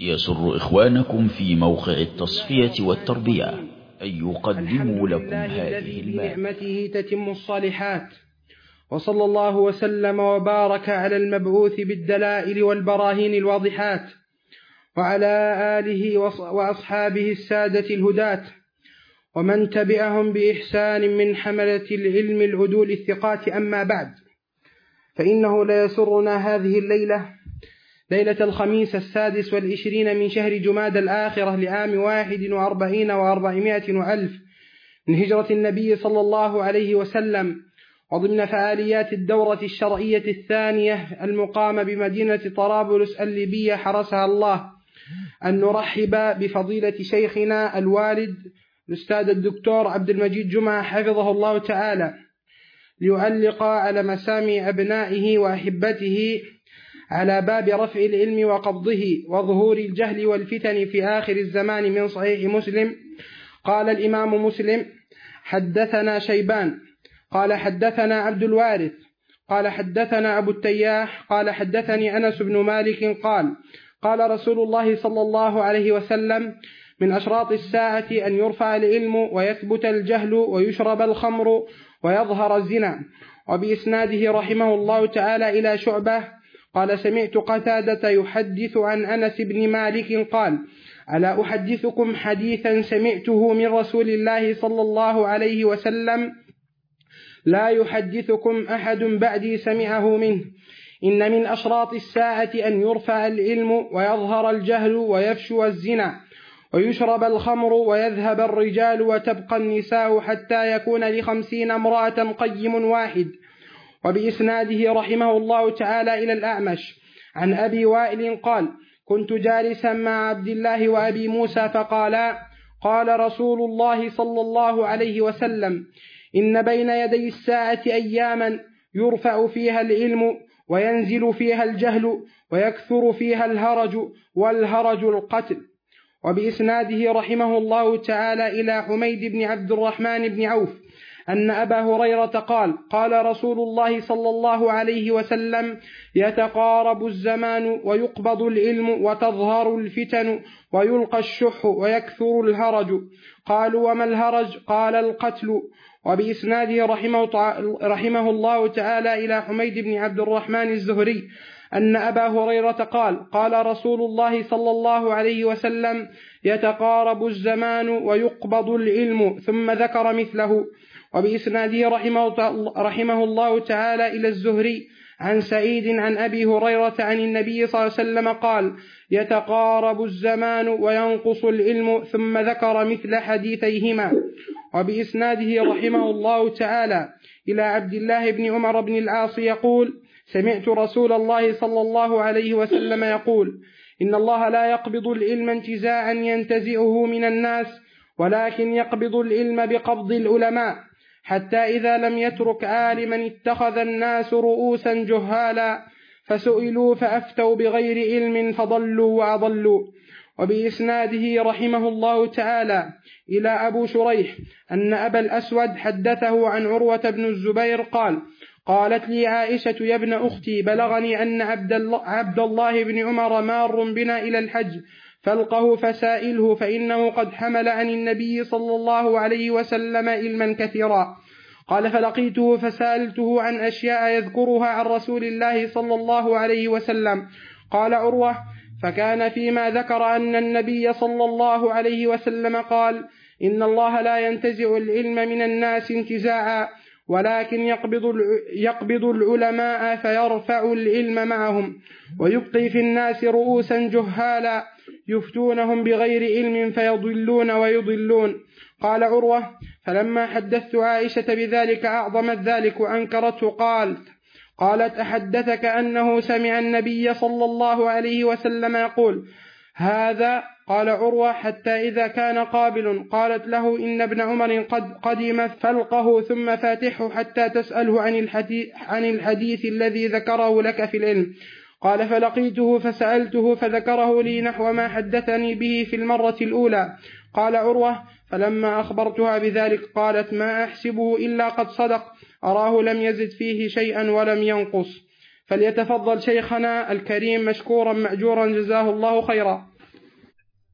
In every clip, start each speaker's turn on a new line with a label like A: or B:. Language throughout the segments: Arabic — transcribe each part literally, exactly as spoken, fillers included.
A: يسر إخوانكم في موقع التصفية والتربية أن يقدموا لكم هذه المادة.
B: بنعمته تتم الصالحات، وصلى الله وسلم وبارك على المبعوث بالدلائل والبراهين الواضحات، وعلى آله وأصحابه السادة الهداة، ومن تبعهم بإحسان من حملة العلم العدول الثقات. أما بعد، فإنه ليسرنا هذه الليلة، ليلة الخميس السادس والعشرين من شهر جماد الآخرة لعام واحد وأربعين وأربعمائة وألف من هجرة النبي صلى الله عليه وسلم، وضمن فعاليات الدورة الشرعية الثانية المقامة بمدينة طرابلس الليبية حرسها الله، أن نرحب بفضيلة شيخنا الوالد الأستاذ الدكتور عبد المجيد جمعة حفظه الله تعالى، ليعلق على مسامع أبنائه وأحبته على باب رفع العلم وقبضه وظهور الجهل والفتن في آخر الزمان من صحيح مسلم. قال الإمام مسلم: حدثنا شيبان قال حدثنا عبد الوارث قال حدثنا أبو التياح قال حدثني أنس بن مالك قال قال رسول الله صلى الله عليه وسلم: من أشراط الساعة أن يرفع العلم ويثبت الجهل ويشرب الخمر ويظهر الزنا. وبإسناده رحمه الله تعالى إلى شعبة قال: سمعت قتادة يحدث عن أنس بن مالك قال: ألا أحدثكم حديثا سمعته من رسول الله صلى الله عليه وسلم لا يحدثكم أحد بعدي سمعه منه، إن من أشراط الساعة أن يرفع العلم ويظهر الجهل ويفشو الزنا ويشرب الخمر ويذهب الرجال وتبقى النساء حتى يكون لخمسين امرأة قيم واحد. وبإسناده رحمه الله تعالى إلى الأعمش عن أبي وائل قال: كنت جالسا مع عبد الله وأبي موسى فقالا: قال رسول الله صلى الله عليه وسلم: إن بين يدي الساعة أياما يرفع فيها العلم وينزل فيها الجهل ويكثر فيها الهرج، والهرج القتل. وبإسناده رحمه الله تعالى إلى حميد بن عبد الرحمن بن عوف أن أبا هريرة قال: قال رسول الله صلى الله عليه وسلم: يتقارب الزمان ويقبض العلم وتظهر الفتن ويلقى الشح ويكثر الهرج. قالوا: وما الهرج؟ قال: القتل. وبإسناده رحمه, رحمه الله تعالى إلى حميد بن عبد الرحمن الزهري أن أبا هريرة قال: قال رسول الله صلى الله عليه وسلم: يتقارب الزمان ويقبض العلم، ثم ذكر مثله. وبإسناده رحمه, رحمه الله تعالى إلى الزهري عن سعيد عن أبي هريرة عن النبي صلى الله عليه وسلم قال: يتقارب الزمان وينقص العلم، ثم ذكر مثل حديثيهما. وبإسناده رحمه الله تعالى إلى عبد الله بن عمر بن العاص يقول: سمعت رسول الله صلى الله عليه وسلم يقول: إن الله لا يقبض العلم انتزاعا ينتزعه من الناس، ولكن يقبض العلم بقبض العلماء، حتى إذا لم يترك عالما اتخذ الناس رؤوسا جهالا فسئلوا فأفتوا بغير علم فضلوا وأضلوا. وبإسناده رحمه الله تعالى إلى أبو شريح أن أبا الأسود حدثه عن عروة بن الزبير قال: قالت لي عائشة: يا ابن أختي، بلغني أن عبد الله, عبد الله بن عمر مار بنا إلى الحج، فالقه فسائله، فإنه قد حمل عن النبي صلى الله عليه وسلم علما كثيرا. قال: فلقيته فسألته عن أشياء يذكرها عن رسول الله صلى الله عليه وسلم. قال عروة: فكان فيما ذكر أن النبي صلى الله عليه وسلم قال: إن الله لا ينتزع العلم من الناس انتزاعا، ولكن يقبض, يقبض العلماء فيرفع العلم معهم، ويبقي في الناس رؤوسا جهالا يفتونهم بغير علم فيضلون ويضلون. قال عروة: فلما حدثت عائشة بذلك أعظمت ذلك وأنكرته. قالت قالت أحدثك أنه سمع النبي صلى الله عليه وسلم يقول هذا؟ قال عروة: حتى إذا كان قابل قالت له: إن ابن عمر قد قدم، فالقه ثم فاتحه حتى تسأله عن الحديث, عن الحديث الذي ذكره لك في العلم. قال: فلقيته فسألته فذكره لي نحو ما حدثني به في المرة الأولى. قال عروة: فلما أخبرتها بذلك قالت: ما أحسبه إلا قد صدق، أراه لم يزد فيه شيئا ولم ينقص. فليتفضل شيخنا الكريم مشكورا مأجورا جزاه الله خيرا.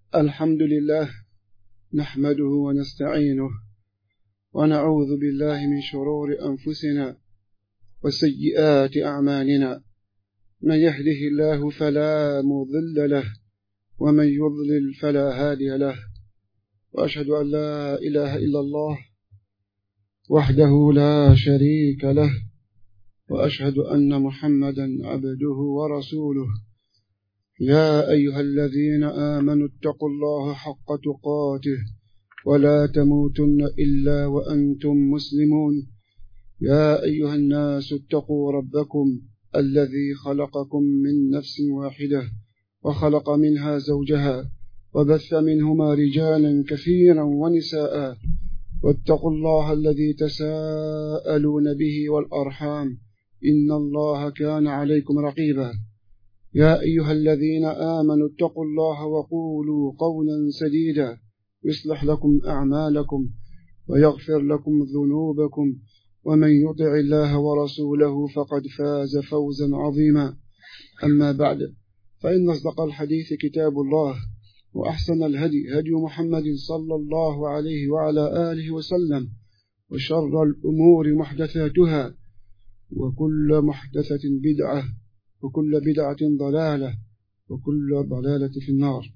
C: الحمد لله نحمده ونستعينه ونعوذ بالله من شرور أنفسنا وسيئات أعمالنا، من يهده الله فلا مضل له ومن يضلل فلا هادي له، وأشهد أن لا إله إلا الله وحده لا شريك له، وأشهد أن محمدا عبده ورسوله. يا أيها الذين آمنوا اتقوا الله حق تقاته ولا تموتن إلا وأنتم مسلمون. يا أيها الناس اتقوا ربكم الذي خلقكم من نفس واحدة وخلق منها زوجها وبث منهما رجالا كثيرا ونساء، واتقوا الله الذي تساءلون به والأرحام إن الله كان عليكم رقيبا. يا أيها الذين آمنوا اتقوا الله وقولوا قولا سديدا يصلح لكم أعمالكم ويغفر لكم ذنوبكم، ومن يطع الله ورسوله فقد فاز فوزا عظيما. أما بعد، فإن أصدق الحديث كتاب الله، وأحسن الهدي هدي محمد صلى الله عليه وعلى آله وسلم، وشر الأمور محدثاتها، وكل محدثة بدعة، وكل بدعة ضلالة، وكل ضلالة في النار.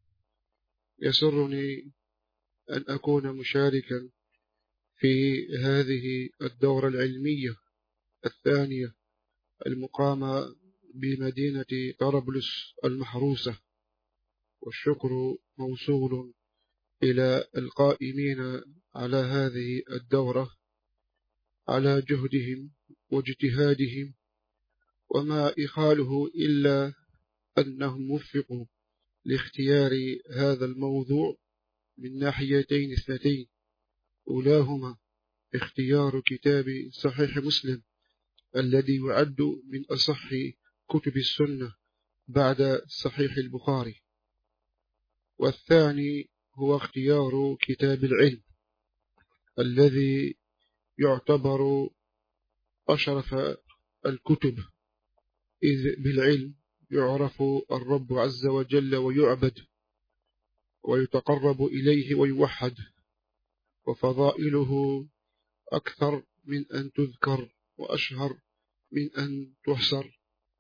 C: يسرني أن أكون مشاركا في هذه الدورة العلمية الثانية المقامة بمدينة طرابلس المحروسة، والشكر موصول إلى القائمين على هذه الدورة على جهدهم واجتهادهم، وما إخاله إلا أنهم وفقوا لاختيار هذا الموضوع من ناحيتين اثنتين، أولاهما اختيار كتاب صحيح مسلم الذي يعد من أصح كتب السنة بعد صحيح البخاري، والثاني هو اختيار كتاب العلم الذي يعتبر أشرف الكتب، إذ بالعلم يعرف الرب عز وجل ويعبد ويتقرب إليه ويوحد، وفضائله أكثر من أن تذكر وأشهر من أن تحصر.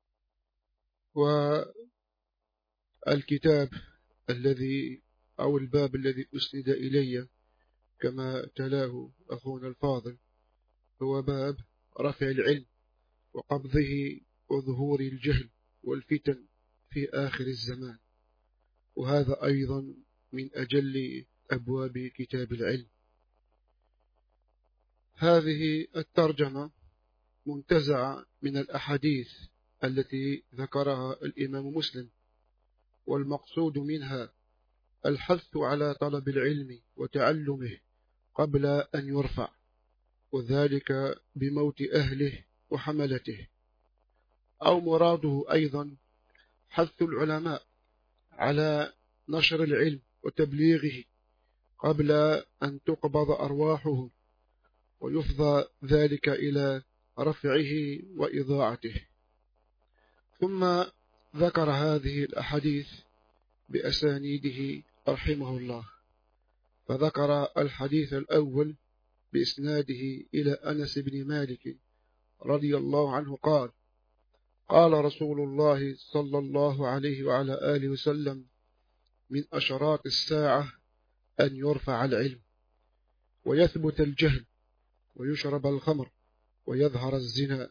C: والكتاب الذي أو الباب الذي أسند إلي كما تلاه أخونا الفاضل هو باب رفع العلم وقبضه وظهور الجهل والفتن في آخر الزمان، وهذا أيضا من أجل أبواب كتاب العلم. هذه الترجمة منتزعة من الأحاديث التي ذكرها الإمام مسلم، والمقصود منها الحث على طلب العلم وتعلمه قبل أن يرفع، وذلك بموت أهله وحملته، أو مراده أيضا حث العلماء على نشر العلم وتبليغه قبل أن تقبض أرواحهم ويفضى ذلك إلى رفعه وإضاعته. ثم ذكر هذه الأحاديث بأسانيده رحمه الله، فذكر الحديث الأول بإسناده إلى أنس بن مالك رضي الله عنه قال: قال رسول الله صلى الله عليه وعلى آله وسلم: من أشراط الساعة أن يرفع العلم ويثبت الجهل ويشرب الخمر ويظهر الزنا.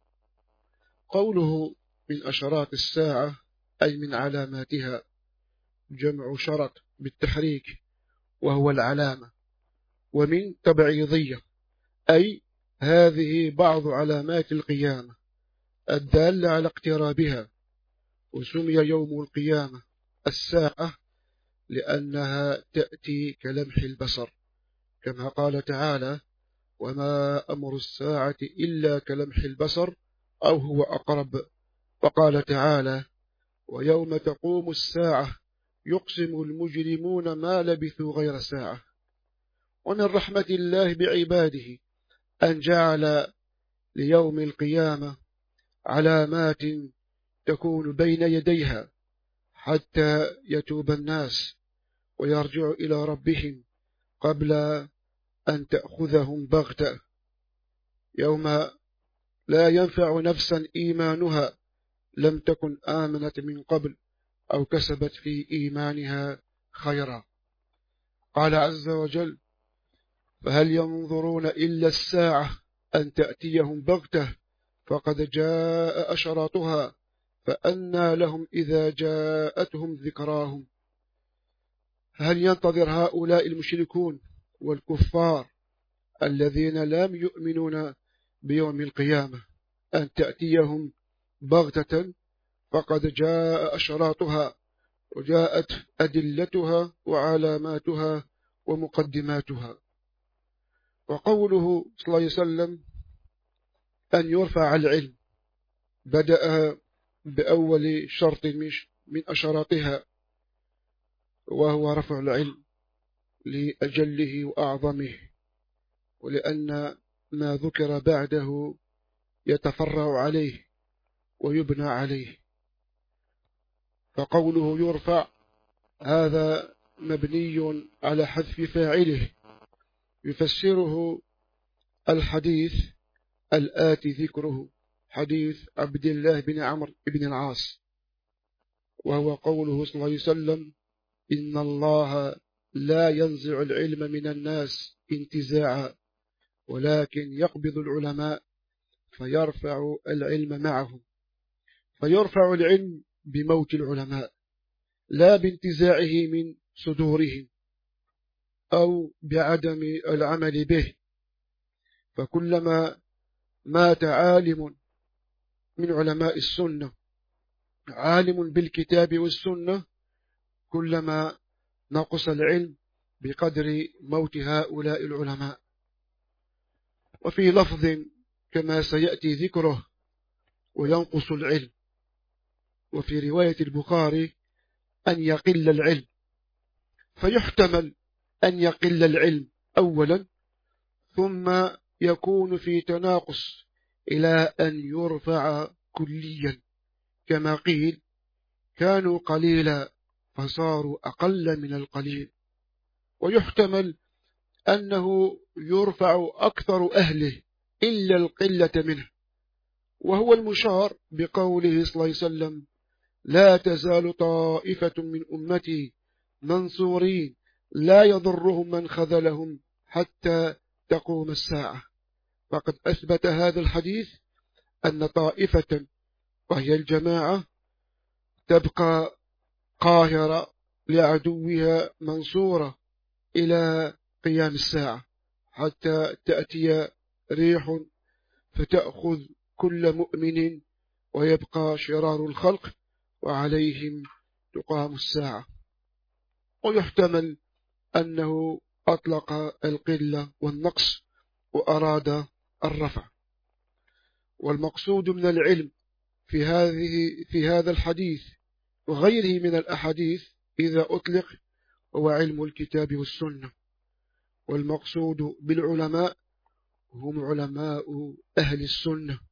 C: قوله من أشراط الساعة أي من علاماتها، جمع شرط بالتحريك وهو العلامة، ومن تبعيضية أي هذه بعض علامات القيامة الدالة على اقترابها، وسمي يوم القيامة الساعة لأنها تأتي كلمح البصر، كما قال تعالى: وما أمر الساعة إلا كلمح البصر أو هو أقرب. وقال تعالى: ويوم تقوم الساعة يقسم المجرمون ما لبثوا غير ساعة. ومن رحمة الله بعباده أن جعل ليوم القيامة علامات تكون بين يديها حتى يتوب الناس ويرجع إلى ربهم قبل أن تأخذهم بغتة، يوم لا ينفع نفسا إيمانها لم تكن آمنت من قبل أو كسبت في إيمانها خيرا. قال عز وجل: فهل ينظرون إلا الساعة أن تأتيهم بغتة فقد جاء أشراطها فأنى لهم إذا جاءتهم ذكراهم. هل ينتظر هؤلاء المشركون والكفار الذين لم يؤمنون بيوم القيامة أن تأتيهم بغتة فقد جاء أشراطها وجاءت أدلتها وعلاماتها ومقدماتها؟ وقوله صلى الله عليه وسلم أن يرفع العلم بدأ بأول شرط من أشراطها، وهو رفع العلم لأجله وأعظمه، ولأن ما ذكر بعده يتفرع عليه ويبنى عليه. فقوله يرفع هذا مبني على حذف فاعله، يفسره الحديث الآتي ذكره، حديث عبد الله بن عمرو بن العاص، وهو قوله صلى الله عليه وسلم: إن الله لا ينزع العلم من الناس انتزاعا ولكن يقبض العلماء فيرفع العلم معهم. فيرفع العلم بموت العلماء لا بانتزاعه من صدورهم أو بعدم العمل به. فكلما مات عالم من علماء السنة عالم بالكتاب والسنة كلما نقص العلم بقدر موت هؤلاء العلماء. وفي لفظ كما سيأتي ذكره: وينقص العلم. وفي رواية البخاري: أن يقل العلم. فيحتمل أن يقل العلم أولا ثم يكون في تناقص إلى أن يرفع كليا، كما قيل: كانوا قليلا فصاروا أقل من القليل. ويحتمل أنه يرفع أكثر أهله إلا القلة منه، وهو المشار بقوله صلى الله عليه وسلم: لا تزال طائفة من أمتي منصورين لا يضرهم من خذلهم حتى تقوم الساعة. فقد أثبت هذا الحديث أن طائفة وهي الجماعة تبقى قاهرة لعدوها منصورة إلى قيام الساعة، حتى تأتي ريح فتأخذ كل مؤمن ويبقى شرار الخلق وعليهم تقام الساعة. ويحتمل أنه أطلق القلة والنقص وأراد الرفع. والمقصود من العلم في هذه في هذا الحديث وغيره من الأحاديث إذا أطلق هو علم الكتاب والسنة. والمقصود بالعلماء هم علماء أهل السنة،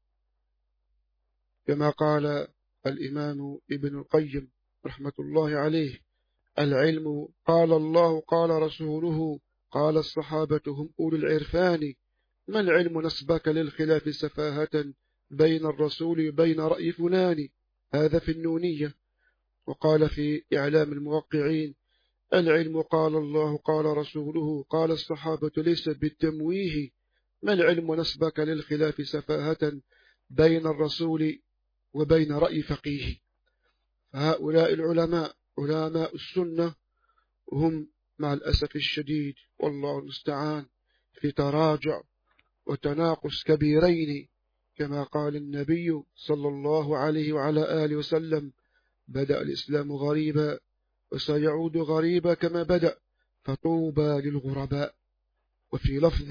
C: كما قال الإمام ابن القيم رحمة الله عليه: العلم قال الله قال رسوله قال الصحابة هم أولو العرفان، ما العلم نسبك للخلاف سفاهة بين الرسول بين رأي فلان. هذا في النونية. وقال في إعلام الموقعين: العلم قال الله قال رسوله قال الصحابة ليس بالتمويه، ما العلم نسبك للخلاف سفاهة بين الرسول وبين رأي فقيه. فهؤلاء العلماء علماء السنة هم مع الأسف الشديد والله المستعان في تراجع وتناقص كبيرين، كما قال النبي صلى الله عليه وعلى آله وسلم: بدأ الإسلام غريبا وسيعود غريبا كما بدأ فطوبى للغرباء. وفي لفظ: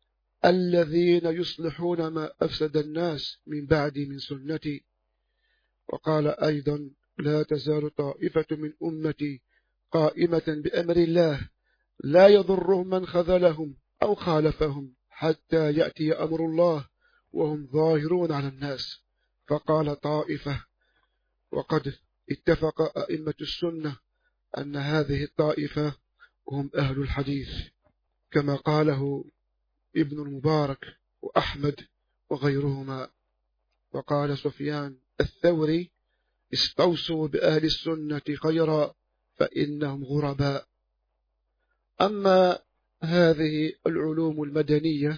C: الذين يصلحون ما أفسد الناس من بعد من سنتي. وقال أيضا: لا تزال طائفة من أمتي قائمة بأمر الله لا يضرهم من خذلهم أو خالفهم حتى يأتي أمر الله وهم ظاهرون على الناس. فقال طائفة. وقد اتفق أئمة السنة أن هذه الطائفة هم أهل الحديث، كما قاله ابن المبارك وأحمد وغيرهما. وقال سفيان الثوري: استوصوا بأهل السنة خيرا فإنهم غرباء. أما هذه العلوم المدنية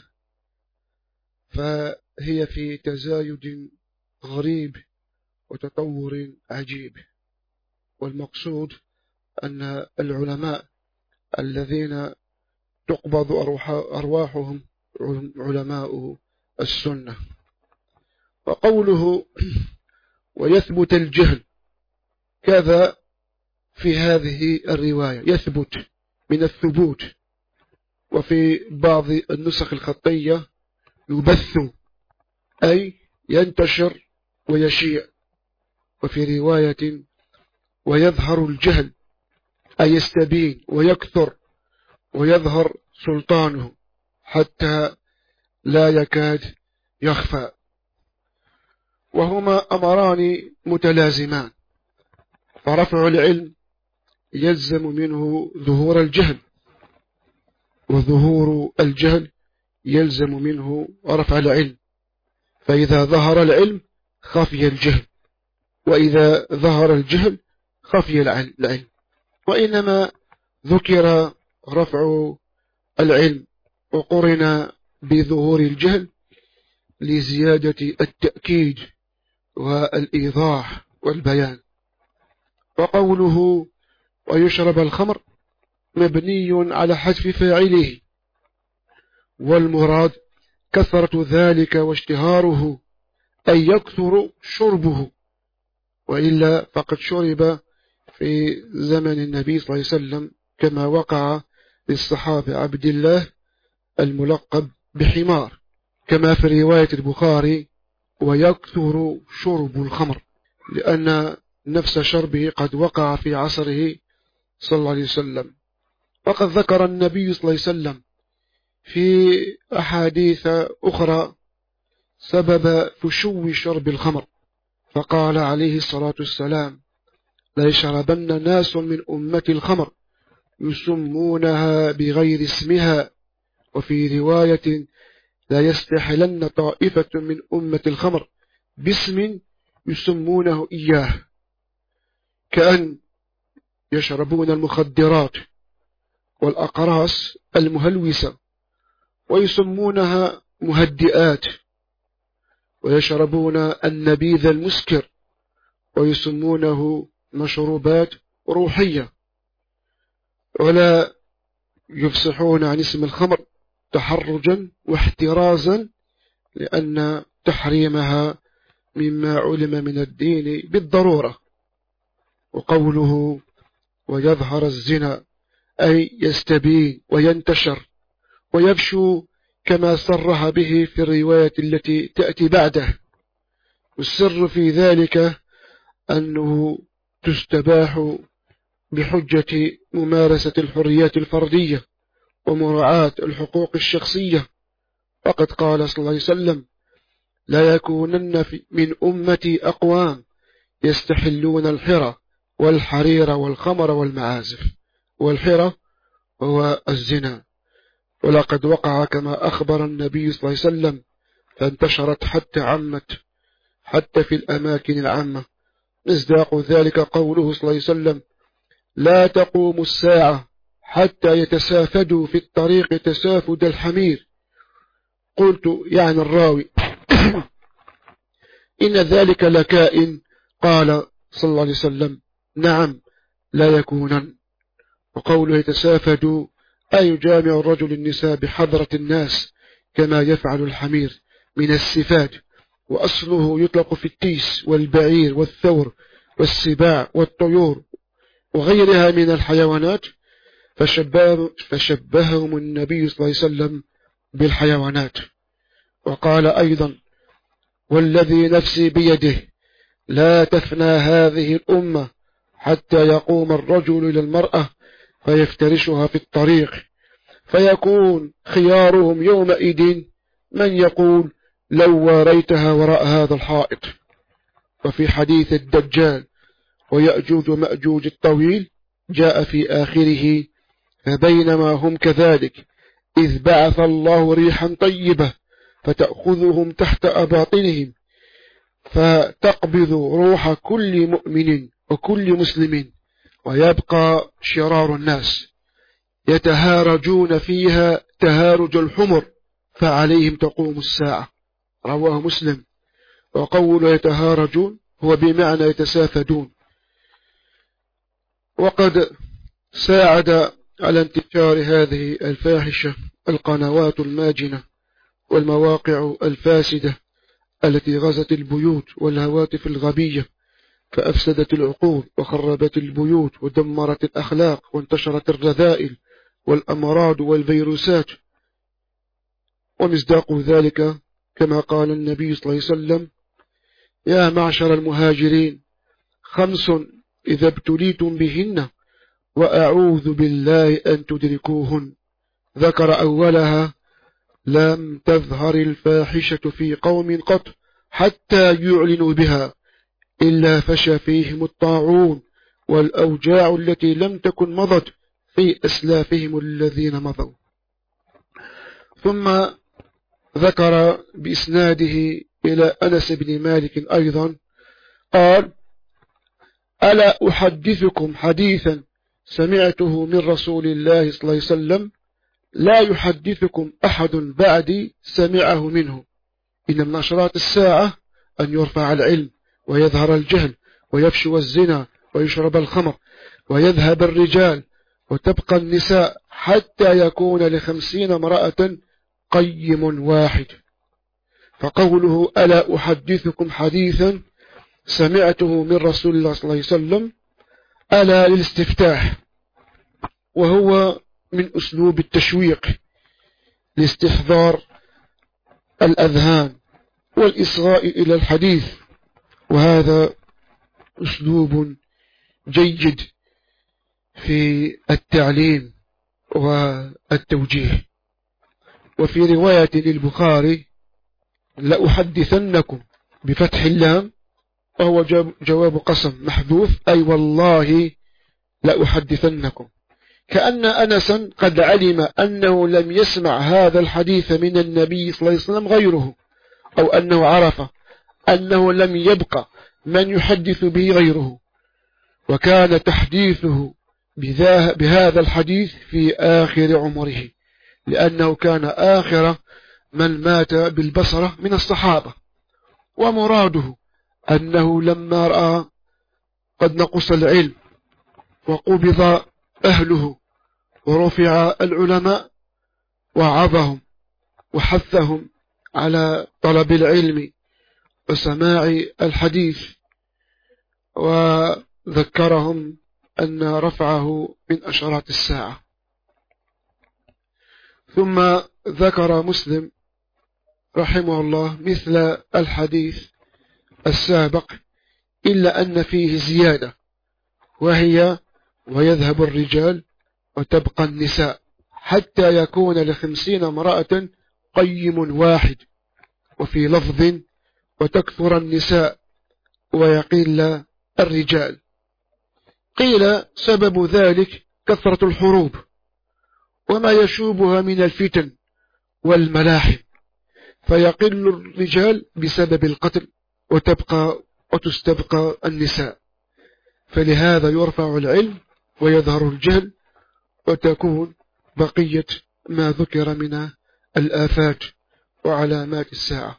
C: فهي في تزايد غريب وتطور عجيب، والمقصود أن العلماء الذين تقبض أرواحهم علماء السنة. وقوله ويثبت الجهل كذا في هذه الرواية، يثبت من الثبوت، وفي بعض النسخ الخطية يبث أي ينتشر ويشيع، وفي رواية ويظهر الجهل أي يستبين ويكثر ويظهر سلطانه حتى لا يكاد يخفى. وهما أمران متلازمان، فرفع العلم يلزم منه ظهور الجهل، وظهور الجهل يلزم منه رفع العلم، فإذا ظهر العلم خفي الجهل، وإذا ظهر الجهل خفي العلم. وإنما ذكر رفع العلم وقرن بظهور الجهل لزيادة التأكيد والإيضاح والبيان. وقوله ويشرب الخمر مبني على حذف فاعله، والمراد كثرة ذلك واشتهاره، أي يكثر شربه، وإلا فقد شرب في زمن النبي صلى الله عليه وسلم كما وقع للصحابة عبد الله الملقب بحمار، كما في رواية البخاري ويكثر شرب الخمر، لأن نفس شربه قد وقع في عصره صلى الله عليه وسلم. وقد ذكر النبي صلى الله عليه وسلم في أحاديث أخرى سبب فشو شرب الخمر، فقال عليه الصلاة والسلام لا يشربن ناس من أمة الخمر يسمونها بغير اسمها، وفي رواية لا يستحلن طائفة من أمة الخمر باسم يسمونه إياه، كأن يشربون المخدرات والأقراص المهلوسة ويسمونها مهدئات، ويشربون النبيذ المسكر ويسمونه مشروبات روحية، ولا يفصحون عن اسم الخمر تحرجا واحترازا، لأن تحريمها مما علم من الدين بالضرورة. وقوله ويظهر الزنا أي يستبين وينتشر ويبشو، كما صرح به في الرواية التي تأتي بعده. والسر في ذلك أنه تستباح بحجة ممارسة الحريات الفردية ومراعاة الحقوق الشخصية. وقد قال صلى الله عليه وسلم لا يكونن من أمتي أقوام يستحلون الحرى والحرير والخمر والمعازف، والحرى هو الزنا. ولقد وقع كما أخبر النبي صلى الله عليه وسلم، فانتشرت حتى عمت حتى في الأماكن العامة. مصداق ذلك قوله صلى الله عليه وسلم لا تقوم الساعة حتى يتسافدوا في الطريق تسافد الحمير. قلت يعني الراوي إن ذلك لكائن؟ قال صلى الله عليه وسلم نعم لا يكونن. وقوله يتسافدوا أي يجامع الرجل النساء بحضرة الناس كما يفعل الحمير من السفاد، وأصله يطلق في التيس والبعير والثور والسباع والطيور وغيرها من الحيوانات، فشبههم النبي صلى الله عليه وسلم بالحيوانات. وقال أيضا والذي نفسي بيده لا تفنى هذه الأمة حتى يقوم الرجل إلى المرأة فيفترشها في الطريق، فيكون خيارهم يومئذ من يقول لو واريتها وراء هذا الحائط. وفي حديث الدجال ويأجوج ومأجوج الطويل جاء في آخره فبينما هم كذلك إذ بعث الله ريحا طيبة فتأخذهم تحت أباطنهم فتقبض روح كل مؤمن وكل مسلم، ويبقى شرار الناس يتهارجون فيها تهارج الحمر فعليهم تقوم الساعة. رواه مسلم. وقول يتهارجون هو بمعنى يتسافدون. وقد ساعد على انتشار هذه الفاحشة القنوات الماجنة والمواقع الفاسدة التي غزت البيوت والهواتف الغبية، فأفسدت العقول وخربت البيوت ودمرت الأخلاق وانتشرت الرذائل والأمراض والفيروسات. ومصداق ذلك كما قال النبي صلى الله عليه وسلم: يا معشر المهاجرين خمس إذا ابتليتم بهن وأعوذ بالله أن تدركوهن. ذكر أولها: لم تظهر الفاحشة في قوم قط حتى يعلنوا بها إلا فشى فيهم الطاعون والأوجاع التي لم تكن مضت في أسلافهم الذين مضوا. ثم ذكر بإسناده إلى أنس بن مالك أيضا قال: ألا أحدثكم حديثا سمعته من رسول الله صلى الله عليه وسلم لا يحدثكم أحد بعدي سمعه منه. إن من أشراط الساعة أن يرفع العلم ويظهر الجهل ويفشو الزنا ويشرب الخمر ويذهب الرجال وتبقى النساء حتى يكون لخمسين امرأة قيم واحد. فقوله ألا أحدثكم حديثا سمعته من رسول الله صلى الله عليه وسلم ألا للاستفتاح، وهو من أسلوب التشويق لاستحضار الأذهان والإصغاء إلى الحديث، وهذا أسلوب جيد في التعليم والتوجيه. وفي رواية للبخاري لأحدثنكم بفتح اللام، وهو جواب قسم محذوف، أي والله لأحدثنكم، كأن أنسا قد علم أنه لم يسمع هذا الحديث من النبي صلى الله عليه وسلم غيره، أو أنه عرف أنه لم يبقى من يحدث به غيره، وكان تحديثه بهذا الحديث في آخر عمره، لأنه كان آخر من مات بالبصرة من الصحابة. ومراده أنه لما رأى قد نقص العلم وقبض أهله ورفع العلماء وعظهم وحثهم على طلب العلم وسماع الحديث، وذكرهم أن رفعه من أشراط الساعة. ثم ذكر مسلم رحمه الله مثل الحديث السابق، إلا أن فيه زيادة، وهي ويذهب الرجال وتبقى النساء حتى يكون لخمسين امرأة قيم واحد، وفي لفظ وتكثر النساء ويقل الرجال. قيل سبب ذلك كثرة الحروب وما يشوبها من الفتن والملاحم، فيقل الرجال بسبب القتل وتبقى وتستبقى النساء، فلهذا يرفع العلم ويظهر الجهل وتكون بقية ما ذكر من الآفات وعلامات الساعة.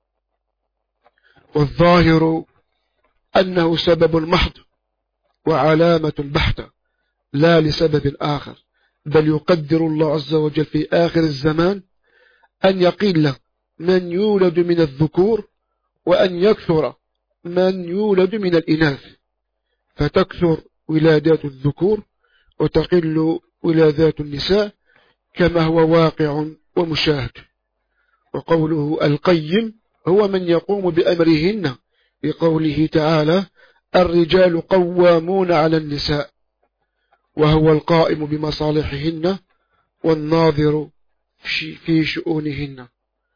C: والظاهر أنه سبب محض وعلامة بحتة لا لسبب آخر، بل يقدر الله عز وجل في آخر الزمان أن يقل من يولد من الذكور وأن يكثر من يولد من الإناث، فتكثر ولادات الذكور وتقل ولادات النساء كما هو واقع ومشاهد. وقوله القيم هو من يقوم بأمرهن، لقوله تعالى الرجال قوامون على النساء، وهو القائم بمصالحهن والناظر في شؤونهن.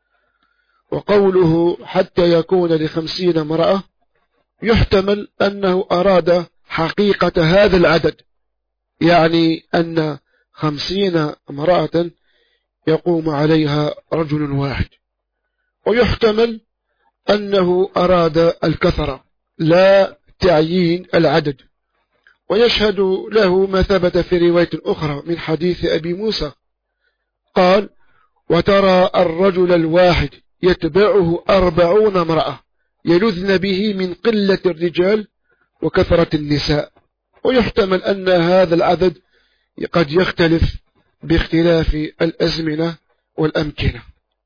C: وقوله حتى يكون لخمسين امرأة يحتمل أنه أراد حقيقة هذا العدد، يعني أن خمسين امرأة يقوم عليها رجل واحد. ويحتمل أنه أراد الكثرة لا تعيين العدد. ويشهد له ما ثبت في رواية أخرى من حديث أبي موسى قال: وترى الرجل الواحد يتبعه أربعون امرأة يلذن به من قلة الرجال وكثرة النساء. ويحتمل أن هذا العدد قد يختلف باختلاف الأزمنة والأمكنة.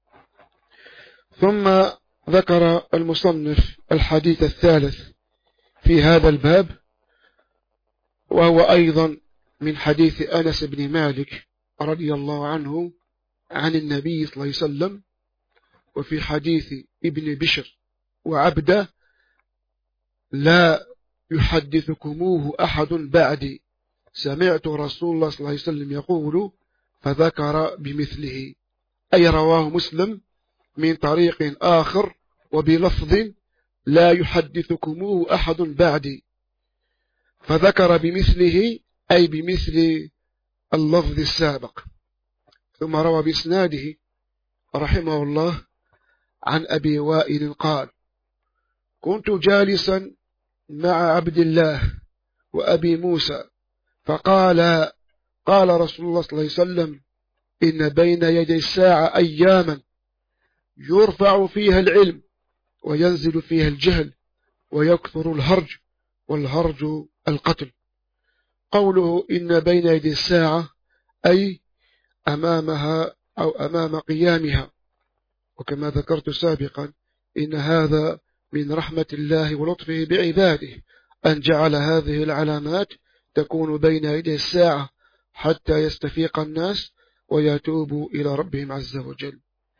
C: ثم ذكر المصنف الحديث الثالث في هذا الباب، وهو أيضا من حديث أنس بن مالك رضي الله عنه عن النبي صلى الله عليه وسلم، وفي حديث ابن بشر وعبده: لا يحدثكموه أحد بعدي، سمعت رسول الله صلى الله عليه وسلم يقول، فذكر بمثله، أي رواه مسلم من طريق آخر وبلفظ: لا يحدثكموه أحد بعدي، فذكر بمثله أي بمثل اللفظ السابق. ثم روى بإسناده رحمه الله عن أبي وائل قال: كنت جالسا مع عبد الله وأبي موسى فقال: قال رسول الله صلى الله عليه وسلم: إن بين يدي الساعة أياما يرفع فيها العلم وينزل فيها الجهل ويكثر الهرج، والهرج القتل. قوله إن بين يدي الساعة أي أمامها أو أمام قيامها. وكما ذكرت سابقا إن هذا من رحمة الله ولطفه بعباده أن جعل هذه العلامات تكون بين يدي الساعة حتى يستفيق الناس ويتوبوا إلى ربهم عز وجل.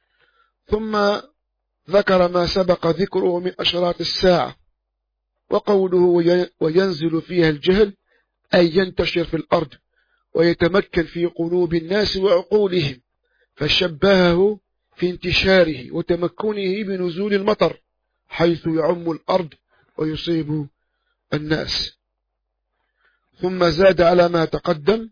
C: ثم ذكر ما سبق ذكره من أشراط الساعة، وقوله وينزل فيها الجهل أي ينتشر في الأرض ويتمكن في قلوب الناس وعقولهم، فشبهه في انتشاره وتمكنه بنزول المطر حيث يعم الأرض ويصيب الناس. ثم زاد على ما تقدم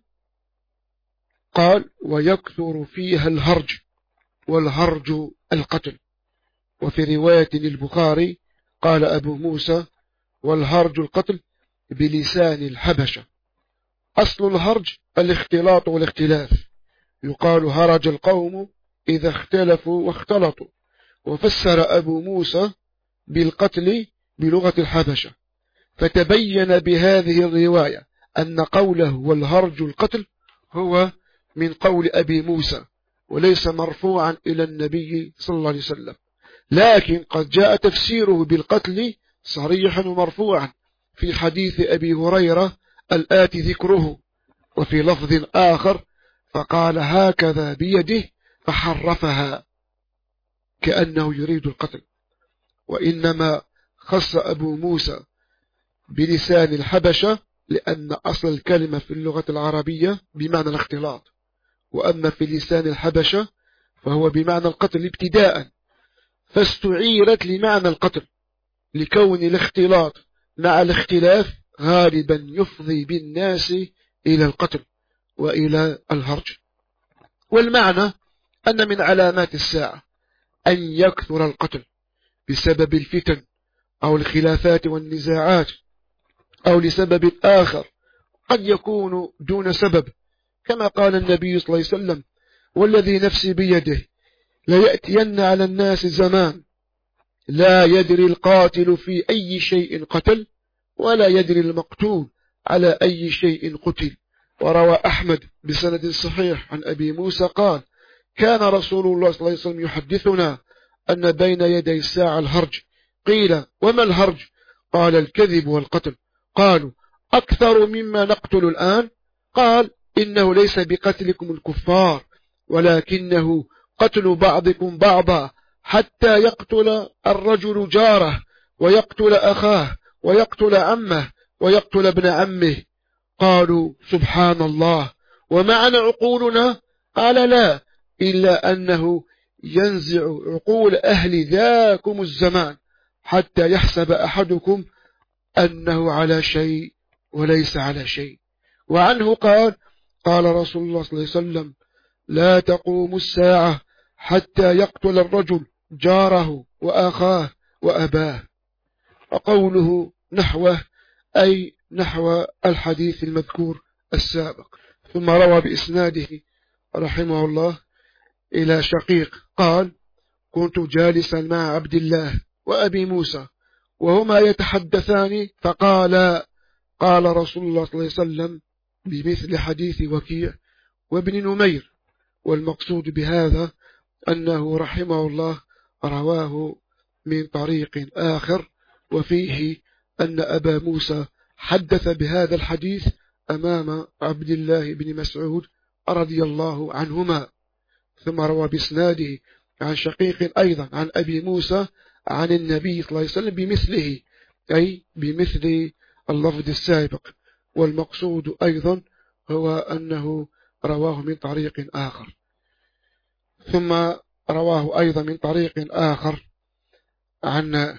C: قال: ويكثر فيها الهرج، والهرج القتل. وفي رواية للبخاري قال أبو موسى: والهرج القتل بلسان الحبشة. أصل الهرج الاختلاط والاختلاف، يقال هرج القوم إذا اختلفوا واختلطوا. وفسر أبو موسى بالقتل بلغة الحبشة، فتبين بهذه الرواية أن قوله والهرج القتل هو من قول أبي موسى وليس مرفوعا إلى النبي صلى الله عليه وسلم، لكن قد جاء تفسيره بالقتل صريحا ومرفوعا في حديث أبي هريرة الآتي ذكره، وفي لفظ آخر فقال هكذا بيده فحرفها كأنه يريد القتل. وإنما خص أبو موسى بلسان الحبشة لأن أصل الكلمة في اللغة العربية بمعنى الاختلاط، وأما في لسان الحبشة فهو بمعنى القتل ابتداء، فاستعيرت لمعنى القتل لكون الاختلاط مع الاختلاف غالبا يفضي بالناس إلى القتل وإلى الهرج. والمعنى أن من علامات الساعة أن يكثر القتل بسبب الفتن أو الخلافات والنزاعات، أو لسبب آخر قد يكون دون سبب، كما قال النبي صلى الله عليه وسلم: والذي نفسي بيده ليأتين على الناس زمان لا يدري القاتل في أي شيء قتل ولا يدري المقتول على أي شيء قتل. وروى أحمد بسند صحيح عن أبي موسى قال: كان رسول الله صلى الله عليه وسلم يحدثنا أن بين يدي الساعة الهرج. قيل: وما الهرج؟ قال: الكذب والقتل. قالوا: أكثر مما نقتل الآن؟ قال: إنه ليس بقتلكم الكفار، ولكنه قتل بعضكم بعضا، حتى يقتل الرجل جاره ويقتل أخاه ويقتل عمه ويقتل ابن عمه. قالوا: سبحان الله، ومعنى عقولنا؟ قال: لا، إلا أنه ينزع عقول أهل ذاكم الزمان حتى يحسب أحدكم أنه على شيء وليس على شيء. وعنه قال: قال رسول الله صلى الله عليه وسلم: لا تقوم الساعة حتى يقتل الرجل جاره وأخاه وأباه. وقوله نحوه أي نحو الحديث المذكور السابق. ثم روى بإسناده رحمه الله إلى شقيق قال: كنت جالسا مع عبد الله وأبي موسى وهما يتحدثان فقال: قال رسول الله صلى الله عليه وسلم بمثل حديث وكيع وابن نمير. والمقصود بهذا أنه رحمه الله رواه من طريق آخر، وفيه أن أبا موسى حدث بهذا الحديث أمام عبد الله بن مسعود رضي الله عنهما. ثم روى بإسناده عن شقيق أيضا عن أبي موسى عن النبي صلى الله عليه وسلم بمثله، أي بمثل اللفظ السابق. والمقصود أيضا هو أنه رواه من طريق آخر. ثم رواه أيضا من طريق آخر عن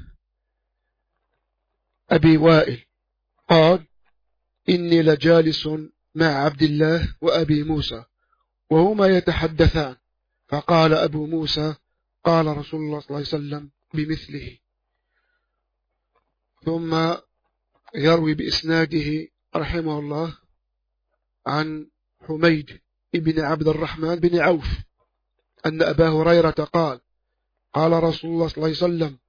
C: أبي وائل قال: إني لجالس مع عبد الله وأبي موسى وهما يتحدثان فقال أبو موسى: قال رسول الله صلى الله عليه وسلم بمثله. ثم يروي بإسناده رحمه الله عن حميد بن عبد الرحمن بن عوف أن أبا هريرة قال: قال رسول الله صلى الله عليه وسلم: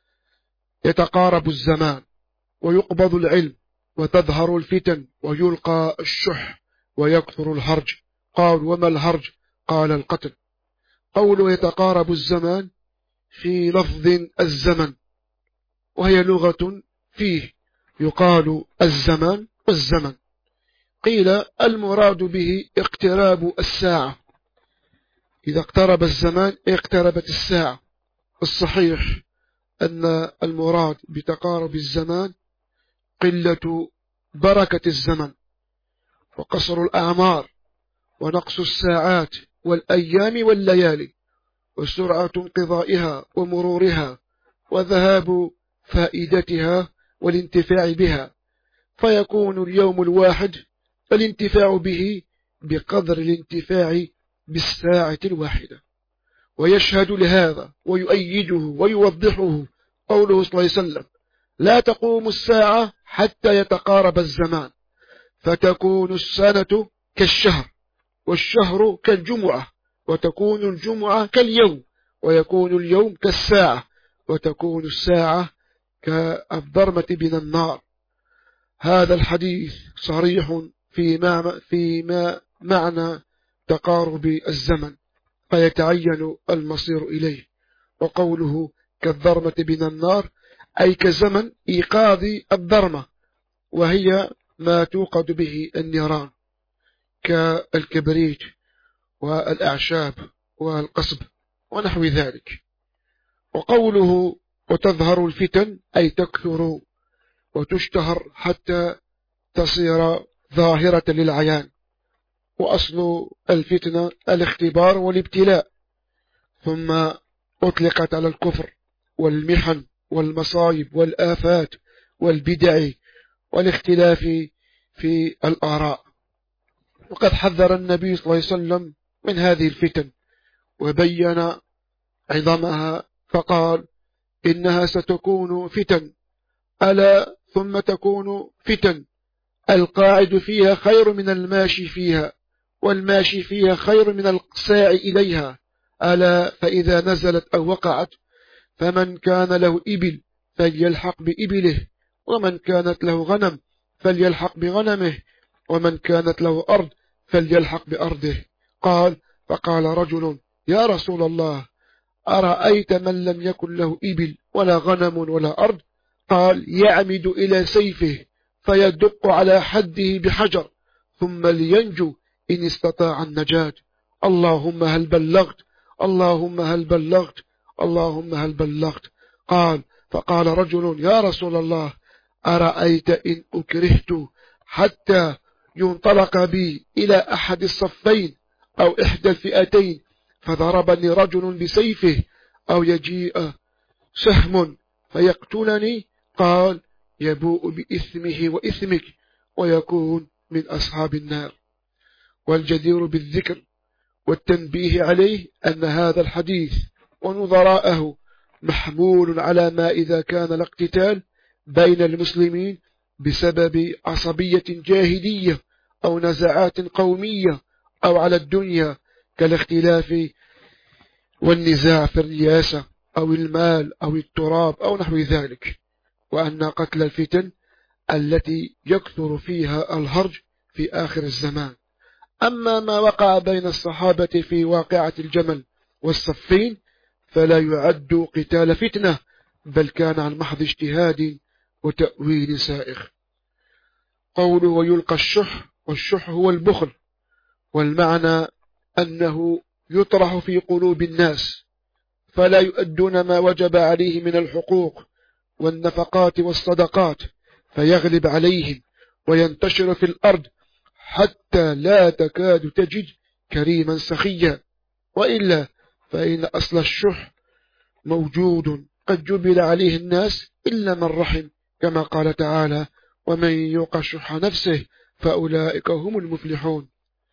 C: يتقارب الزمان ويقبض العلم وتظهر الفتن ويلقى الشح ويكثر الهرج. قال: وما الهرج؟ قال: القتل. قوله يتقارب الزمان في لفظ الزمن، وهي لغة فيه يقال الزمان والزمن. قيل المراد به اقتراب الساعة، إذا اقترب الزمان اقتربت الساعة. الصحيح أن المراد بتقارب الزمان قلة بركة الزمن وقصر الأعمار ونقص الساعات والأيام والليالي وسرعة انقضائها ومرورها وذهاب فائدتها والانتفاع بها، فيكون اليوم الواحد الانتفاع به بقدر الانتفاع بالساعة الواحدة. ويشهد لهذا ويؤيده ويوضحه قوله صلى الله عليه وسلم: لا تقوم الساعة حتى يتقارب الزمان، فتكون السنة كالشهر والشهر كالجمعة وتكون الجمعة كاليوم ويكون اليوم كالساعة وتكون الساعة كالضرمة من النار. هذا الحديث صريح في فيما معنى تقارب الزمن، فيتعين المصير إليه. وقوله كالضرمة من النار أي كزمن إيقاظ الضرمة، وهي ما توقد به النيران كالكبريت والأعشاب والقصب ونحو ذلك. وقوله وتظهر الفتن أي تكثر وتشتهر حتى تصير ظاهرة للعيان. وأصل الفتنة الاختبار والابتلاء، ثم أطلقت على الكفر والمحن والمصائب والآفات والبدع والاختلاف في الآراء. وقد حذر النبي صلى الله عليه وسلم من هذه الفتن وبين عظمها فقال: إنها ستكون فتن، ألا ثم تكون فتن القاعد فيها خير من الماشي فيها، والماشي فيها خير من الساعي إليها، ألا فإذا نزلت أو وقعت فمن كان له إبل فليلحق بإبله، ومن كانت له غنم فليلحق بغنمه، ومن كانت له أرض فليلحق بأرضه. قال: فقال رجل: يا رسول الله، أرأيت من لم يكن له إبل ولا غنم ولا أرض؟ قال: يعمد إلى سيفه فيدق على حده بحجر ثم لينجو إن استطاع النجاة. اللهم هل بلغت؟ اللهم هل بلغت؟ اللهم هل بلغت؟ قال: فقال رجل: يا رسول الله، أرأيت إن أكرهت حتى ينطلق بي إلى أحد الصفين أو إحدى الفئتين فضربني رجل بسيفه أو يجيء سهم فيقتلني؟ قال: يبوء بإثمه وإثمك ويكون من أصحاب النار. والجدير بالذكر والتنبيه عليه أن هذا الحديث ونظراءه محمول على ما إذا كان الاقتتال بين المسلمين بسبب عصبية جاهلية أو نزاعات قومية أو على الدنيا كالاختلاف والنزاع في الرياسة أو المال أو التراب أو نحو ذلك، وأن قتل الفتن التي يكثر فيها الهرج في آخر الزمان. أما ما وقع بين الصحابة في واقعة الجمل والصفين فلا يعد قتال فتنة، بل كان عن محض اجتهاد وتأويل سائغ. قوله ويلقى الشح، والشح هو البخل، والمعنى أنه يطرح في قلوب الناس فلا يؤدون ما وجب عليه من الحقوق والنفقات والصدقات، فيغلب عليهم وينتشر في الأرض حتى لا تكاد تجد كريما سخيا، وإلا فإن أصل الشح موجود قد جبل عليه الناس إلا من رحم، كما قال تعالى ومن يوق شح نفسه فأولئك هم المفلحون.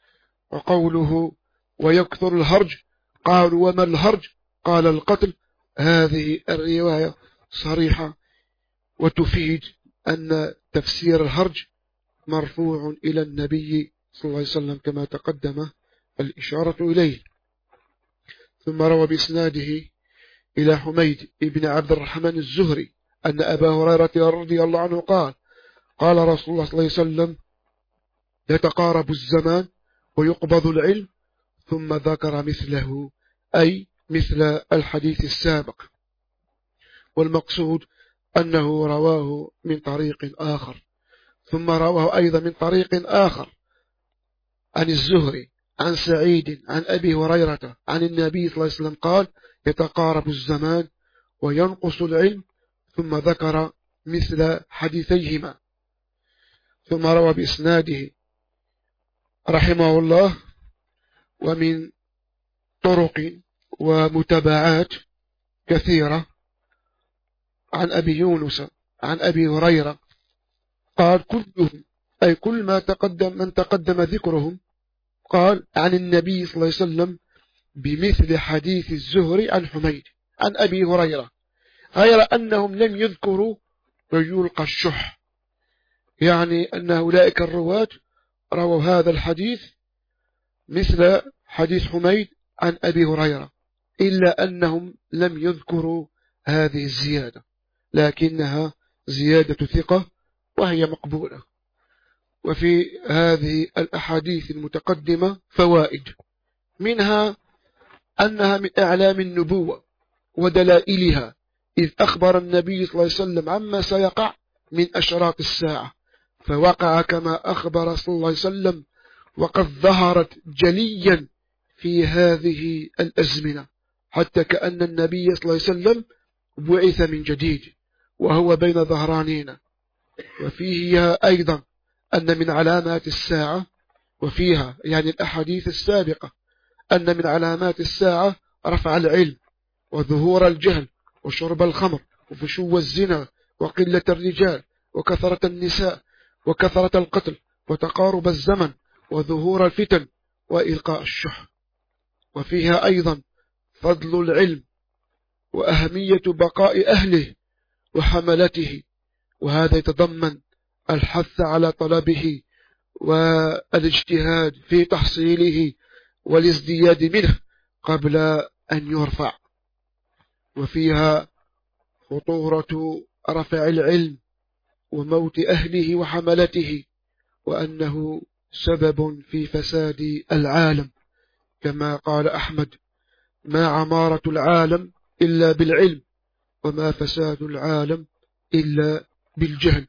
C: وقوله ويكثر الهرج، قالوا وما الهرج؟ قال القتل. هذه الرواية صريحة وتفيد أن تفسير الهرج مرفوع إلى النبي صلى الله عليه وسلم كما تقدم الإشارة إليه. ثم روى بإسناده إلى حميد ابن عبد الرحمن الزهري أن أبا هريرة رضي الله عنه قال قال رسول الله صلى الله عليه وسلم يتقارب الزمان ويقبض العلم، ثم ذكر مثله أي مثل الحديث السابق. والمقصود أنه رواه من طريق آخر، ثم رواه أيضا من طريق آخر عن الزهري عن سعيد عن أبي هريرة عن النبي صلى الله عليه وسلم قال يتقارب الزمان وينقص العلم، ثم ذكر مثل حديثيهما. ثم روى بإسناده رحمه الله ومن طرق ومتابعات كثيرة عن أبي يونس عن أبي هريرة قال كلهم أي كل ما تقدم من تقدم ذكرهم قال عن النبي صلى الله عليه وسلم بمثل حديث الزهري عن حميد عن أبي هريرة، غير أنهم لم يذكروا ويلقى الشح، يعني أن أولئك الرواة رووا هذا الحديث مثل حديث حميد عن أبي هريرة، إلا أنهم لم يذكروا هذه الزيادة، لكنها زيادة ثقة وهي مقبولة. وفي هذه الأحاديث المتقدمة فوائد، منها أنها من أعلام النبوة ودلائلها، إذ أخبر النبي صلى الله عليه وسلم عما سيقع من أشراط الساعة، فوقع كما أخبر صلى الله عليه وسلم، وقد ظهرت جليا في هذه الأزمنة، حتى كأن النبي صلى الله عليه وسلم بعث من جديد وهو بين ظهرانينا. وفيه أيضا أن من علامات الساعة، وفيها يعني الأحاديث السابقة، أن من علامات الساعة رفع العلم وظهور الجهل وشرب الخمر وفشو الزنا وقلة الرجال وكثرة النساء وكثرة القتل وتقارب الزمن وظهور الفتن وإلقاء الشح. وفيها أيضا فضل العلم وأهمية بقاء أهله وحملته، وهذا يتضمن الحث على طلبه والاجتهاد في تحصيله والازدياد منه قبل أن يرفع. وفيها خطورة رفع العلم وموت أهله وحملته، وأنه سبب في فساد العالم، كما قال أحمد ما عمارة العالم إلا بالعلم، وما فساد العالم إلا بالجهل.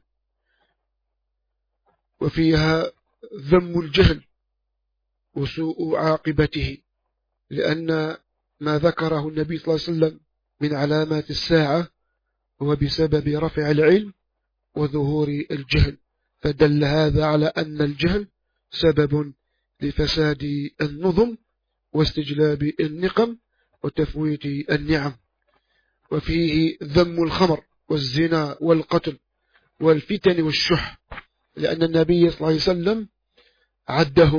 C: وفيها ذم الجهل وسوء عاقبته، لأن ما ذكره النبي صلى الله عليه وسلم من علامات الساعة هو بسبب رفع العلم وظهور الجهل، فدل هذا على أن الجهل سبب لفساد النظم واستجلاب النقم وتفويت النعم. وفيه ذم الخمر والزنا والقتل والفتن والشح، لأن النبي صلى الله عليه وسلم عدهم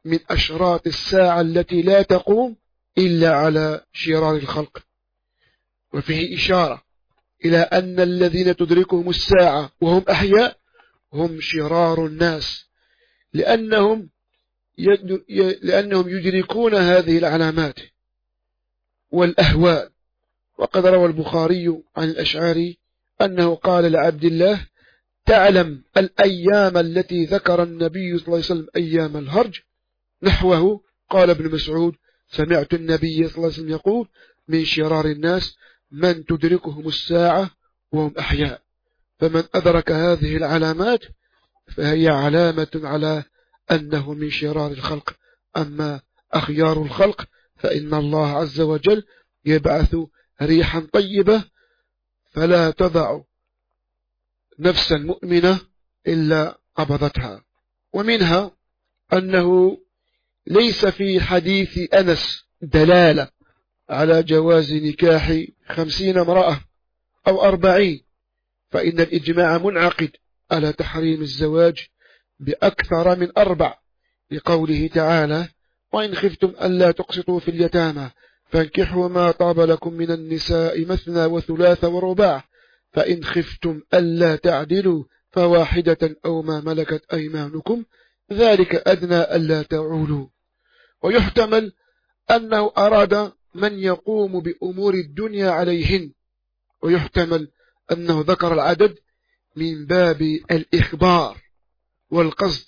C: من أشراط الساعة التي لا تقوم إلا على شرار الخلق. وفيه إشارة إلى أن الذين تدركهم الساعة وهم أحياء هم شرار الناس، لأنهم لأنهم يدركون هذه العلامات والأهوال. وقد روى البخاري عن الأشعري أنه قال لعبد الله: تعلم الأيام التي ذكر النبي صلى الله عليه وسلم أيام الهرج؟ نحوه. قال ابن مسعود: سمعت النبي صلى الله عليه وسلم يقول: من شرار الناس من تدركهم الساعة وهم أحياء. فمن أدرك هذه العلامات فهي علامة على أنه من شرار الخلق. أما أخيار الخلق فإن الله عز وجل يبعث ريحا طيبة فلا تضع نفسا مؤمنة إلا قبضتها. ومنها أنه ليس في حديث أنس دلالة على جواز نكاح خمسين امرأة أو أربعين، فإن الإجماع منعقد على تحريم الزواج بأكثر من أربع، لقوله تعالى: وإن خفتم ألا تقسطوا في اليتامى فانكحوا ما طاب لكم من النساء مثنى وثلاث ورباع، فإن خفتم ألا تعدلوا فواحدة أو ما ملكت أيمانكم ذلك أدنى ألا تعولوا. ويحتمل أنه أراد من يقوم بأمور الدنيا عليهن، ويحتمل أنه ذكر العدد من باب الإخبار والقصد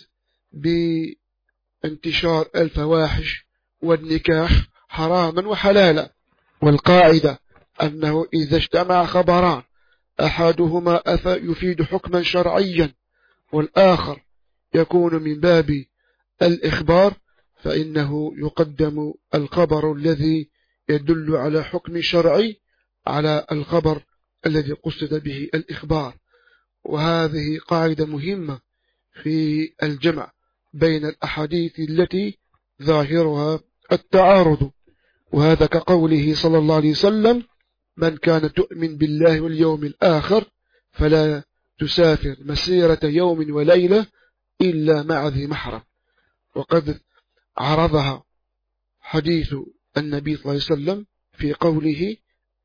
C: بانتشار الفواحش والنكاح حراما وحلالا. والقاعدة أنه إذا اجتمع خبران أحدهما يفيد حكما شرعيا والآخر يكون من باب الإخبار فإنه يقدم الخبر الذي يدل على حكم شرعي على الخبر الذي قصد به الإخبار. وهذه قاعدة مهمة في الجمع بين الأحاديث التي ظاهرها التعارض. وهذا كقوله صلى الله عليه وسلم: من كان تؤمن بالله واليوم الآخر فلا تسافر مسيرة يوم وليلة إلا مع ذي محرم. وقد عرضها حديث النبي صلى الله عليه وسلم في قوله: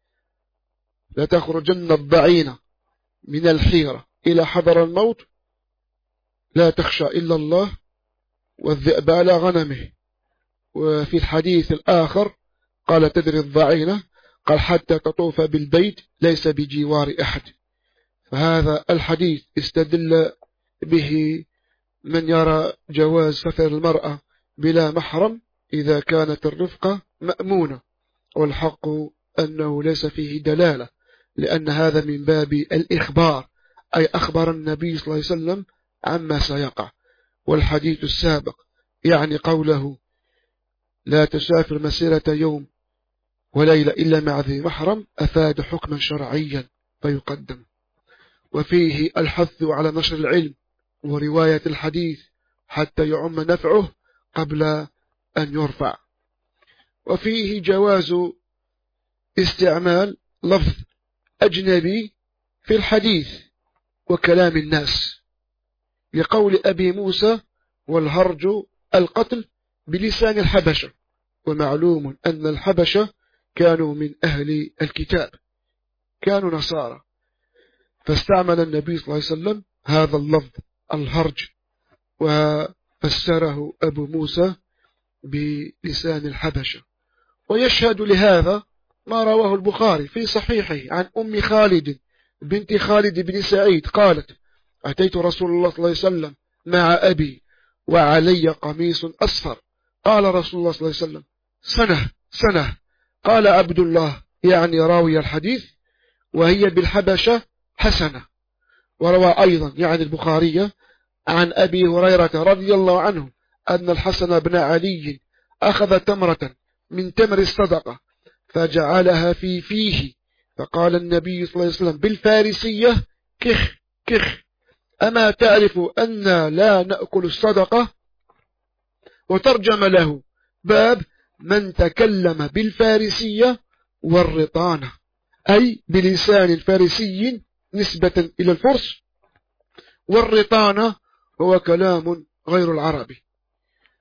C: لتخرجن الضعينة من الحيرة إلى حضر الموت لا تخشى إلا الله والذئب على غنمه. وفي الحديث الآخر قال: تدري الضعينة؟ قال: حتى تطوف بالبيت ليس بجوار أحد. فهذا الحديث استدل به من يرى جواز سفر المرأة بلا محرم إذا كانت الرفقة مأمونة، والحق أنه ليس فيه دلالة، لأن هذا من باب الإخبار، أي أخبر النبي صلى الله عليه وسلم عما سيقع. والحديث السابق يعني قوله: لا تسافر مسيرة يوم وليلة إلا مع ذي محرم، أفاد حكما شرعيا فيقدم. وفيه الحث على نشر العلم ورواية الحديث حتى يعم نفعه قبل أن يرفع. وفيه جواز استعمال لفظ أجنبي في الحديث وكلام الناس، لقول أبي موسى: والهرج القتل بلسان الحبشة. ومعلوم أن الحبشة كانوا من أهل الكتاب، كانوا نصارى، فاستعمل النبي صلى الله عليه وسلم هذا اللفظ الهرج وفسره أبو موسى بلسان الحبشة. ويشهد لهذا ما رواه البخاري في صحيحه عن أم خالد بنت خالد بن سعيد قالت: أتيت رسول الله صلى الله عليه وسلم مع أبي وعلي قميص أصفر. قال رسول الله صلى الله عليه وسلم: سنة سنة. قال عبد الله يعني راوي الحديث: وهي بالحبشة حسنة. وروى أيضا يعني البخاري عن أبي هريرة رضي الله عنه أن الحسن بن علي أخذ تمرة من تمر الصدقة فجعلها في فيه، فقال النبي صلى الله عليه وسلم بالفارسية: كخ كخ، أما تعرف أن لا نأكل الصدقة؟ وترجم له باب من تكلم بالفارسية والرطانة، أي بلسان الفارسي نسبة إلى الفرس، والرطانة هو كلام غير العربي.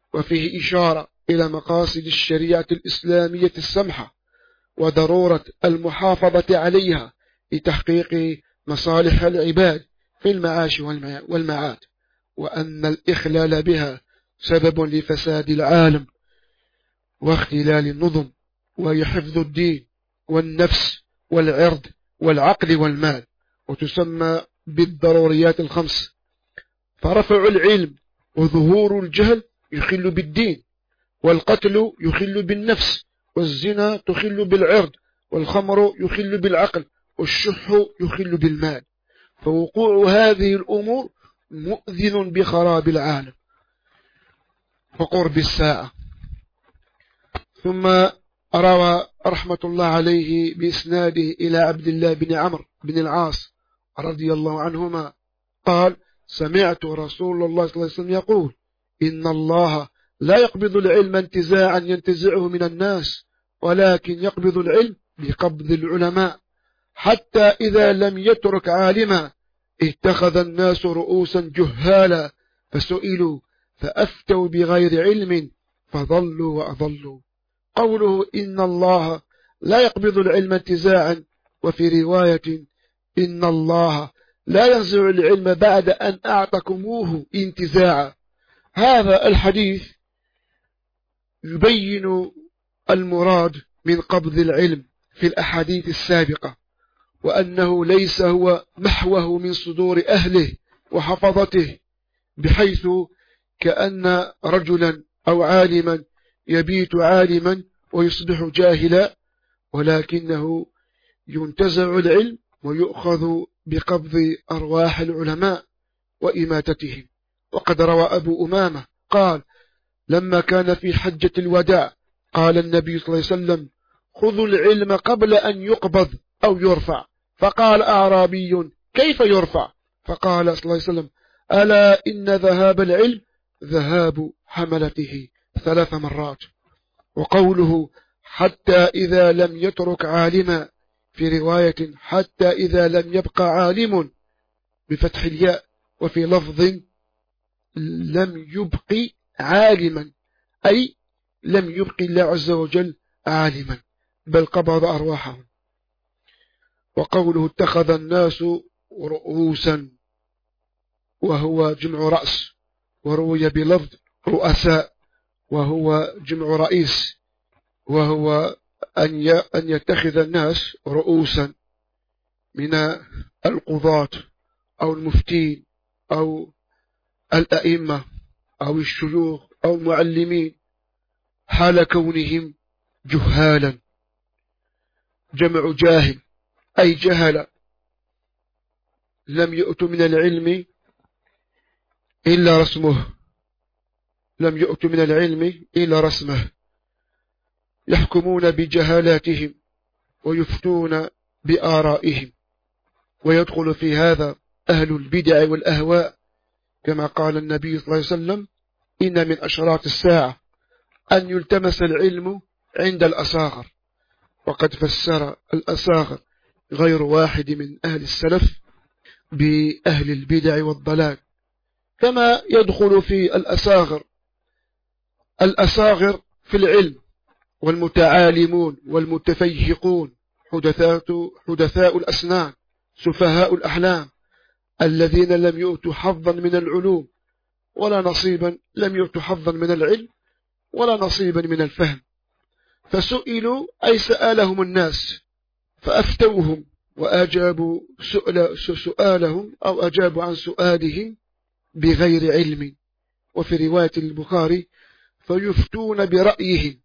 C: وفيه إشارة إلى مقاصد الشريعة الإسلامية السمحة وضرورة المحافظة عليها لتحقيق مصالح العباد في المعاش والمعاد، وأن الإخلال بها سبب لفساد العالم واختلال النظم وحفظ الدين والنفس والعرض والعقل والمال، وتسمى بالضروريات الخمس. فرفع العلم وظهور الجهل يخل بالدين، والقتل يخل بالنفس، والزنا تخل بالعرض، والخمر يخل بالعقل، والشح يخل بالمال. فوقوع هذه الأمور مؤذن بخراب العالم وقرب الساعة. ثم روى رحمة الله عليه بإسناده إلى عبد الله بن عمرو بن العاص رضي الله عنهما قال: سمعت رسول الله صلى الله عليه وسلم يقول: إن الله لا يقبض العلم انتزاعا ينتزعه من الناس، ولكن يقبض العلم بقبض العلماء، حتى إذا لم يترك عالما اتخذ الناس رؤوسا جهالا فسئلوا فأفتوا بغير علم فضلوا وأضلوا. قوله إن الله لا يقبض العلم انتزاعا، وفي رواية إن الله لا ينزع العلم بعد أن أعطكموه انتزاعا. هذا الحديث يبين المراد من قبض العلم في الأحاديث السابقة، وأنه ليس هو محوه من صدور أهله وحفظته، بحيث كأن رجلا أو عالما يبيت عالما ويصبح جاهلا، ولكنه ينتزع العلم ويؤخذ بقبض أرواح العلماء وإماتتهم. وقد روى أبو أمامة قال: لما كان في حجة الوداع قال النبي صلى الله عليه وسلم: خذوا العلم قبل أن يقبض أو يرفع. فقال أعرابي: كيف يرفع؟ فقال صلى الله عليه وسلم: ألا إن ذهاب العلم ذهاب حملته ثلاث مرات. وقوله حتى إذا لم يترك عالما، في رواية حتى إذا لم يبقى عالم بفتح الياء، وفي لفظ لم يبقي عالما، أي لم يبقي الله عز وجل عالما، بل قبض أرواحهم. وقوله اتخذ الناس رؤوسا، وهو جمع رأس، وروي بلفظ رؤساء، وهو جمع رئيس، وهو أن يتخذ الناس رؤوسا من القضاة أو المفتين أو الأئمة أو الشيوخ أو المعلمين، حال كونهم جهالا. جمع جاهل أي جهل، لم يؤتوا من العلم إلا رسمه، لم يؤتوا من العلم إلا رسمه، يحكمون بجهالاتهم ويفتون بآرائهم. ويدخل في هذا أهل البدع والأهواء، كما قال النبي صلى الله عليه وسلم: إن من أشراط الساعة أن يلتمس العلم عند الأصاغر. وقد فسر الأصاغر غير واحد من أهل السلف بأهل البدع والضلال، كما يدخل في الأصاغر الأصاغر في العلم والمتعالمون والمتفيهقون، حدثاء حدثاء الأسنان، سفهاء الأحلام، الذين لم يؤتوا حظا من العلوم ولا نصيبا، لم يؤتوا حظا من العلم ولا نصيبا من الفهم، فسئلوا أي سألهم الناس فأفتوهم وأجابوا سؤال سؤالهم أو أجابوا عن سؤالهم بغير علم. وفي رواية البخاري: فيفتون برأيهم،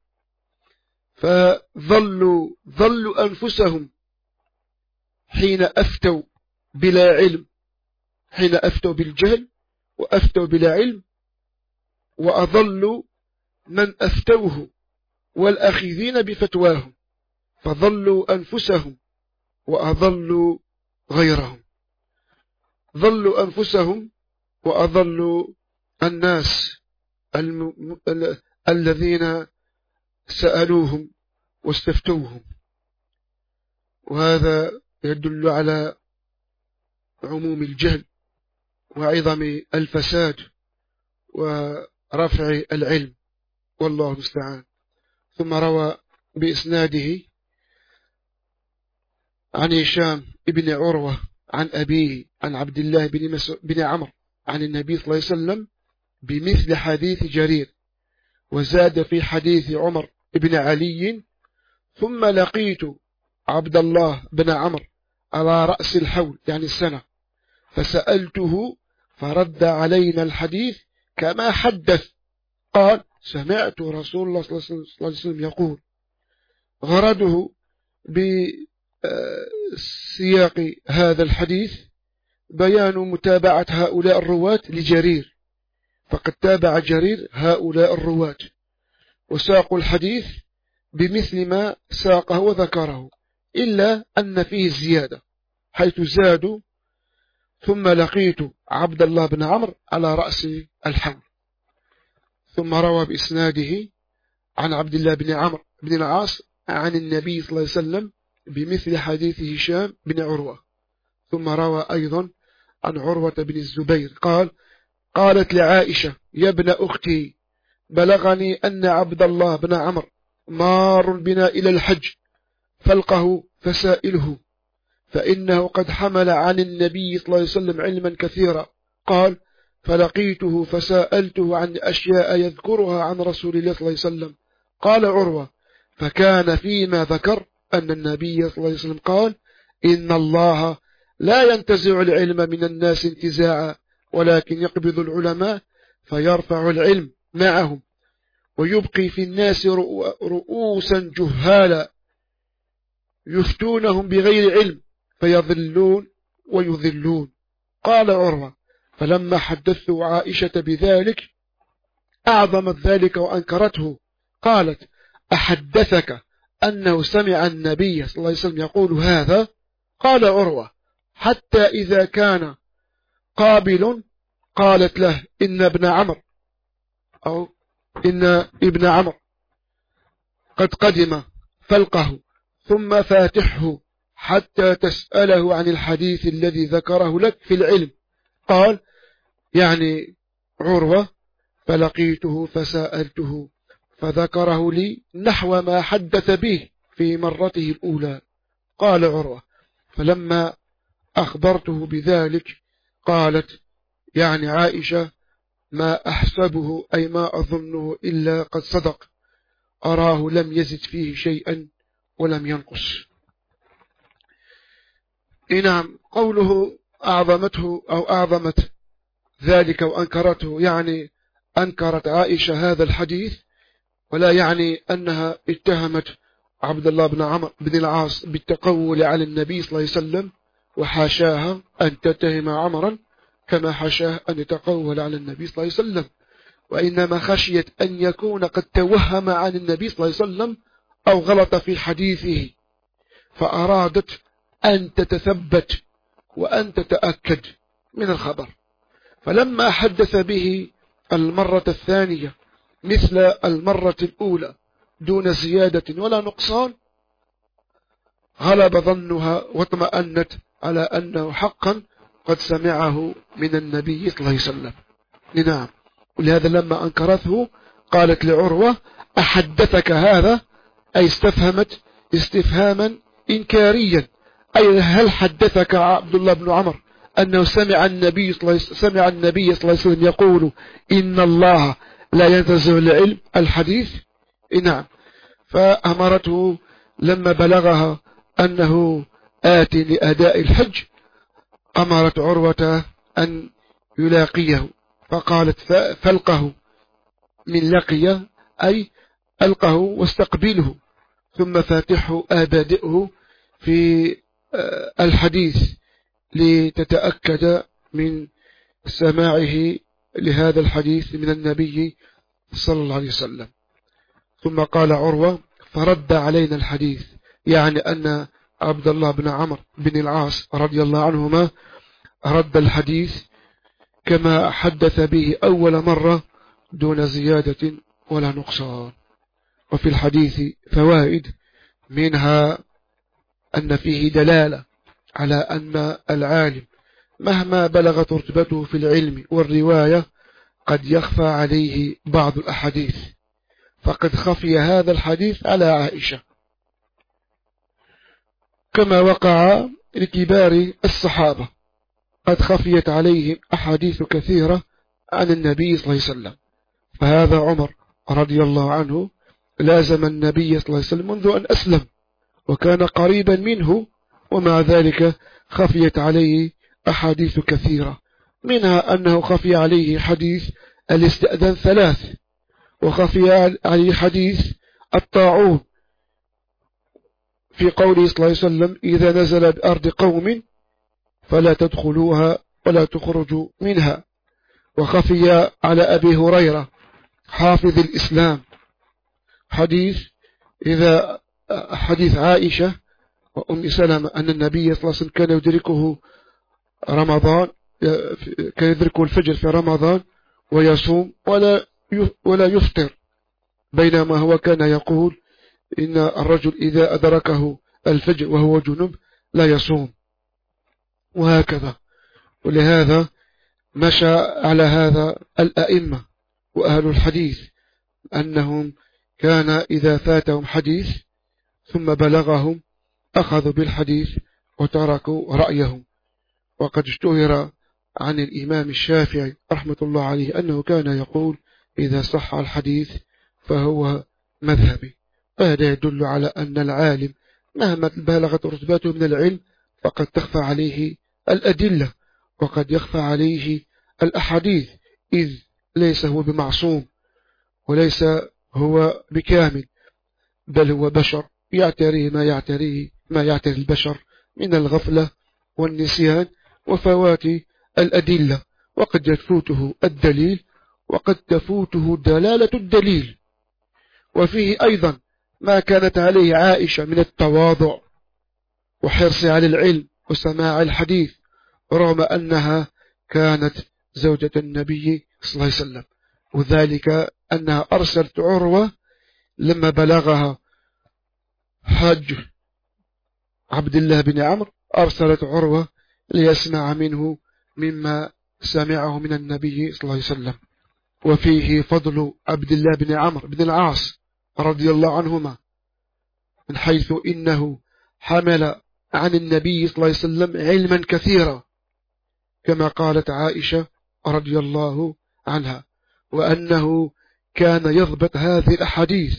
C: فظلوا ظلوا أنفسهم حين أفتوا بلا علم، حين أفتوا بالجهل وأفتوا بلا علم، وأضلوا من أفتوه والأخذين بفتواهم، فظلوا أنفسهم وأضلوا غيرهم. ظلوا أنفسهم وأضلوا الناس الم... ال... الذين سألوهم واستفتوهم. وهذا يدل على عموم الجهل وعظم الفساد رفع العلم، والله المستعان. ثم روى بإسناده عن هشام بن عروة عن أبيه عن عبد الله بن, مس... بن عمرو عن النبي صلى الله عليه وسلم بمثل حديث جرير، وزاد في حديث عمر بن علي: ثم لقيت عبد الله بن عمرو على رأس الحول يعني السنة، فسألته فرد علينا الحديث كما حدث. قال: سمعت رسول الله صلى الله عليه وسلم يقول. غرضه بسياق هذا الحديث بيان متابعة هؤلاء الرواة لجرير، فقد تابع جرير هؤلاء الرواة وساقوا الحديث بمثل ما ساقه وذكره، إلا أن فيه زيادة حيث زادوا: ثم لقيت عبد الله بن عمرو على رأس الحول. ثم روى بإسناده عن عبد الله بن عمرو بن العاص عن النبي صلى الله عليه وسلم بمثل حديث هشام بن عروة. ثم روى أيضا عن عروة بن الزبير قال: قالت لعائشة: يا ابن أختي، بلغني أن عبد الله بن عمرو مار بنا إلى الحج، فالقه فسائله، فإنه قد حمل عن النبي صلى الله عليه وسلم علما كثيرا. قال: فلقيته فسألته عن أشياء يذكرها عن رسول الله صلى الله عليه وسلم. قال عروة: فكان فيما ذكر أن النبي صلى الله عليه وسلم قال: إن الله لا ينتزع العلم من الناس انتزاعا، ولكن يقبض العلماء فيرفع العلم معهم، ويبقي في الناس رؤوسا جهالا يفتونهم بغير علم فيضلون ويضلون. قال عروة: فلما حدثت عائشة بذلك أعظمت ذلك وأنكرته. قالت: أحدثك أنه سمع النبي صلى الله عليه وسلم يقول هذا؟ قال عروة: حتى إذا كان قابل قالت له: إن ابن عمرو أو إن ابن عمرو قد قدم، فالقه ثم فاتحه حتى تسأله عن الحديث الذي ذكره لك في العلم. قال يعني عروة: فلقيته فسألته فذكره لي نحو ما حدث به في مرته الأولى. قال عروة: فلما أخبرته بذلك قالت يعني عائشة: ما أحسبه أي ما أظنه إلا قد صدق، أراه لم يزد فيه شيئا ولم ينقص. نعم، قوله أعظمته أو أعظمت ذلك وأنكرته، يعني أنكرت عائشة هذا الحديث، ولا يعني أنها اتهمت عبد الله بن عمرو بن العاص بالتقول على النبي صلى الله عليه وسلم، وحاشاها أن تتهم عمرا كما حاشاه أن يتقول على النبي صلى الله عليه وسلم، وإنما خشيت أن يكون قد توهم عن النبي صلى الله عليه وسلم أو غلط في حديثه، فأرادت أن تتثبت وأن تتأكد من الخبر. فلما حدث به المرة الثانية مثل المرة الأولى دون زيادة ولا نقصان، غلب ظنها واطمأنت على أنه حقا قد سمعه من النبي صلى الله عليه وسلم. نعم، ولهذا لما أنكرته قالت لعروة: أحدثك هذا؟ أي استفهمت استفهاما إنكاريا، أي هل حدثك عبد الله بن عمرو أنه سمع النبي سمع النبي صلى الله عليه وسلم يقول إن الله لا ينتزع العلم الحديث؟ نعم. فأمرته لما بلغها أنه آت لأداء الحج، أمرت عروة أن يلاقيه، فقالت: فالقه من لقيه أي ألقه واستقبله، ثم فاتحه أبادئه في الحديث لتتأكد من سماعه لهذا الحديث من النبي صلى الله عليه وسلم. ثم قال عروة: فرد علينا الحديث، يعني أن عبد الله بن عمرو بن العاص رضي الله عنهما رد الحديث كما حدث به أول مرة دون زيادة ولا نقصان. وفي الحديث فوائد، منها أن فيه دلالة على أن العالم مهما بلغت رتبته في العلم والرواية قد يخفى عليه بعض الأحاديث، فقد خفي هذا الحديث على عائشة كما وقع لكبار الصحابة، قد خفيت عليهم أحاديث كثيرة عن النبي صلى الله عليه وسلم. فهذا عمر رضي الله عنه لازم النبي صلى الله عليه وسلم منذ أن أسلم وكان قريبا منه، ومع ذلك خفيت عليه أحاديث كثيرة، منها أنه خفي عليه حديث الاستئذان ثلاث، وخفي عليه حديث الطاعون في قوله صلى الله عليه وسلم إذا نزل بأرض قوم فلا تدخلوها ولا تخرجوا منها. وخفي على أبي هريرة حافظ الإسلام حديث إذا حديث عائشة وأم سلمة أن النبي صلى الله عليه وسلم كان يدركه رمضان، كان يدركه الفجر في رمضان ويصوم ولا ولا يفطر، بينما هو كان يقول إن الرجل إذا أدركه الفجر وهو جنب لا يصوم، وهكذا. ولهذا مشى على هذا الأئمة وأهل الحديث أنهم كان إذا فاتهم حديث ثم بلغهم أخذوا بالحديث وتركوا رأيهم. وقد اشتهر عن الإمام الشافعي رحمة الله عليه أنه كان يقول إذا صح الحديث فهو مذهبي. وهذا يدل على أن العالم مهما بلغت رتبته من العلم فقد تخفى عليه الأدلة وقد يخفى عليه الأحاديث، إذ ليس هو بمعصوم وليس هو بكامل، بل هو بشر يعتريه ما يعتريه ما يعتري البشر من الغفلة والنسيان وفوات الأدلة، وقد يفوته الدليل وقد تفوته دلالة الدليل. وفيه أيضا ما كانت عليه عائشة من التواضع وحرص على العلم وسماع الحديث، رغم أنها كانت زوجة النبي صلى الله عليه وسلم، وذلك أنها أرسلت عروة لما بلغها حج عبد الله بن عمرو، أرسلت عروة ليسمع منه مما سمعه من النبي صلى الله عليه وسلم. وفيه فضل عبد الله بن عمرو بن العاص رضي الله عنهما، من حيث إنه حمل عن النبي صلى الله عليه وسلم علما كثيرا كما قالت عائشة رضي الله عنها، وأنه كان يضبط هذه الأحاديث.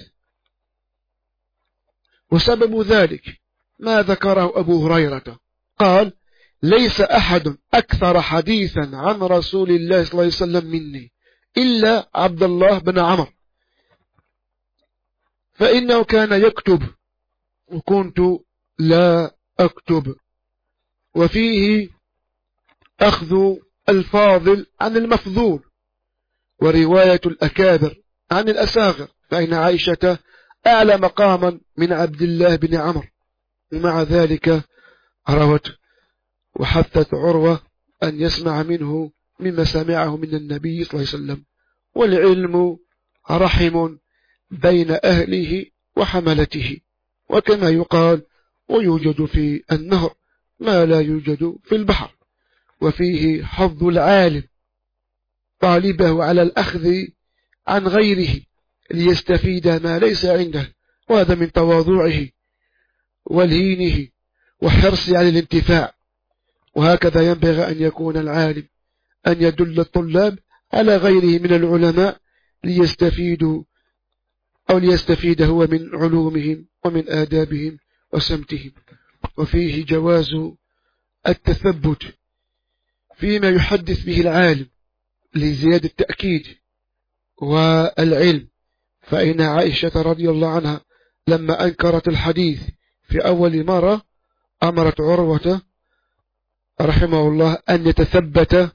C: وسبب ذلك ما ذكره أبو هريرة قال ليس أحد أكثر حديثا عن رسول الله صلى الله عليه وسلم مني إلا عبد الله بن عمرو، فإنه كان يكتب وكنت لا أكتب. وفيه أخذ الفاضل عن المفضول ورواية الأكابر عن الأساغر، فإن عائشة أعلى مقاما من عبد الله بن عمرو، ومع ذلك روت وحثت عروة أن يسمع منه مما سمعه من النبي صلى الله عليه وسلم. والعلم رحم بين أهله وحملته، وكما يقال ويوجد في النهر ما لا يوجد في البحر. وفيه حظ العالم طالبه على الأخذ عن غيره ليستفيد ما ليس عنده، وهذا من تواضعه ولينه وحرصه على الانتفاع. وهكذا ينبغي أن يكون العالم، أن يدل الطلاب على غيره من العلماء ليستفيدوا أو ليستفيد هو من علومهم ومن آدابهم وسمتهم. وفيه جواز التثبت فيما يحدث به العالم لزيادة التأكيد والعلم، فإن عائشة رضي الله عنها لما أنكرت الحديث في أول مرة أمرت عروة رحمه الله أن يتثبت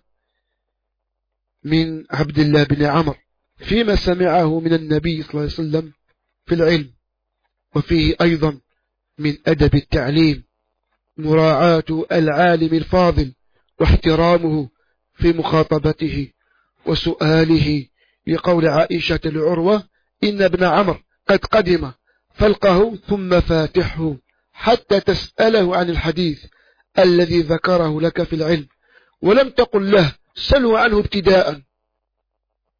C: من عبد الله بن عمرو فيما سمعه من النبي صلى الله عليه وسلم في العلم. وفيه أيضا من أدب التعليم مراعاة العالم الفاضل واحترامه في مخاطبته وسؤاله، لقول عائشة لعروة إن ابن عمرو قد قدم فالقه ثم فاتحه حتى تسأله عن الحديث الذي ذكره لك في العلم، ولم تقل له سلوا عنه ابتداء،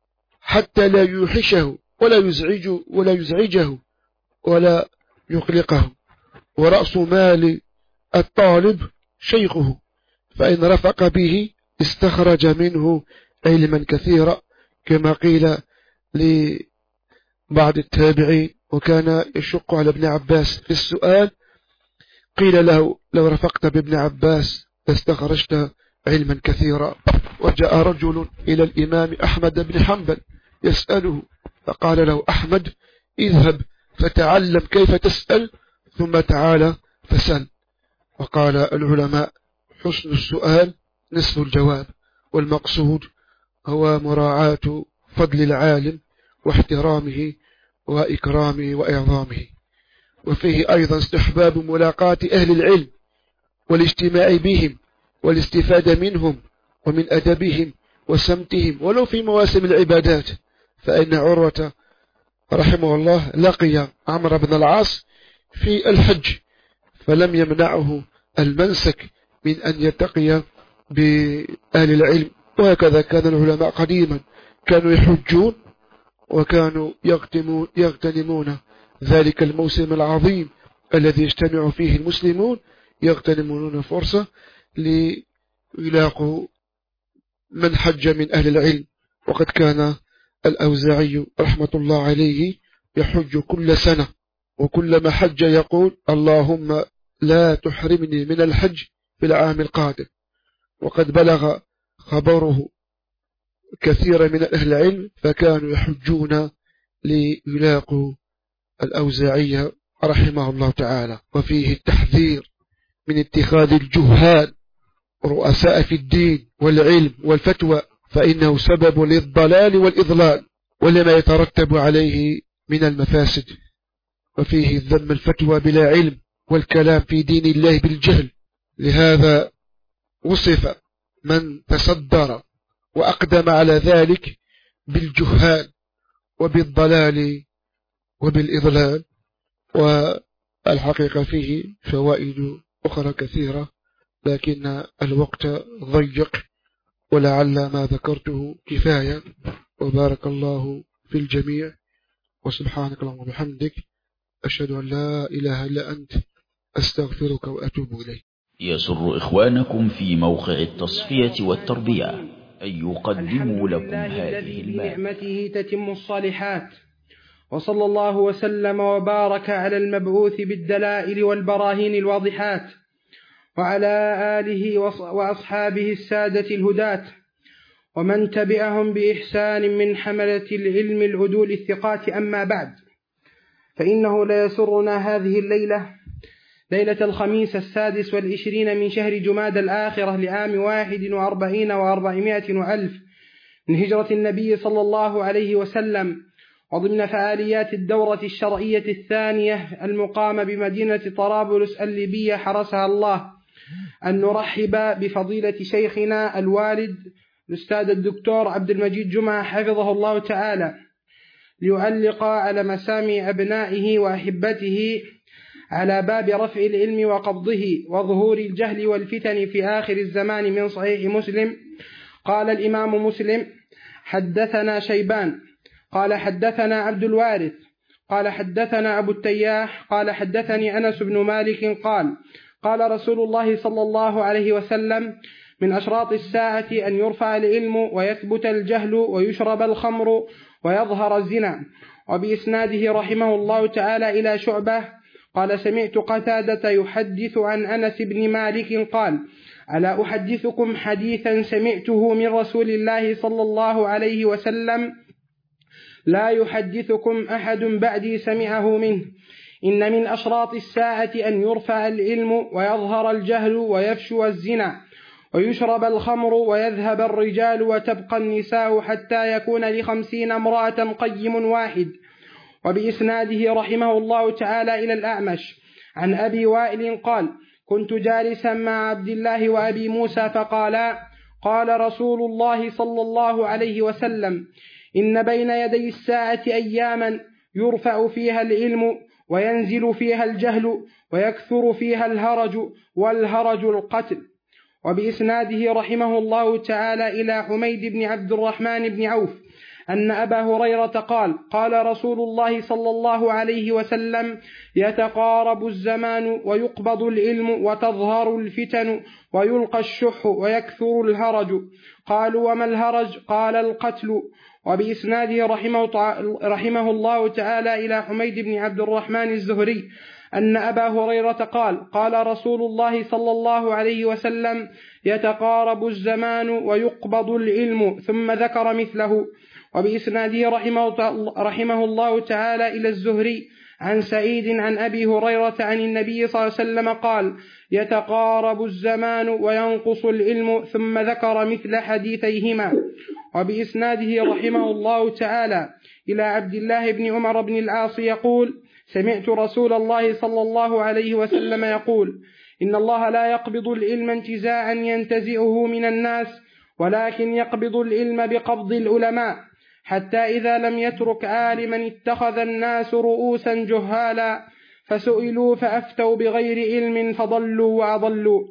C: حتى لا يوحشه ولا يزعجه ولا يزعجه ولا يقلقه. ورأس مال الطالب شيخه، فإن رفق به استخرج منه علما كثيرا، كما قيل لبعض التابعين وكان يشق على ابن عباس في السؤال، قيل له لو رفقت بابن عباس لاستخرجت علما كثيرا. وجاء رجل إلى الإمام أحمد بن حنبل يسأله، فقال له أحمد اذهب فتعلم كيف تسأل ثم تعالى فسل. وقال العلماء حسن السؤال نصف الجواب، والمقصود هو مراعاة فضل العالم واحترامه وإكرامه وإعظامه. وفيه أيضا استحباب ملاقاة أهل العلم والاجتماع بهم والاستفادة منهم ومن أدبهم وسمتهم ولو في مواسم العبادات، فإن عروة رحمه الله لقي عمرو بن العاص في الحج فلم يمنعه المنسك من أن يلتقي بأهل العلم. وهكذا كان العلماء قديما، كانوا يحجون وكانوا يغتنمون ذلك الموسم العظيم الذي يجتمع فيه المسلمون، يغتنمون فرصة ليلاقوا من حج من أهل العلم. وقد كان الأوزاعي رحمة الله عليه يحج كل سنة، وكلما حج يقول اللهم لا تحرمني من الحج في العام القادم. وقد بلغ خبره كثير من أهل العلم فكانوا يحجون ليلاقوا الأوزاعي رحمه الله تعالى. وفيه التحذير من اتخاذ الجهال رؤساء في الدين والعلم والفتوى، فإنه سبب للضلال والإضلال ولما يترتب عليه من المفاسد. وفيه ذم الفتوى بلا علم والكلام في دين الله بالجهل، لهذا وصف من تصدر وأقدم على ذلك بالجهال وبالضلال وبالإضلال. والحقيقة فيه فوائد أخرى كثيرة، لكن الوقت ضيق ولعل ما ذكرته كفاية. وبارك الله في الجميع، وسبحانك اللهم وبحمدك أشهد أن لا إله إلا أنت أستغفرك وأتوب إليك.
A: يسر إخوانكم في موقع التصفية والتربية أن يقدموا لكم هذه المادة.
B: بنعمته تتم الصالحات، وصلى الله وسلم وبارك على المبعوث بالدلائل والبراهين الواضحات، وعلى آله وأصحابه السادة الهداة، ومن تبعهم بإحسان من حملة العلم العدول الثقات. أما بعد، فإنه ليسرنا هذه الليلة، ليلة الخميس السادس والعشرين من شهر جماد الآخرة لعام واحد وأربعين وأربعمائة وألف من هجرة النبي صلى الله عليه وسلم، وضمن فعاليات الدورة الشرعية الثانية المقامة بمدينة طرابلس الليبية حرسها الله، أن نرحب بفضيلة شيخنا الوالد الأستاذ الدكتور عبد المجيد جمعة حفظه الله تعالى، ليعلق على مسامع أبنائه وأحبته على باب رفع العلم وقبضه وظهور الجهل والفتن في آخر الزمان من صحيح مسلم. قال الإمام مسلم: حدثنا شيبان قال حدثنا عبد الوارث قال حدثنا أبو التياح قال حدثني أنس بن مالك قال قال رسول الله صلى الله عليه وسلم: من أشراط الساعة أن يرفع العلم ويثبت الجهل ويشرب الخمر ويظهر الزنا. وبإسناده رحمه الله تعالى إلى شعبة قال: سمعت قتادة يحدث عن أنس بن مالك قال: ألا أحدثكم حديثا سمعته من رسول الله صلى الله عليه وسلم لا يحدثكم أحد بعدي سمعه منه، إن من أشراط الساعة أن يرفع العلم ويظهر الجهل ويفشو الزنا ويشرب الخمر ويذهب الرجال وتبقى النساء حتى يكون لخمسين امرأة قيم واحد. وبإسناده رحمه الله تعالى إلى الأعمش عن أبي وائل قال: كنت جالسا مع عبد الله وأبي موسى فقالا: قال رسول الله صلى الله عليه وسلم: إن بين يدي الساعة أياما يرفع فيها العلم وينزل فيها الجهل ويكثر فيها الهرج، والهرج القتل. وبإسناده رحمه الله تعالى إلى حميد بن عبد الرحمن بن عوف أن أبا هريرة قال قال رسول الله صلى الله عليه وسلم يتقارب الزمان ويقبض العلم وتظهر الفتن ويلقى الشح ويكثر الهرج. قالوا وما الهرج؟ قال القتل. وبإسناده رحمه, رحمه الله تعالى إلى حميد بن عبد الرحمن الزهري أن أبا هريرة قال قال رسول الله صلى الله عليه وسلم يتقارب الزمان ويقبض العلم، ثم ذكر مثله. وبإسناده رحمه, رحمه الله تعالى إلى الزهري عن سعيد عن أبي هريرة عن النبي صلى الله عليه وسلم قال يتقارب الزمان وينقص العلم، ثم ذكر مثل حديثيهما. وبإسناده رحمه الله تعالى إلى عبد الله بن عمر بن العاص يقول سمعت رسول الله صلى الله عليه وسلم يقول إن الله لا يقبض العلم انتزاعا ينتزعه من الناس، ولكن يقبض العلم بقبض العلماء، حتى إذا لم يترك عالما اتخذ الناس رؤوسا جهالا فسئلوا فأفتوا بغير علم فضلوا وأضلوا.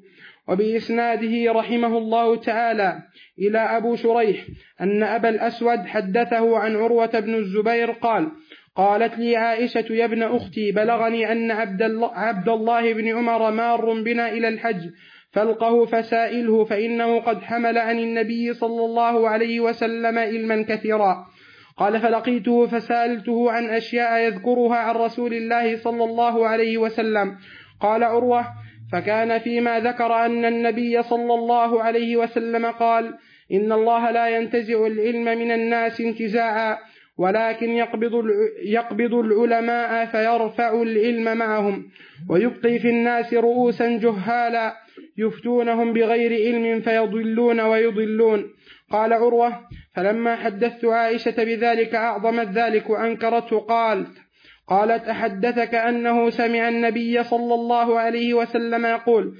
B: وبإسناده رحمه الله تعالى إلى أبو شريح أن أبا الأسود حدثه عن عروة بن الزبير قال قالت لي عائشة يا ابن أختي بلغني أن عبد الله, عبد الله بن عمر مار بنا إلى الحج فالقه فسائله فإنه قد حمل عن النبي صلى الله عليه وسلم علما كثيرا. قال فلقيته فسألته عن أشياء يذكرها عن رسول الله صلى الله عليه وسلم. قال عروة فكان فيما ذكر أن النبي صلى الله عليه وسلم قال إن الله لا ينتزع العلم من الناس انتزاعا، ولكن يقبض يقبض العلماء فيرفع العلم معهم ويبقي في الناس رؤوسا جهالا يفتونهم بغير علم فيضلون ويضلون. قال عروة فلما حدثت عائشة بذلك أعظمت ذلك وأنكرته قالت قالت أحدثك أنه سمع النبي صلى الله عليه وسلم يقول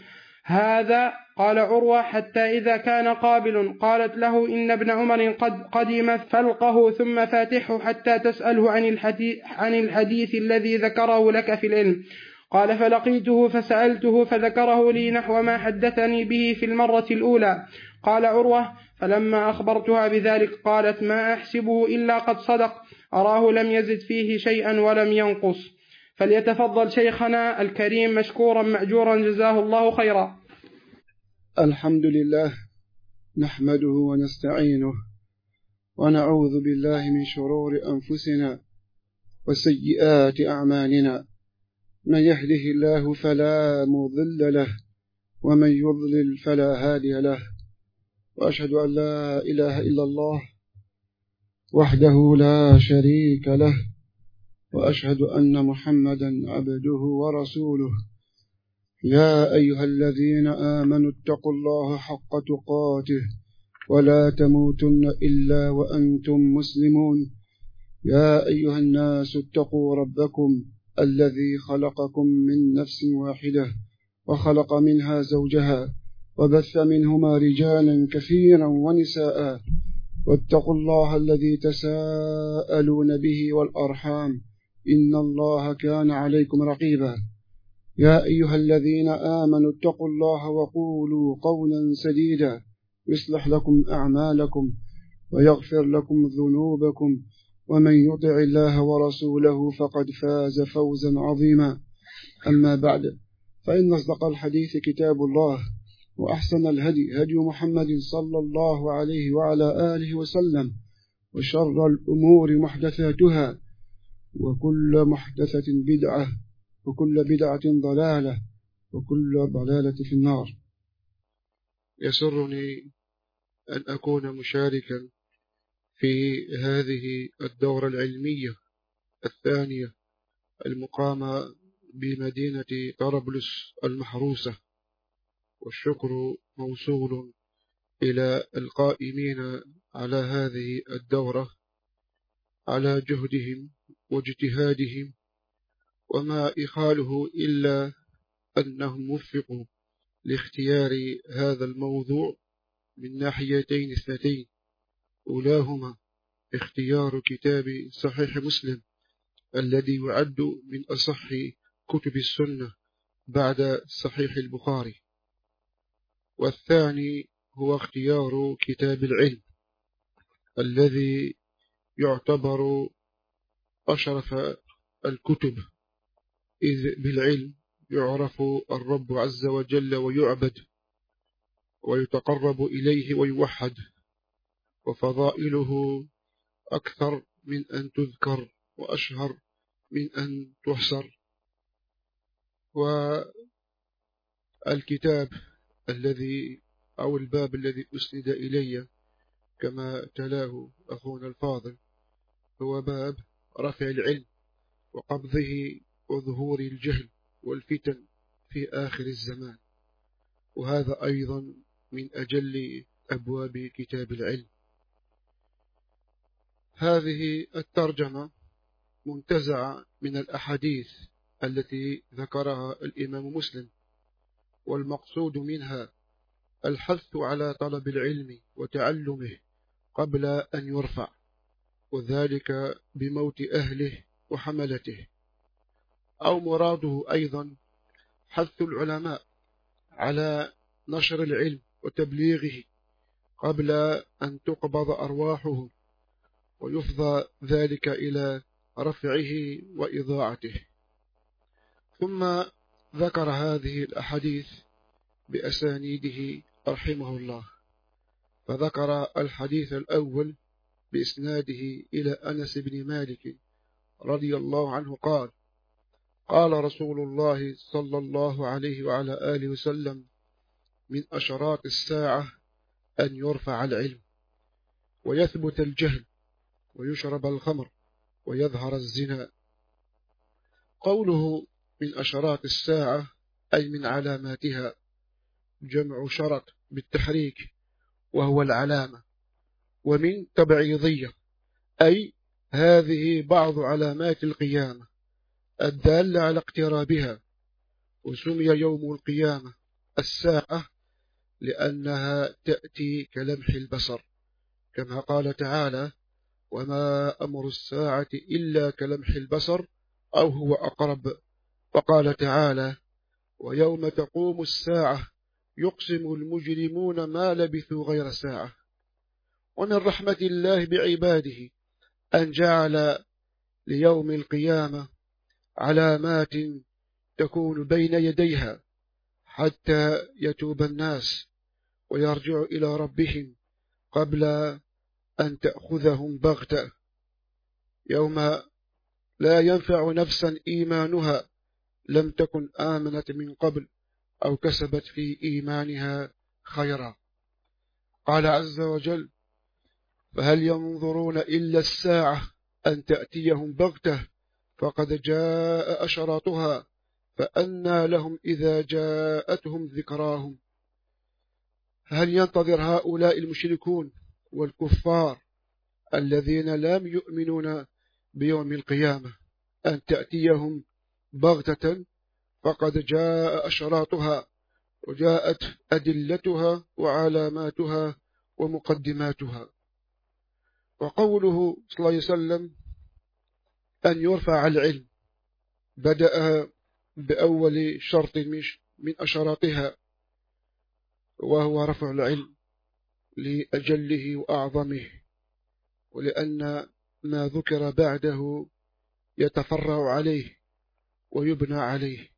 B: هذا؟ قال عروة حتى إذا كان قابل قالت له إن ابن عمر قد قدم فلقه ثم فاتحه حتى تسأله عن الحديث, عن الحديث الذي ذكره لك في العلم. قال فلقيته فسألته فذكره لي نحو ما حدثني به في المرة الأولى. قال عروة فلما أخبرتها بذلك قالت ما أحسبه إلا قد صدق، أراه لم يزد فيه شيئا ولم ينقص. فليتفضل شيخنا الكريم مشكورا مأجورا جزاه الله خيرا.
C: الحمد لله نحمده ونستعينه ونعوذ بالله من شرور أنفسنا وسيئات أعمالنا، من يهده الله فلا مضل له ومن يضلل فلا هادي له، وأشهد أن لا إله إلا الله وحده لا شريك له، وأشهد أن محمدا عبده ورسوله. يا أيها الذين آمنوا اتقوا الله حق تقاته ولا تموتن إلا وأنتم مسلمون. يا أيها الناس اتقوا ربكم الذي خلقكم من نفس واحدة وخلق منها زوجها وبث منهما رجالا كثيرا ونساء، واتقوا الله الذي تساءلون به والأرحام إن الله كان عليكم رقيبا. يا أيها الذين آمنوا اتقوا الله وقولوا قولا سديدا يصلح لكم أعمالكم ويغفر لكم ذنوبكم، ومن يطع الله ورسوله فقد فاز فوزا عظيما. أما بعد، فإن أصدق الحديث كتاب الله، وأحسن الهدي هدي محمد صلى الله عليه وعلى آله وسلم، وشر الأمور محدثاتها، وكل محدثة بدعة، وكل بدعة ضلالة، وكل ضلالة في النار. يسرني أن أكون مشاركا في هذه الدورة العلمية الثانية المقامة بمدينة طرابلس المحروسة، والشكر موصول إلى القائمين على هذه الدورة على جهدهم واجتهادهم، وما إخاله إلا أنهم وفقوا لاختيار هذا الموضوع من ناحيتين اثنتين، أولاهما اختيار كتاب صحيح مسلم الذي يعد من أصح كتب السنة بعد صحيح البخاري، والثاني هو اختيار كتاب العلم الذي يعتبر أشرف الكتب، إذ بالعلم يعرف الرب عز وجل ويعبد ويتقرب إليه ويوحد، وفضائله أكثر من أن تذكر وأشهر من أن تحصر. والكتاب الذي أو الباب الذي أسند إلي كما تلاه أخونا الفاضل هو باب رفع العلم وقبضه وظهور الجهل والفتن في آخر الزمان، وهذا أيضا من أجل أبواب كتاب العلم. هذه الترجمة منتزعة من الأحاديث التي ذكرها الإمام مسلم، والمقصود منها الحث على طلب العلم وتعلمه قبل أن يرفع، وذلك بموت أهله وحملته. أو مراده أيضا حث العلماء على نشر العلم وتبليغه قبل أن تقبض أرواحهم ويفضى ذلك إلى رفعه وإضاعته. ثم ذكر هذه الأحاديث بأسانيده رحمه الله، فذكر الحديث الأول بإسناده إلى أنس بن مالك رضي الله عنه قال: قال رسول الله صلى الله عليه وعلى آله وسلم: من أشراط الساعة أن يرفع العلم ويثبت الجهل ويشرب الخمر ويظهر الزنا. قوله من أشراط الساعة أي من علاماتها، جمع شرط بالتحريك وهو العلامة، ومن تبعيضية أي هذه بعض علامات القيامة الدالة على اقترابها. وسمي يوم القيامة الساعة لأنها تأتي كلمح البصر، كما قال تعالى: وما أمر الساعة إلا كلمح البصر أو هو أقرب. وقال تعالى: ويوم تقوم الساعة يقسم المجرمون ما لبثوا غير ساعة. ومن رحمة الله بعباده أن جعل ليوم القيامة علامات تكون بين يديها حتى يتوب الناس ويرجعوا إلى ربهم قبل أن تأخذهم بغتة، يوم لا ينفع نفسا إيمانها لم تكن آمنت من قبل أو كسبت في إيمانها خيرا. قال عز وجل: فهل ينظرون إلا الساعة أن تأتيهم بغتة فقد جاء أشراطها فأنى لهم إذا جاءتهم ذكراهم. هل ينتظر هؤلاء المشركون والكفار الذين لم يؤمنون بيوم القيامة أن تأتيهم بغتة فقد جاء أشراطها وجاءت أدلتها وعلاماتها ومقدماتها؟ وقوله صلى الله عليه وسلم أن يرفع العلم بدأ بأول شرط من أشراطها، وهو رفع العلم لأجله وأعظمه، ولأن ما ذكر بعده يتفرع عليه ويبنى عليه.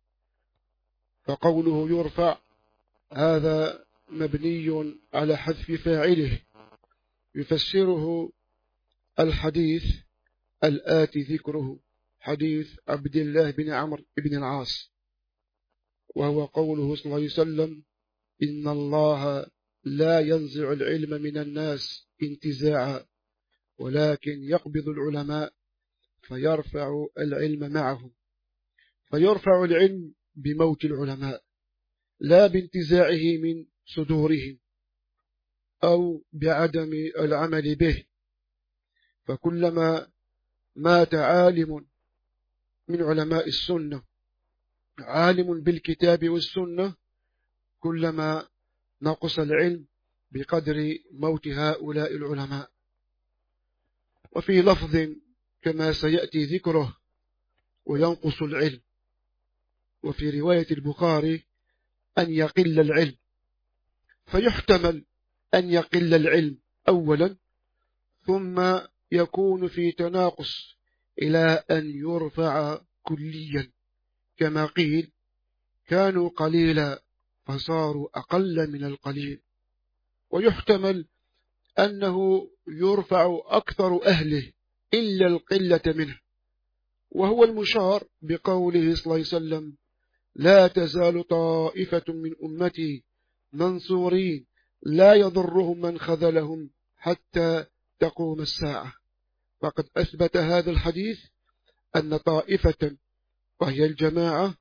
C: فقوله يرفع هذا مبني على حذف فاعله، يفسره الحديث الآتي ذكره، حديث عبد الله بن عمرو بن العاص، وهو قوله صلى الله عليه وسلم: إن الله لا ينزع العلم من الناس انتزاعا ولكن يقبض العلماء فيرفع العلم معهم. فيرفع العلم بموت العلماء لا بانتزاعه من صدورهم أو بعدم العمل به، فكلما مات عالم من علماء السنة عالم بالكتاب والسنة كلما نقص العلم بقدر موت هؤلاء العلماء. وفي لفظ كما سيأتي ذكره وينقص العلم، وفي رواية البخاري أن يقل العلم، فيحتمل أن يقل العلم أولا ثم يكون في تناقص إلى أن يرفع كليا، كما قيل كانوا قليلا فصاروا أقل من القليل. ويحتمل أنه يرفع أكثر أهله إلا القلة منه، وهو المشار بقوله صلى الله عليه وسلم: لا تزال طائفة من أمتي منصورين لا يضرهم من خذلهم حتى تقوم الساعة. فقد أثبت هذا الحديث أن طائفة وهي الجماعة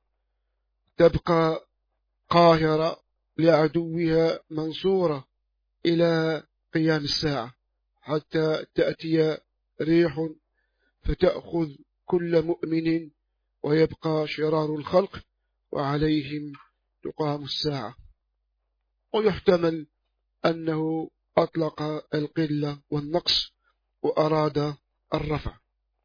C: تبقى قاهرة لعدوها منصورة إلى قيام الساعة، حتى تأتي ريح فتأخذ كل مؤمن ويبقى شرار الخلق وعليهم تقام الساعة. ويحتمل أنه أطلق القلة والنقص وأراد الرفع.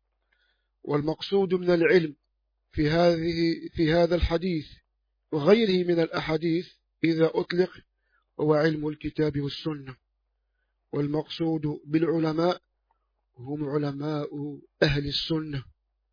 C: والمقصود من العلم في هذه في هذا الحديث وغيره من الأحاديث إذا أطلق هو علم الكتاب والسنة. والمقصود بالعلماء هم علماء أهل السنة،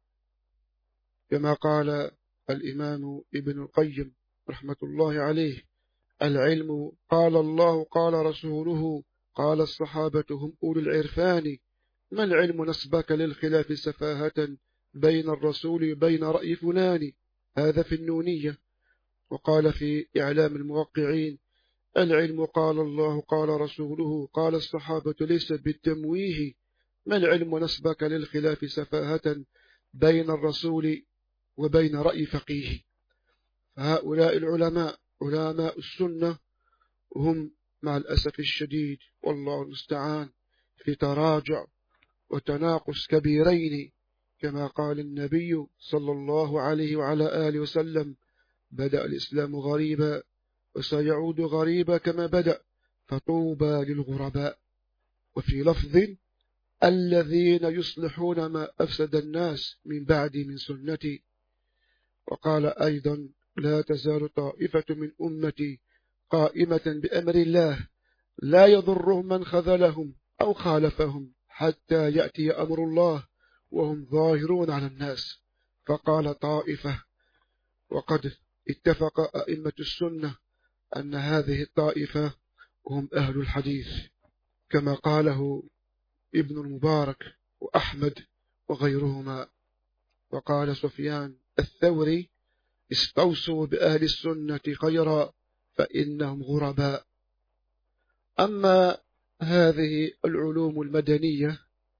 C: كما قال الإمام ابن القيم رحمة الله عليه: العلم قال الله قال رسوله قال الصحابة هم أولو العرفان، ما العلم نسبك للخلاف سفاهة بين الرسول بين رأي فلان. هذا في النونية. وقال في إعلام الموقعين: العلم قال الله قال رسوله قال الصحابة ليس بالتمويه، ما العلم نسبك للخلاف سفاهة بين الرسول وبين رأي فقيه. فهؤلاء العلماء علماء السنة هم مع الأسف الشديد والله المستعان في تراجع وتناقص كبيرين، كما قال النبي صلى الله عليه وعلى آله وسلم: بدأ الإسلام غريبا وسيعود غريبا كما بدأ فطوبى للغرباء. وفي لفظ: الذين يصلحون ما أفسد الناس من بعد من سنتي. وقال أيضا: لا تزال طائفة من أمتي قائمة بأمر الله لا يضرهم من خذلهم أو خالفهم حتى يأتي أمر الله وهم ظاهرون على الناس. فقال طائفة، وقد اتفق أئمة السنة أن هذه الطائفة هم أهل الحديث، كما قاله ابن المبارك وأحمد وغيرهما. وقال سفيان الثوري: استوصوا بأهل السنة خيرا فإنهم غرباء. أما هذه العلوم المدنية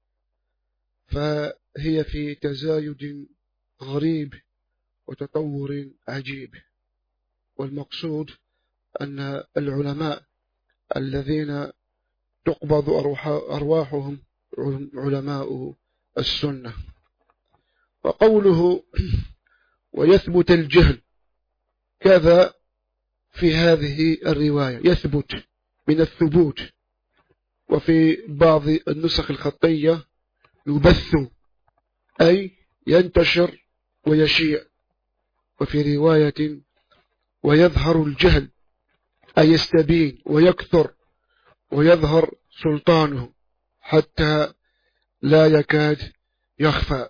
C: فهي في تزايد غريب وتطور عجيب. والمقصود أن العلماء الذين تقبض أرواحهم علماء السنة. وقوله ويثبت الجهل كذا في هذه الرواية، يثبت من الثبوت، وفي بعض النسخ الخطية يبث أي ينتشر ويشيع. وفي رواية ويظهر الجهل أي يستبين ويكثر ويظهر سلطانه حتى لا يكاد يخفى.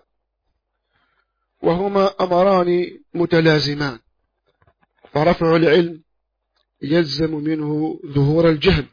C: وهما أمران متلازمان، فرفع العلم يلزم منه ظهور الجهل،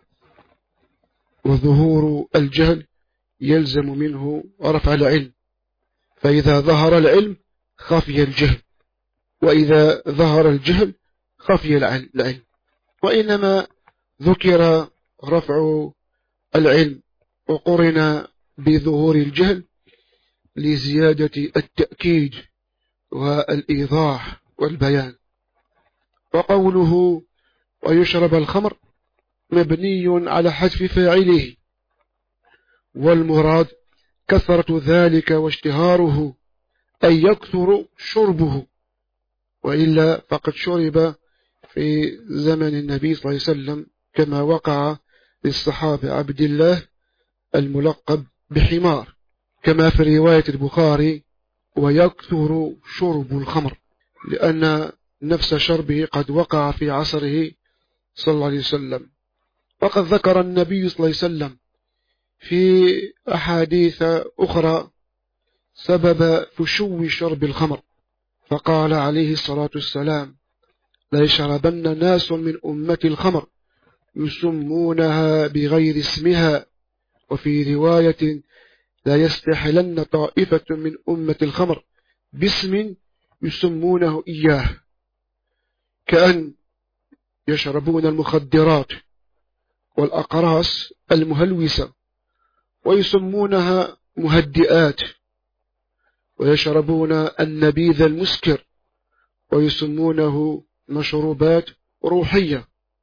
C: وظهور الجهل يلزم منه رفع العلم. فإذا ظهر العلم خفي الجهل، وإذا ظهر الجهل خفي العلم. وإنما ذكر رفع العلم وقرن بظهور الجهل لزيادة التأكيد والإيضاح والبيان. وقوله ويشرب الخمر مبني على حذف فاعله، والمراد كثرة ذلك واشتهاره أي يكثر شربه، وإلا فقد شرب في زمن النبي صلى الله عليه وسلم كما وقع للصحابة عبد الله الملقب بحمار، كما في رواية البخاري ويكثر شرب الخمر، لأن نفس شربه قد وقع في عصره صلى الله عليه وسلم. وقد ذكر النبي صلى الله عليه وسلم في أحاديث أخرى سبب فشو شرب الخمر، فقال عليه الصلاة والسلام: لا يشربن ناس من أمة الخمر يسمونها بغير اسمها، وفي رواية: لا يستحلن طائفة من أمة الخمر باسم يسمونه إياه، كأن يشربون المخدرات والأقراص المهلوسة ويسمونها مهدئات، ويشربون النبيذ المسكر ويسمونه مشروبات روحية،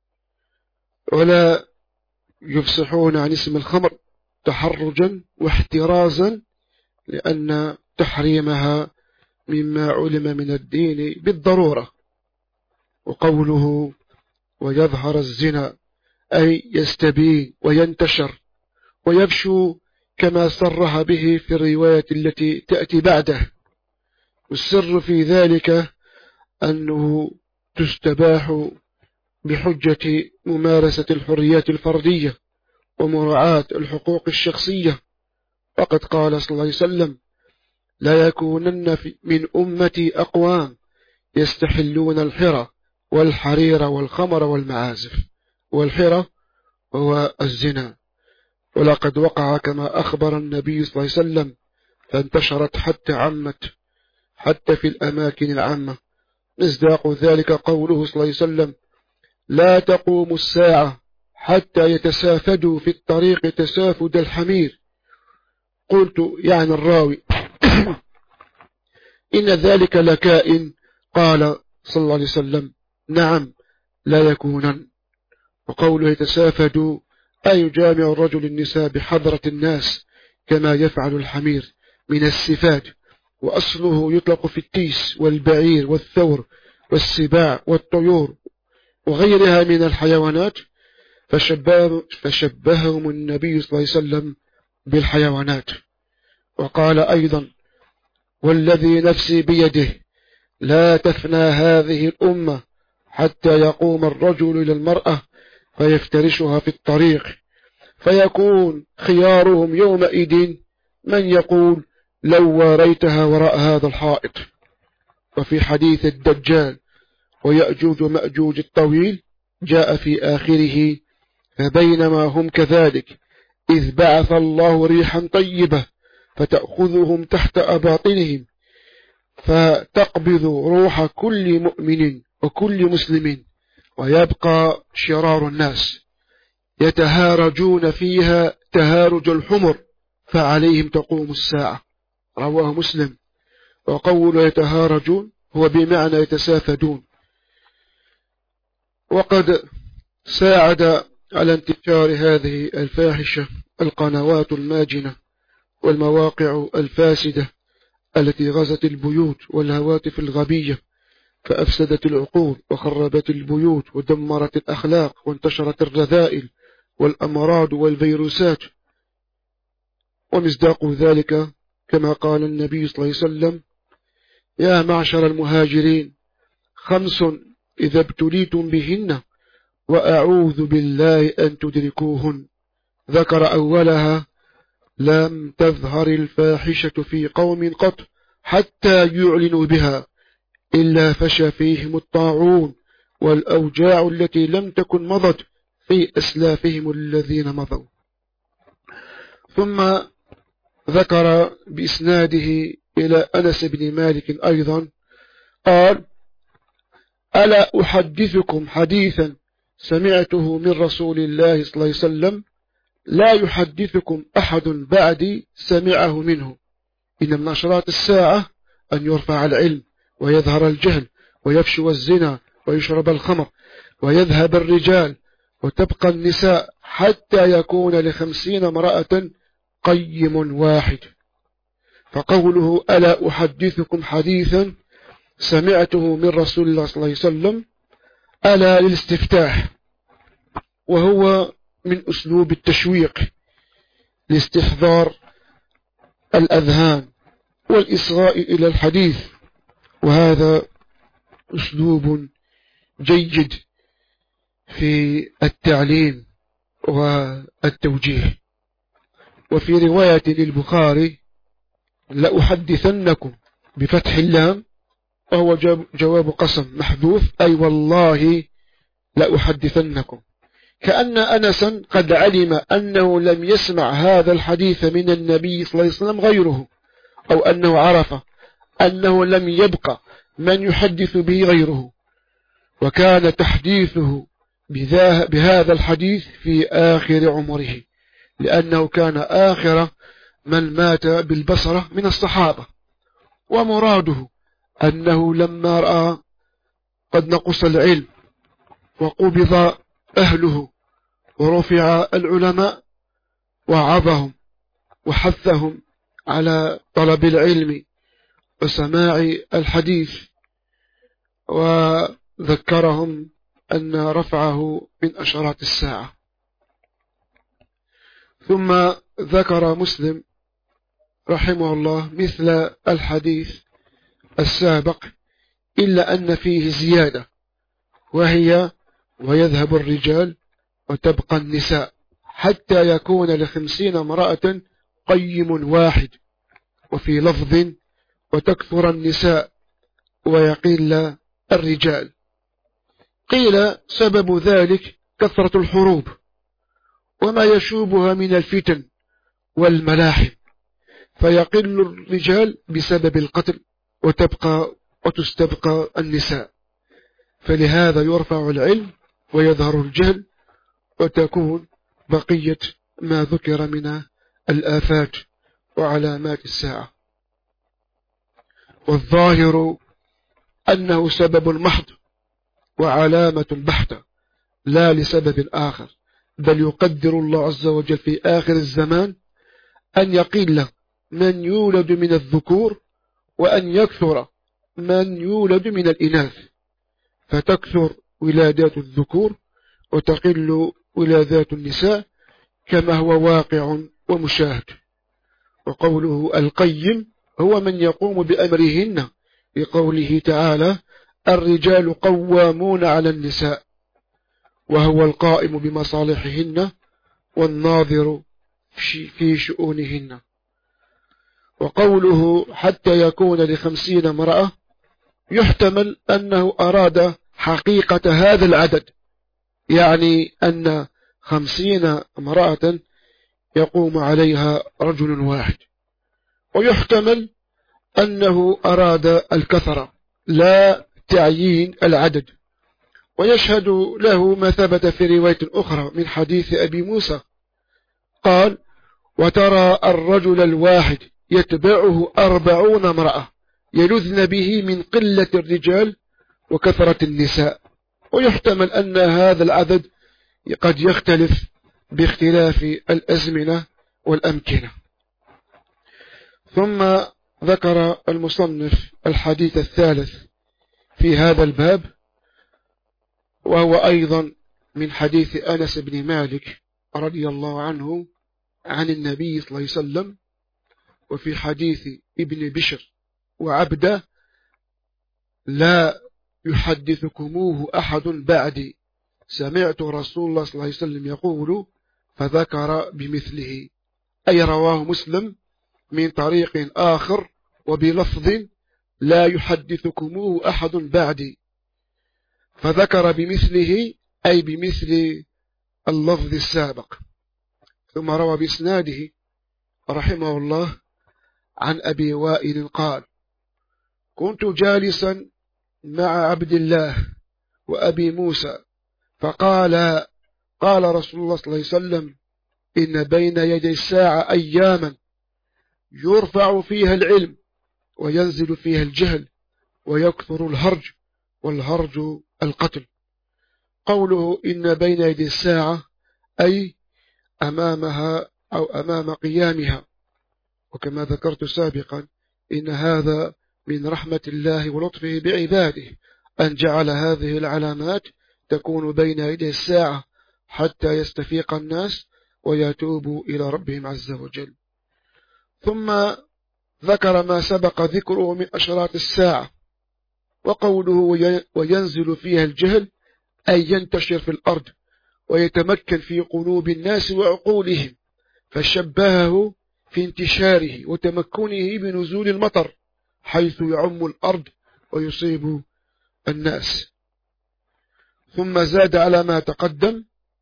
C: ولا يفصحون عن اسم الخمر تحرجا واحترازا، لأن تحريمها مما علم من الدين بالضرورة. وقوله: ويظهر الزنا، أي يستبين وينتشر ويفشو، كما صرح به في الرواية التي تأتي بعده. والسر في ذلك أنه تستباح بحجة ممارسة الحريات الفردية ومراعاة الحقوق الشخصية، وقد قال صلى الله عليه وسلم: لا يكونن من أمتي أقوام يستحلون الحرى والحرير والخمر والمعازف. والحرى هو الزنا، ولقد وقع كما أخبر النبي صلى الله عليه وسلم، فانتشرت حتى عمت حتى في الأماكن العامة. مصداق ذلك قوله صلى الله عليه وسلم: لا تقوم الساعة حتى يتسافدوا في الطريق تسافد الحمير. قلت يعني الراوي: إن ذلك لكائن؟ قال صلى الله عليه وسلم: نعم لا يكونن. وقوله يتسافدوا أي يجامع الرجل النساء بحضرة الناس كما يفعل الحمير من السفاد، وأصله يطلق في التيس والبعير والثور والسباع والطيور وغيرها من الحيوانات، فشبههم النبي صلى الله عليه وسلم بالحيوانات. وقال أيضا: والذي نفسي بيده لا تفنى هذه الأمة حتى يقوم الرجل إلى المرأة فيفترشها في الطريق، فيكون خيارهم يومئذ من يقول: لو واريتها وراء هذا الحائط. وفي حديث الدجال ويأجوج مأجوج الطويل جاء في آخره: فبينما هم كذلك إذ بعث الله ريحا طيبة فتأخذهم تحت أباطنهم فتقبض روح كل مؤمن وكل مسلم، ويبقى شرار الناس يتهارجون فيها تهارج الحمر، فعليهم تقوم الساعة. رواه مسلم. وقول يتهارجون هو بمعنى يتسافدون. وقد ساعد على انتشار هذه الفاحشة القنوات الماجنة والمواقع الفاسدة التي غزت البيوت والهواتف الغبية، فأفسدت العقول وخربت البيوت ودمرت الأخلاق، وانتشرت الرذائل والأمراض والفيروسات. ومصداق ذلك كما قال النبي صلى الله عليه وسلم: يا معشر المهاجرين خمس إذا ابتليتم بهن وأعوذ بالله أن تدركوهن. ذكر أولها: لم تظهر الفاحشة في قوم قط حتى يعلنوا بها إلا فشى فيهم الطاعون والأوجاع التي لم تكن مضت في أسلافهم الذين مضوا. ثم ذكر بإسناده إلى أنس بن مالك أيضا قال: ألا أحدثكم حديثا سمعته من رسول الله صلى الله عليه وسلم لا يحدثكم أحد بعدي سمعه منه. إن من أشراط الساعة أن يرفع العلم ويظهر الجهل ويفشو الزنا ويشرب الخمر ويذهب الرجال وتبقى النساء حتى يكون لخمسين امرأة قيم واحد. فقوله ألا أحدثكم حديثا سمعته من رسول الله صلى الله عليه وسلم ألا للاستفتاح، وهو من أسلوب التشويق لاستحضار الأذهان والإصغاء إلى الحديث، وهذا أسلوب جيد في التعليم والتوجيه. وفي رواية للبخاري لأحدثنكم بفتح اللام، وهو جواب قسم محذوف، أي والله لأحدثنكم، كأن أنسا قد علم أنه لم يسمع هذا الحديث من النبي صلى الله عليه وسلم غيره، أو أنه عرف أنه لم يبقى من يحدث به غيره، وكان تحديثه بهذا الحديث في آخر عمره، لأنه كان آخر من مات بالبصرة من الصحابة. ومراده أنه لما رأى قد نقص العلم وقبض أهله ورفع العلماء وعظهم وحثهم على طلب العلم وسماع الحديث، وذكرهم أن رفعه من أشراط الساعة. ثم ذكر مسلم رحمه الله مثل الحديث السابق، إلا أن فيه زيادة، وهي ويذهب الرجال وتبقى النساء حتى يكون لخمسين امرأة قيم واحد، وفي لفظ وتكثر النساء ويقل الرجال. قيل سبب ذلك كثرة الحروب وما يشوبها من الفتن والملاحم، فيقل الرجال بسبب القتل وتبقى وتستبقى النساء، فلهذا يرفع العلم ويظهر الجهل، وتكون بقية ما ذكر من الآفات وعلامات الساعة. والظاهر أنه سبب محض وعلامة بحتة، لا لسبب آخر، بل يقدر الله عز وجل في آخر الزمان أن يقل من يولد من الذكور وأن يكثر من يولد من الإناث، فتكثر ولادات الذكور وتقل ولادات النساء كما هو واقع ومشاهد. وقوله القيم هو من يقوم بأمرهن، لقوله تعالى الرجال قوامون على النساء، وهو القائم بمصالحهن والناظر في شؤونهن. وقوله حتى يكون لخمسين امرأة يحتمل أنه أراد حقيقة هذا العدد، يعني أن خمسين امرأة يقوم عليها رجل واحد، ويحتمل أنه أراد الكثرة لا تعيين العدد. ويشهد له ما ثبت في رواية أخرى من حديث أبي موسى قال وترى الرجل الواحد يتبعه أربعون امرأة يلذن به من قلة الرجال وكثرة النساء. ويحتمل أن هذا العدد قد يختلف باختلاف الأزمنة والأمكنة. ثم ذكر المصنف الحديث الثالث في هذا الباب، وهو أيضا من حديث أنس بن مالك رضي الله عنه عن النبي صلى الله عليه وسلم، وفي حديث ابن بشر وعبده لا يحدثكموه أحد بعدي سمعت رسول الله صلى الله عليه وسلم يقول، فذكر بمثله، أي رواه مسلم من طريق آخر وبلفظ لا يحدثكموه أحد بعدي، فذكر بمثله أي بمثل اللفظ السابق. ثم روى بإسناده رحمه الله عن أبي وائل قال كنت جالسا مع عبد الله وأبي موسى فقال قال رسول الله صلى الله عليه وسلم إن بين يدي الساعة أياما يرفع فيها العلم وينزل فيها الجهل ويكثر الهرج، والهرج القتل. قوله إن بين يدي الساعة أي أمامها أو أمام قيامها، وكما ذكرت سابقا إن هذا من رحمة الله ولطفه بعباده أن جعل هذه العلامات تكون بين يدي الساعة حتى يستفيق الناس ويتوبوا إلى ربهم عز وجل. ثم ذكر ما سبق ذكره من أشراط الساعة، وقوله وينزل فيها الجهل أي ينتشر في الأرض ويتمكن في قلوب الناس وعقولهم، فشبهه في انتشاره وتمكنه بنزول المطر حيث يعم الأرض ويصيب الناس. ثم زاد على ما تقدم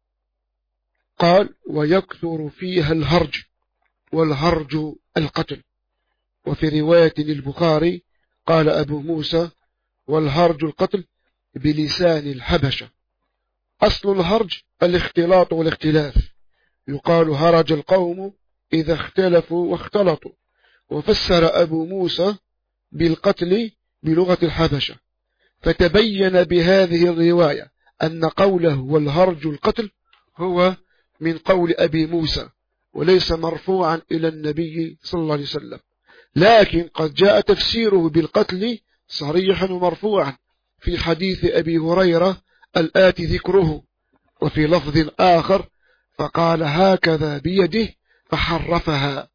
C: قال ويكثر فيها الهرج، والهرج القتل. وفي رواية البخاري قال أبو موسى والهرج القتل بلسان الحبشة. أصل الهرج الاختلاط والاختلاف، يقال هرج القوم إذا اختلفوا واختلطوا. وفسر أبو موسى بالقتل بلغة الحبشة، فتبين بهذه الرواية أن قوله والهرج القتل هو من قول أبي موسى وليس مرفوعا إلى النبي صلى الله عليه وسلم، لكن قد جاء تفسيره بالقتل صريحا ومرفوعا في حديث أبي هريرة الآتي ذكره. وفي لفظ آخر فقال هكذا بيده فحرفها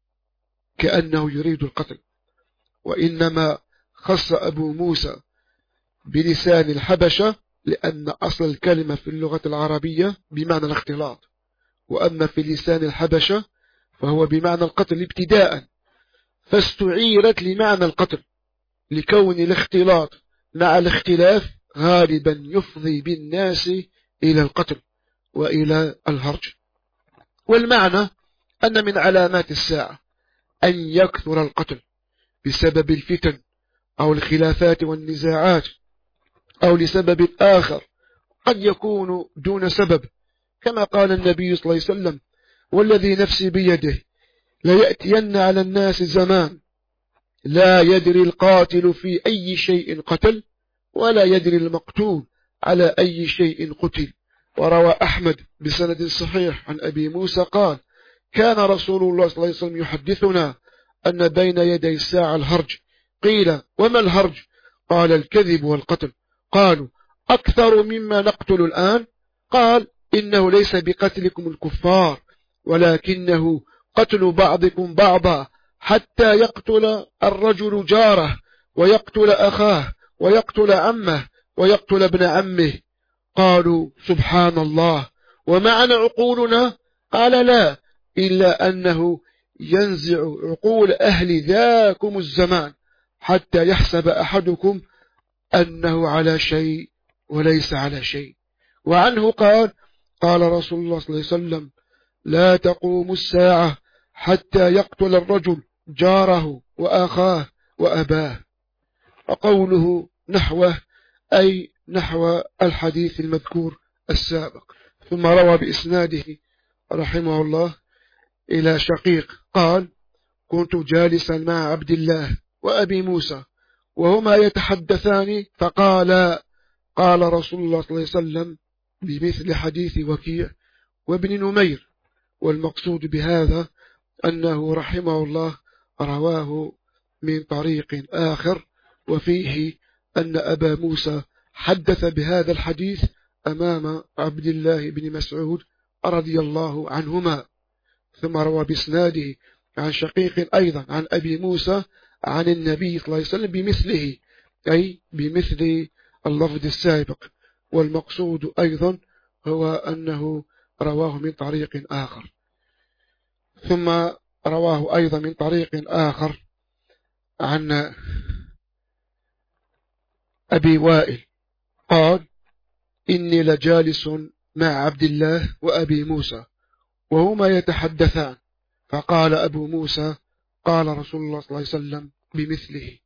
C: كأنه يريد القتل. وإنما خص أبو موسى بلسان الحبشة لأن أصل الكلمة في اللغة العربية بمعنى الاختلاط، وأما في لسان الحبشة فهو بمعنى القتل ابتداء، فاستعيرت لمعنى القتل لكون الاختلاط مع الاختلاف غالبا يفضي بالناس إلى القتل وإلى الهرج. والمعنى أن من علامات الساعة أن يكثر القتل بسبب الفتن أو الخلافات والنزاعات، أو لسبب آخر قد يكون دون سبب، كما قال النبي صلى الله عليه وسلم والذي نفسي بيده ليأتين على الناس زمان لا يدري القاتل في أي شيء قتل ولا يدري المقتول على أي شيء قتل. وروى أحمد بسند صحيح عن أبي موسى قال كان رسول الله صلى الله عليه وسلم يحدثنا أن بين يدي الساعة الهرج. قيل وما الهرج؟ قال الكذب والقتل. قالوا أكثر مما نقتل الآن؟ قال إنه ليس بقتلكم الكفار ولكنه قتل بعضكم بعضا حتى يقتل الرجل جاره ويقتل أخاه ويقتل عمه ويقتل ابن عمه. قالوا سبحان الله ومعنى عقولنا؟ قال لا، إلا أنه ينزع عقول أهل ذاكم الزمان حتى يحسب أحدكم أنه على شيء وليس على شيء. وعنه قال قال رسول الله صلى الله عليه وسلم لا تقوم الساعة حتى يقتل الرجل جاره وأخاه وأباه. وقوله نحوه أي نحو الحديث المذكور السابق. ثم روى بإسناده رحمه الله إلى شقيق قال كنت جالسا مع عبد الله وأبي موسى وهما يتحدثان فقال قال رسول الله صلى الله عليه وسلم بمثل حديث وكيع وابن نمير. والمقصود بهذا أنه رحمه الله رواه من طريق آخر، وفيه أن أبا موسى حدث بهذا الحديث أمام عبد الله بن مسعود رضي الله عنهما. ثم روى بإسناده عن شقيق أيضا عن أبي موسى عن النبي صلى الله عليه وسلم بمثله، أي بمثل اللفظ السابق. والمقصود أيضا هو أنه رواه من طريق آخر. ثم رواه أيضا من طريق آخر عن أبي وائل قال إني لجالس مع عبد الله وأبي موسى وهما يتحدثان فقال أبو موسى قال رسول الله صلى الله عليه وسلم بمثله.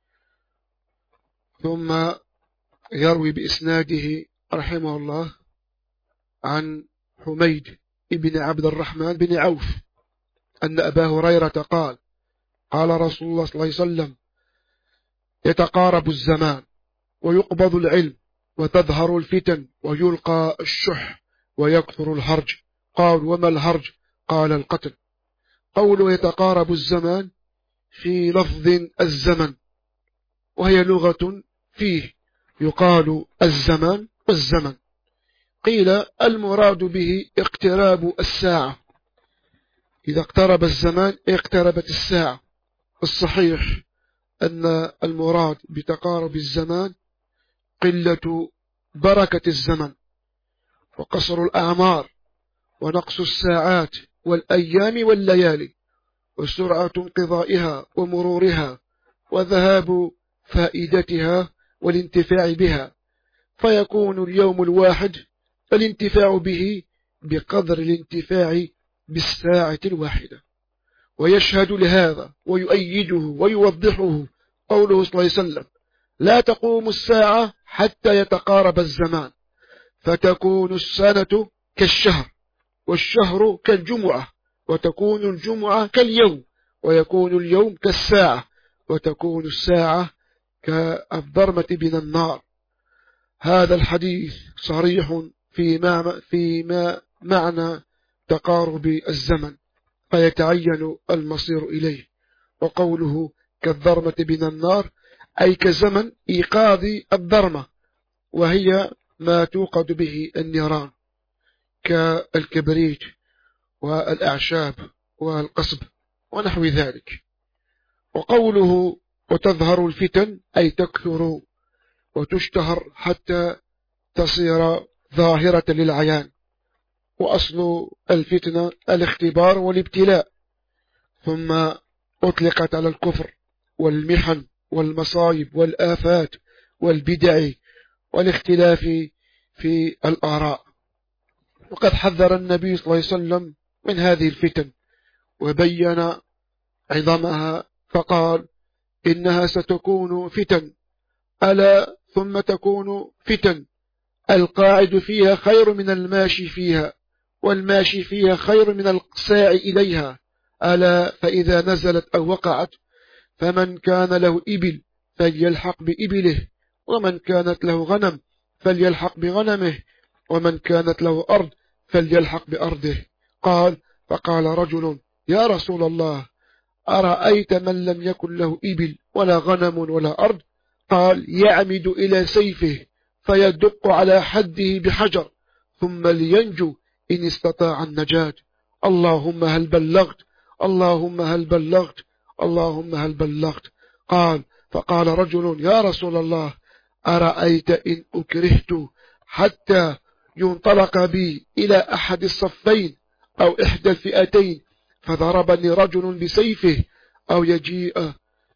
C: ثم يروي بإسناده رحمه الله عن حميد بن عبد الرحمن بن عوف أن أبا هريرة قال قال رسول الله صلى الله عليه وسلم يتقارب الزمان ويقبض العلم وتظهر الفتن ويلقى الشح ويكثر الهرج. قال وما الهرج؟ قال القتل. قوله يتقارب الزمان في لفظ الزمن، وهي لغة فيه يقال الزمان والزمن. قيل المراد به اقتراب الساعة، إذا اقترب الزمان اقتربت الساعة. الصحيح أن المراد بتقارب الزمان قلة بركة الزمن وقصر الأعمار ونقص الساعات والأيام والليالي، وسرعة انقضائها ومرورها، وذهاب فائدتها والانتفاع بها، فيكون اليوم الواحد الانتفاع به بقدر الانتفاع بالساعة الواحدة. ويشهد لهذا ويؤيده ويوضحه قوله صلى الله عليه وسلم: لا تقوم الساعة حتى يتقارب الزمان، فتكون السنة كالشهر، والشهر كالجمعة، وتكون الجمعة كاليوم، ويكون اليوم كالساعة، وتكون الساعة كالضرمة من النار. هذا الحديث صريح في فيما معنى تقارب الزمن، فيتعين المصير إليه. وقوله كالضرمة من النار أي كزمن إيقاظ الضرمة، وهي ما توقد به النيران كالكبريت والأعشاب والقصب ونحو ذلك. وقوله وتظهر الفتن أي تكثر وتشتهر حتى تصير ظاهرة للعيان. وأصل الفتنة الاختبار والابتلاء، ثم أطلقت على الكفر والمحن والمصايب والآفات والبدع والاختلاف في الآراء. وقد حذر النبي صلى الله عليه وسلم من هذه الفتن وبين عظمها، فقال: إنها ستكون فتن، ألا ثم تكون فتن، القاعد فيها خير من الماشي فيها، والماشي فيها خير من الساعي إليها، ألا فإذا نزلت أو وقعت فمن كان له إبل فليلحق بإبله، ومن كانت له غنم فليلحق بغنمه، ومن كانت له أرض فليلحق بأرضه. قال: فقال رجل: يا رسول الله، أرأيت من لم يكن له إبل ولا غنم ولا أرض؟ قال: يعمد إلى سيفه فيدق على حده بحجر ثم لينجو إن استطاع النجاة. اللهم هل بلغت، اللهم هل بلغت، اللهم هل بلغت. قال: فقال رجل: يا رسول الله، أرأيت إن أكرهت حتى ينطلق بي إلى أحد الصفين أو إحدى الفئتين فضربني رجل بسيفه، أو يجيء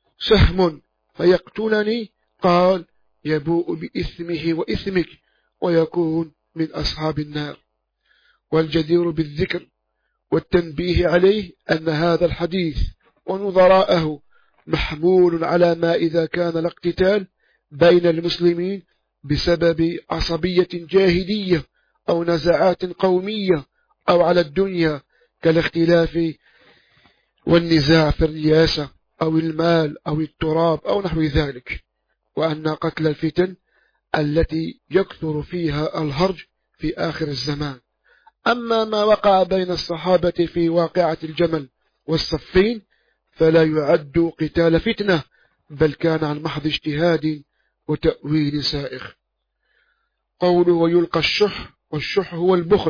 C: سهم فيقتلني؟ قال: يبوء بإثمه وإثمك ويكون من أصحاب النار. والجدير بالذكر والتنبيه عليه أن هذا الحديث ونظراءه محمول على ما إذا كان الاقتتال بين المسلمين بسبب عصبية جاهلية أو نزعات قومية أو على الدنيا كالاختلاف والنزاع في الرياسة أو المال أو التراب أو نحو ذلك، وأن قتل الفتن التي يكثر فيها الهرج في آخر الزمان. أما ما وقع بين الصحابة في واقعة الجمل والصفين فلا يعد قتال فتنة، بل كان عن محض اجتهاد وتأويل سائغ. قوله ويلقى الشح، والشح هو البخل،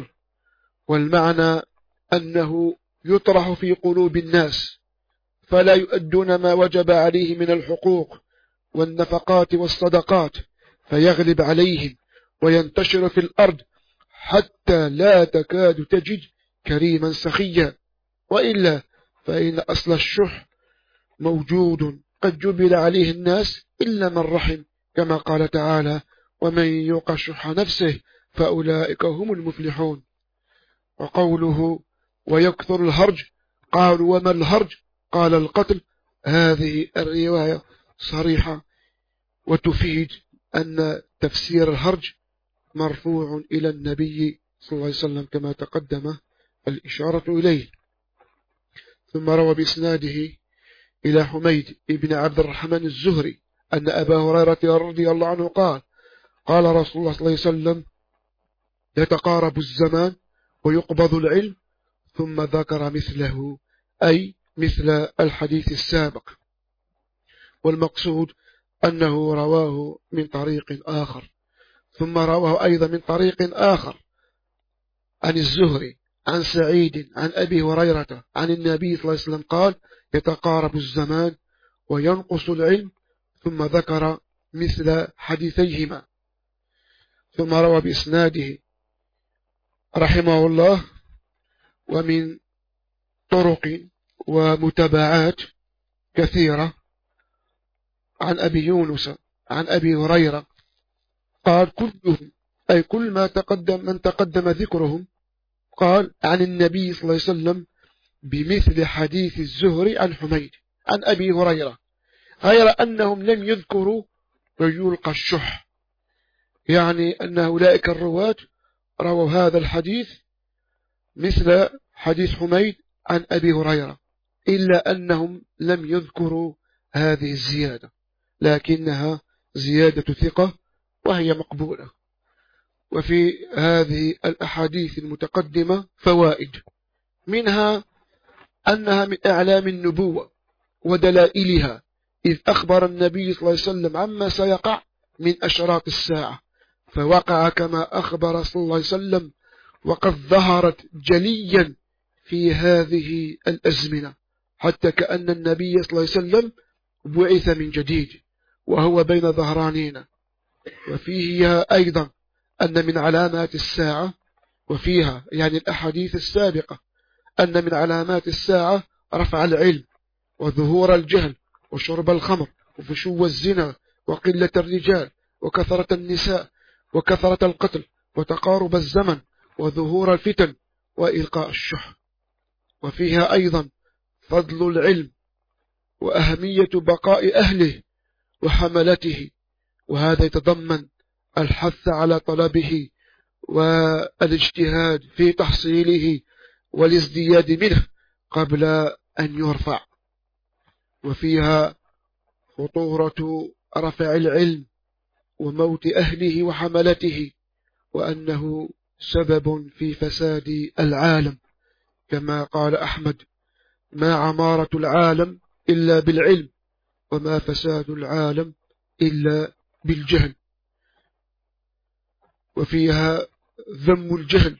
C: والمعنى أنه يطرح في قلوب الناس فلا يؤدون ما وجب عليه من الحقوق والنفقات والصدقات، فيغلب عليهم وينتشر في الأرض حتى لا تكاد تجد كريما سخيا. وإلا فإن أصل الشح موجود قد جبل عليه الناس إلا من رحم، كما قال تعالى: ومن يوق شح نفسه فأولئك هم المفلحون. وقوله ويكثر الهرج، قالوا: وما الهرج؟ قال: القتل. هذه الرواية صريحة وتفيد أن تفسير الهرج مرفوع إلى النبي صلى الله عليه وسلم كما تقدم الإشارة إليه. ثم روى بإسناده إلى حميد ابن عبد الرحمن الزهري أن أبا هريرة رضي الله عنه قال: قال رسول الله صلى الله عليه وسلم: يتقارب الزمان ويقبض العلم، ثم ذكر مثله، أي مثل الحديث السابق. والمقصود أنه رواه من طريق آخر، ثم رواه أيضا من طريق آخر عن الزهري عن سعيد عن أبي هريرة عن النبي صلى الله عليه وسلم قال: يتقارب الزمان وينقص العلم، ثم ذكر مثل حديثيهما. ثم روى بإسناده رحمه الله: ومن طرق ومتابعات كثيرة عن أبي يونس عن أبي هريرة قال كلهم أي كل ما تقدم من تقدم ذكرهم قال عن النبي صلى الله عليه وسلم بمثل حديث الزهري عن حميد عن أبي هريرة، غير أنهم لم يذكروا ويلقى الشح، يعني أن أولئك الرواة رووا هذا الحديث مثل حديث حميد عن أبي هريرة، إلا أنهم لم يذكروا هذه الزيادة، لكنها زيادة ثقة وهي مقبولة. وفي هذه الأحاديث المتقدمة فوائد، منها أنها من أعلام النبوة ودلائلها، إذ أخبر النبي صلى الله عليه وسلم عما سيقع من أشراط الساعة، فوقع كما أخبر صلى الله عليه وسلم، وقد ظهرت جليا في هذه الأزمنة، حتى كأن النبي صلى الله عليه وسلم بعث من جديد وهو بين ظهرانينا. وفيها أيضا أن من علامات الساعة، وفيها يعني الأحاديث السابقة، أن من علامات الساعة رفع العلم وظهور الجهل وشرب الخمر وفشو الزنا وقلة الرجال وكثرة النساء وكثرة القتل وتقارب الزمن وظهور الفتن وإلقاء الشح. وفيها أيضا فضل العلم وأهمية بقاء أهله وحملته، وهذا يتضمن الحث على طلبه والاجتهاد في تحصيله والازدياد منه قبل أن يرفع. وفيها خطورة رفع العلم وموت أهله وحملته، وأنه سبب في فساد العالم، كما قال أحمد: ما عمارة العالم إلا بالعلم، وما فساد العالم إلا بالجهل. وفيها ذم الجهل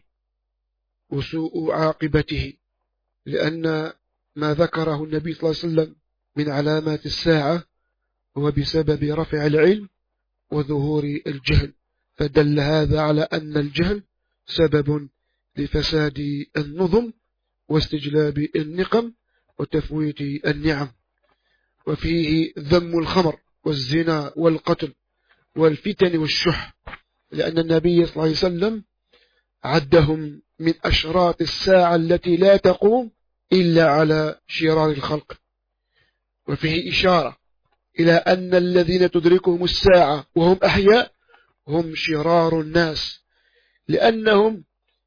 C: وسوء عاقبته، لأن ما ذكره النبي صلى الله عليه وسلم من علامات الساعة هو بسبب رفع العلم وظهور الجهل، فدل هذا على أن الجهل سبب لفساد النظم واستجلاب النقم وتفويت النعم. وفيه ذم الخمر والزنا والقتل والفتن والشح، لأن النبي صلى الله عليه وسلم عدهم من أشراط الساعة التي لا تقوم إلا على شرار الخلق. وفيه إشارة إلى أن الذين تدركهم الساعة وهم أحياء هم شرار الناس، لأنهم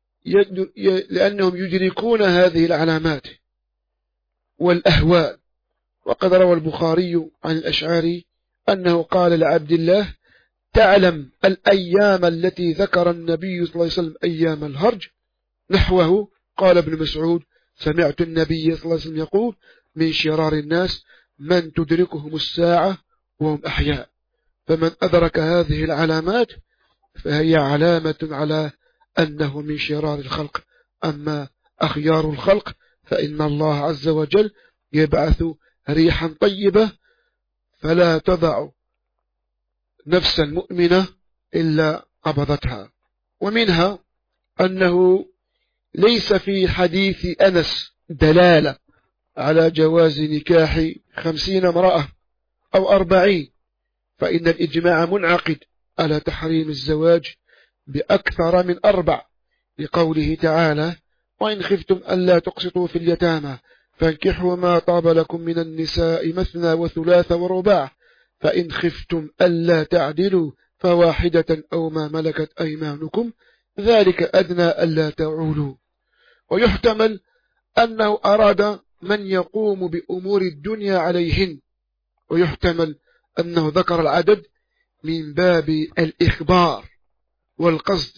C: لأنهم يدركون هذه العلامات والأهوال. وقد روى البخاري عن الأشعري أنه قال لعبد الله: تعلم الأيام التي ذكر النبي صلى الله عليه وسلم أيام الهرج نحوه. قال ابن مسعود: سمعت النبي صلى الله عليه وسلم يقول: من شرار الناس من تدركهم الساعة وهم أحياء. فمن أدرك هذه العلامات فهي علامة على أنه من شرار الخلق. أما أخيار الخلق فإن الله عز وجل يبعث ريحا طيبة فلا تضع نفسا مؤمنة إلا قبضتها. ومنها أنه ليس في حديث أنس دلالة على جواز نكاح خمسين امرأة أو أربعين، فإن الإجماع منعقد على تحريم الزواج بأكثر من أربع، لقوله تعالى: وإن خفتم ألا تقسطوا في اليتامى فانكحوا ما طاب لكم من النساء مثنى وثلاث ورباع، فإن خفتم ألا تعدلوا فواحدة أو ما ملكت أيمانكم ذلك أدنى ألا تعولوا. ويحتمل أنه أراد من يقوم بأمور الدنيا عليهن، ويحتمل أنه ذكر العدد من باب الإخبار والقصد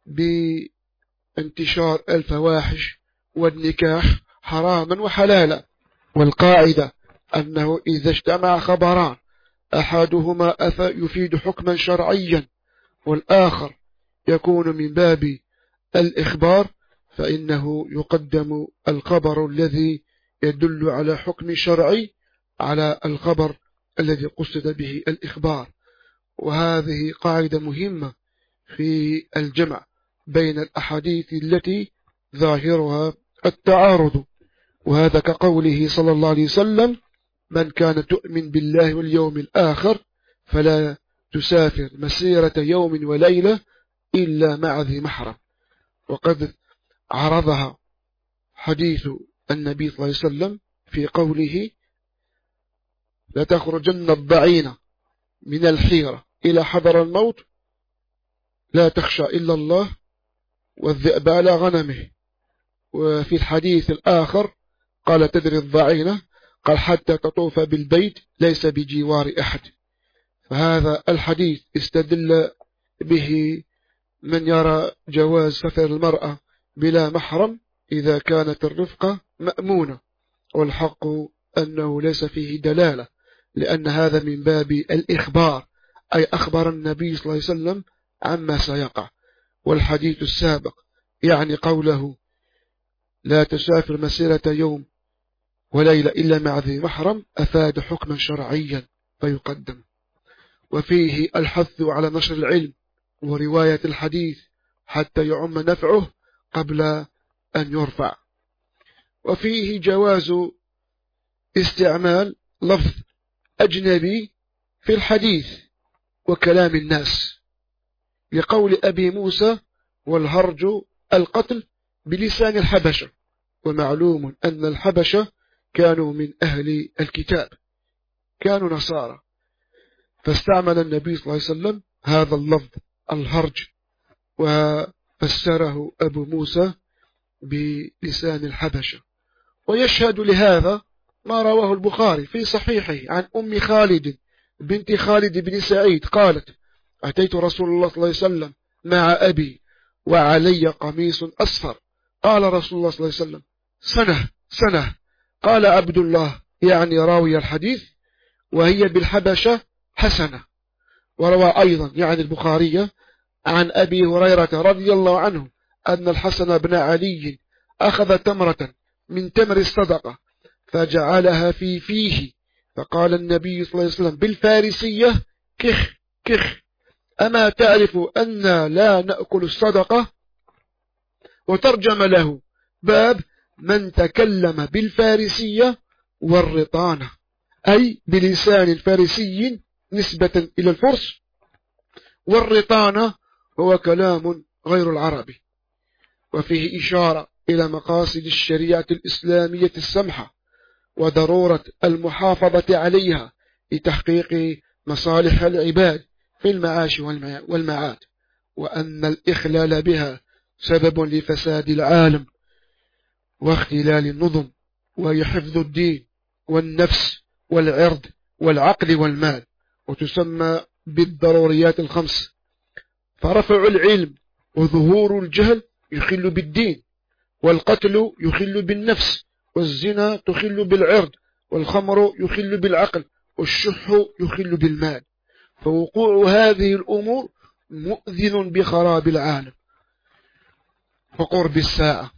C: بانتشار الفواحش والنكاح حراما وحلالا. والقاعدة أنه إذا اجتمع خبران أحدهما يفيد حكما شرعيا والآخر يكون من باب الإخبار، فإنه يقدم الخبر الذي يدل على حكم شرعي على الخبر الذي قصد به الإخبار. وهذه قاعدة مهمة في الجمع بين الأحاديث التي ظاهرها التعارض. وهذا كقوله صلى الله عليه وسلم: من كان تؤمن بالله واليوم الآخر فلا تسافر مسيرة يوم وليلة إلا مع ذي محرم. وقد عرضها حديث النبي صلى الله عليه وسلم في قوله: لا تخرجن الضعين من الحيرة إلى حضر الموت لا تخشى إلا الله والذئب على غنمه. وفي الحديث الآخر قال: تدري الضعينة؟ قال: حتى تطوف بالبيت ليس بجوار أحد. فهذا الحديث استدل به من يرى جواز سفر المرأة بلا محرم إذا كانت الرفقة مأمونة، والحق أنه ليس فيه دلالة، لأن هذا من باب الإخبار، أي أخبر النبي صلى الله عليه وسلم عما سيقع. والحديث السابق يعني قوله: لا تسافر مسيرة يوم وليلة إلا مع ذي محرم، أفاد حكما شرعيا فيقدم. وفيه الحث على نشر العلم ورواية الحديث حتى يعم نفعه قبل أن يرفع. وفيه جواز استعمال لفظ أجنبي في الحديث وكلام الناس، لقول أبي موسى: والهرج القتل بلسان الحبشة. ومعلوم أن الحبشة كانوا من أهل الكتاب، كانوا نصارى، فاستعمل النبي صلى الله عليه وسلم هذا اللفظ الهرج، وفسره أبو موسى بلسان الحبشة. ويشهد لهذا ما رواه البخاري في صحيحه عن أم خالد بنت خالد بن سعيد قالت: أتيت رسول الله صلى الله عليه وسلم مع أبي وعلي قميص أصفر. قال رسول الله صلى الله عليه وسلم: سنة سنة. قال عبد الله يعني راوي الحديث: وهي بالحبشة حسنة. وروى أيضا يعني البخاري عن أبي هريرة رضي الله عنه أن الحسن بن علي أخذ تمرة من تمر الصدقة فجعلها في فيه، فقال النبي صلى الله عليه وسلم بالفارسية: كخ كخ، أما تعرف أن لا نأكل الصدقة؟ وترجم له باب من تكلم بالفارسية والرطانة، أي بلسان الفارسي نسبة إلى الفرس، والرطانة هو كلام غير العربي. وفيه إشارة إلى مقاصد الشريعة الإسلامية السمحة وضرورة المحافظة عليها لتحقيق مصالح العباد في المعاش والمعاد، وأن الإخلال بها سبب لفساد العالم واختلال النظم ويحفظ الدين والنفس والعرض والعقل والمال، وتسمى بالضروريات الخمس. فرفع العلم وظهور الجهل يخل بالدين، والقتل يخل بالنفس، والزنا تخل بالعرض، والخمر يخل بالعقل، والشح يخل بالمال. فوقوع هذه الأمور مؤذن بخراب العالم وقرب الساعة.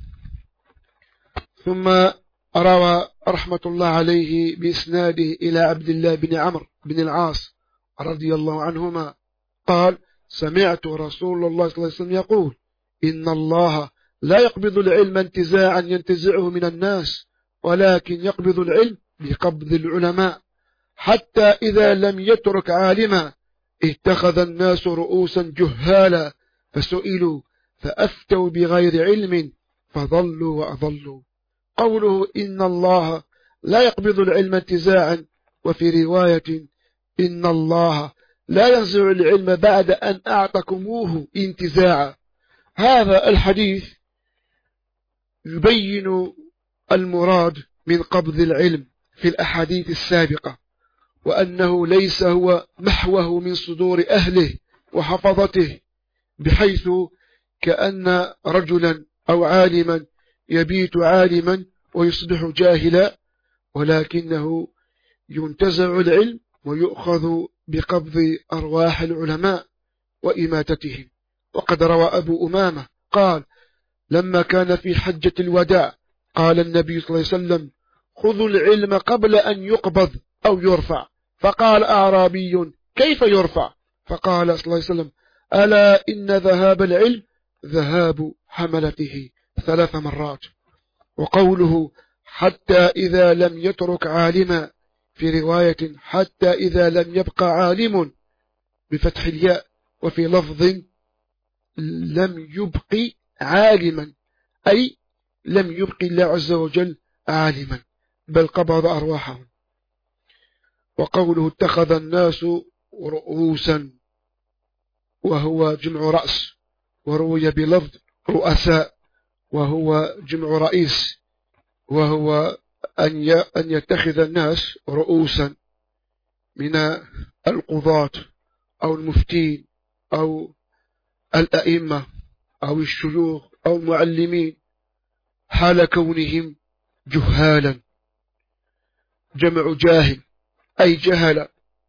C: ثم روى رحمة الله عليه بإسناده إلى عبد الله بن عمرو بن العاص رضي الله عنهما قال: سمعت رسول الله صلى الله عليه وسلم يقول: إن الله لا يقبض العلم انتزاعا ينتزعه من الناس، ولكن يقبض العلم بقبض العلماء، حتى إذا لم يترك عالما اتخذ الناس رؤوسا جهالا فسئلوا فأفتوا بغير علم فضلوا وأضلوا. قوله إن الله لا يقبض العلم انتزاعا، وفي رواية إن الله لا ينزع العلم بعد أن أعطكموه انتزاعا. هذا الحديث يبين المراد من قبض العلم في الأحاديث السابقة، وأنه ليس هو محوه من صدور أهله وحفظته، بحيث كأن رجلا أو عالما يبيت عالما ويصبح جاهلا، ولكنه ينتزع العلم ويؤخذ بقبض أرواح العلماء وإماتتهم. وقد روى أبو أمامة قال: لما كان في حجة الوداع قال النبي صلى الله عليه وسلم: خذوا العلم قبل أن يقبض أو يرفع. فقال أعرابي: كيف يرفع؟ فقال صلى الله عليه وسلم: ألا إن ذهاب العلم ذهاب حملته ثلاث مرات. وقوله حتى إذا لم يترك عالما، في رواية حتى إذا لم يبقى عالم بفتح الياء، وفي لفظ لم يبق عالما، أي لم يبق الله عز وجل عالما بل قبض أرواحهم. وقوله اتخذ الناس رؤوسا وهو جمع رأس، وروي بلفظ رؤساء وهو جمع رئيس، وهو أن يتخذ الناس رؤوسا من القضاة أو المفتين أو الأئمة أو الشيوخ أو المعلمين حال كونهم جهالا. جمع جاهل أي جهل،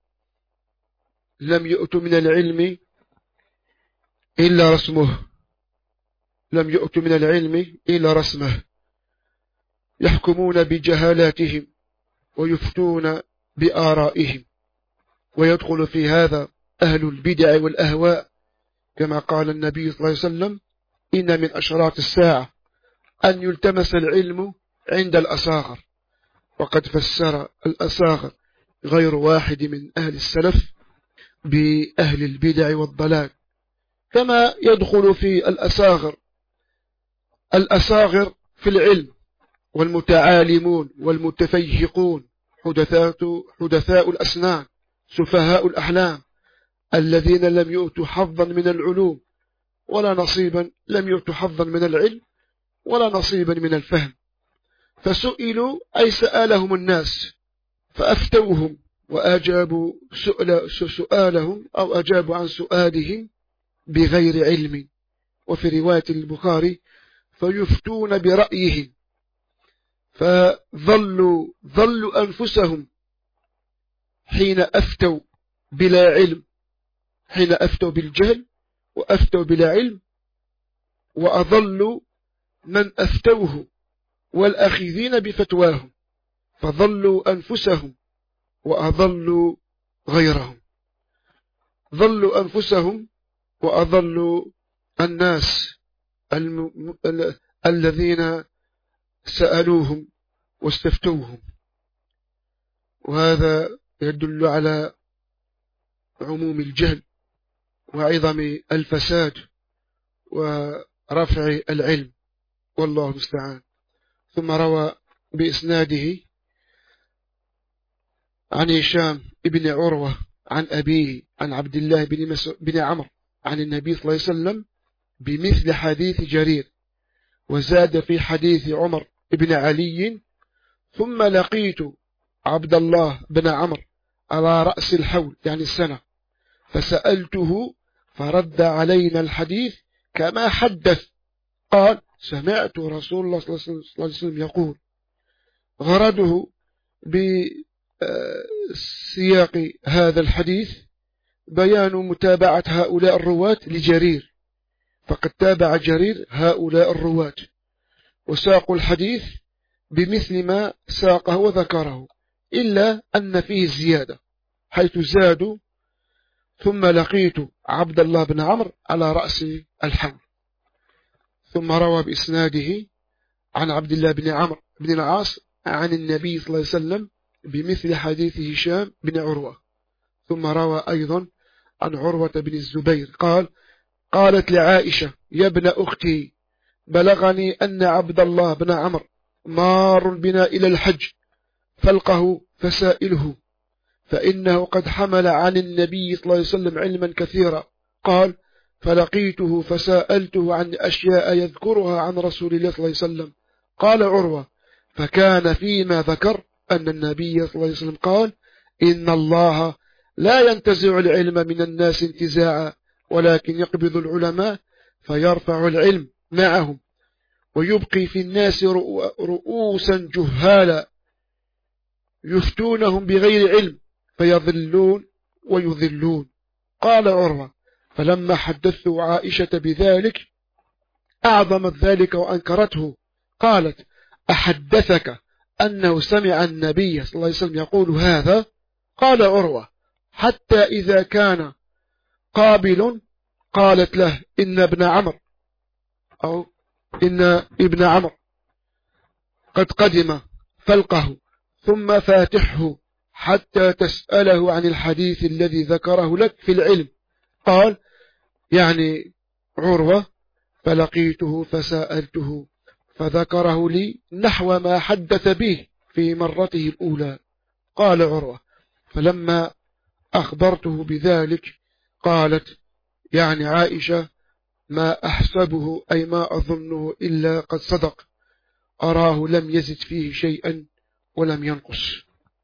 C: لم يؤتوا من العلم إلا رسمه، لم يؤتوا من العلم إلا رسمه، يحكمون بجهالاتهم ويفتون بآرائهم. ويدخل في هذا أهل البدع والأهواء، كما قال النبي صلى الله عليه وسلم: إن من أشراط الساعة أن يلتمس العلم عند الأصاغر. وقد فسر الأصاغر غير واحد من أهل السلف بأهل البدع والضلال، كما يدخل في الأصاغر الأصاغر في العلم والمتعالمون والمتفيهقون، حدثاء حدثاء الأسنان، سفهاء الأحلام، الذين لم يؤتوا حظا من العلوم ولا نصيبا، لم يؤتوا حظا من العلم ولا نصيبا من الفهم، فسئلوا أي سألهم الناس فأفتوهم وأجابوا سؤال سؤالهم أو أجابوا عن سؤالهم بغير علم. وفي رواية البخاري: فيفتون برأيهم، فظلوا ظلوا أنفسهم حين أفتوا بلا علم، حين أفتوا بالجهل وأفتوا بلا علم، وأضلوا من أفتوه والأخذين بفتواهم، فظلوا أنفسهم وأضلوا غيرهم. ظلوا أنفسهم وأضلوا الناس الم... ال... الذين سألوهم واستفتوهم. وهذا يدل على عموم الجهل وعظم الفساد ورفع العلم، والله المستعان. ثم روى بإسناده عن هشام ابن عروة عن أبيه عن عبد الله بن, مس... بن عمرو عن النبي صلى الله عليه وسلم بمثل حديث جرير، وزاد في حديث عمر بن علي: ثم لقيت عبد الله بن عمرو على رأس الحول، يعني السنة، فسألته فرد علينا الحديث كما حدث، قال: سمعت رسول الله صلى الله عليه وسلم يقول. غرضه بسياق هذا الحديث بيان متابعة هؤلاء الرواة لجرير، فقد تابع جرير هؤلاء الرواة وساقوا الحديث بمثل ما ساقه وذكره، إلا أن فيه زيادة، حيث زادوا: ثم لقيت عبد الله بن عمرو على رأس الحول. ثم روى بإسناده عن عبد الله بن عمرو بن العاص عن النبي صلى الله عليه وسلم بمثل حديث هشام بن عروة. ثم روى أيضا عن عروة بن الزبير قال: قالت لعائشة: يا ابن أختي، بلغني أن عبد الله بن عمرو مار بنا إلى الحج، فالقه فسائله، فإنه قد حمل عن النبي صلى الله عليه وسلم علما كثيرا. قال: فلقيته فسألته عن أشياء يذكرها عن رسول الله صلى الله عليه وسلم. قال عروة: فكان فيما ذكر أن النبي صلى الله عليه وسلم قال: إن الله لا ينتزع العلم من الناس انتزاعا، ولكن يقبض العلماء فيرفع العلم معهم، ويبقي في الناس رؤوسا جهالا يفتونهم بغير علم فيضلون ويضلون. قال عروة: فلما حدثت عائشة بذلك أعظمت ذلك وأنكرته، قالت: أحدثك أنه سمع النبي صلى الله عليه وسلم يقول هذا؟ قال عروة: حتى إذا كان قابل قالت له: إن ابن عمرو أو إن ابن عمرو قد قدم فلقه ثم فاتحه حتى تسأله عن الحديث الذي ذكره لك في العلم. قال يعني عروة: فلقيته فسألته فذكره لي نحو ما حدث به في مرته الأولى. قال عروة: فلما أخبرته بذلك قالت يعني عائشة: ما أحسبه أي ما أظنه إلا قد صدق، أراه لم يزد فيه شيئا ولم ينقص.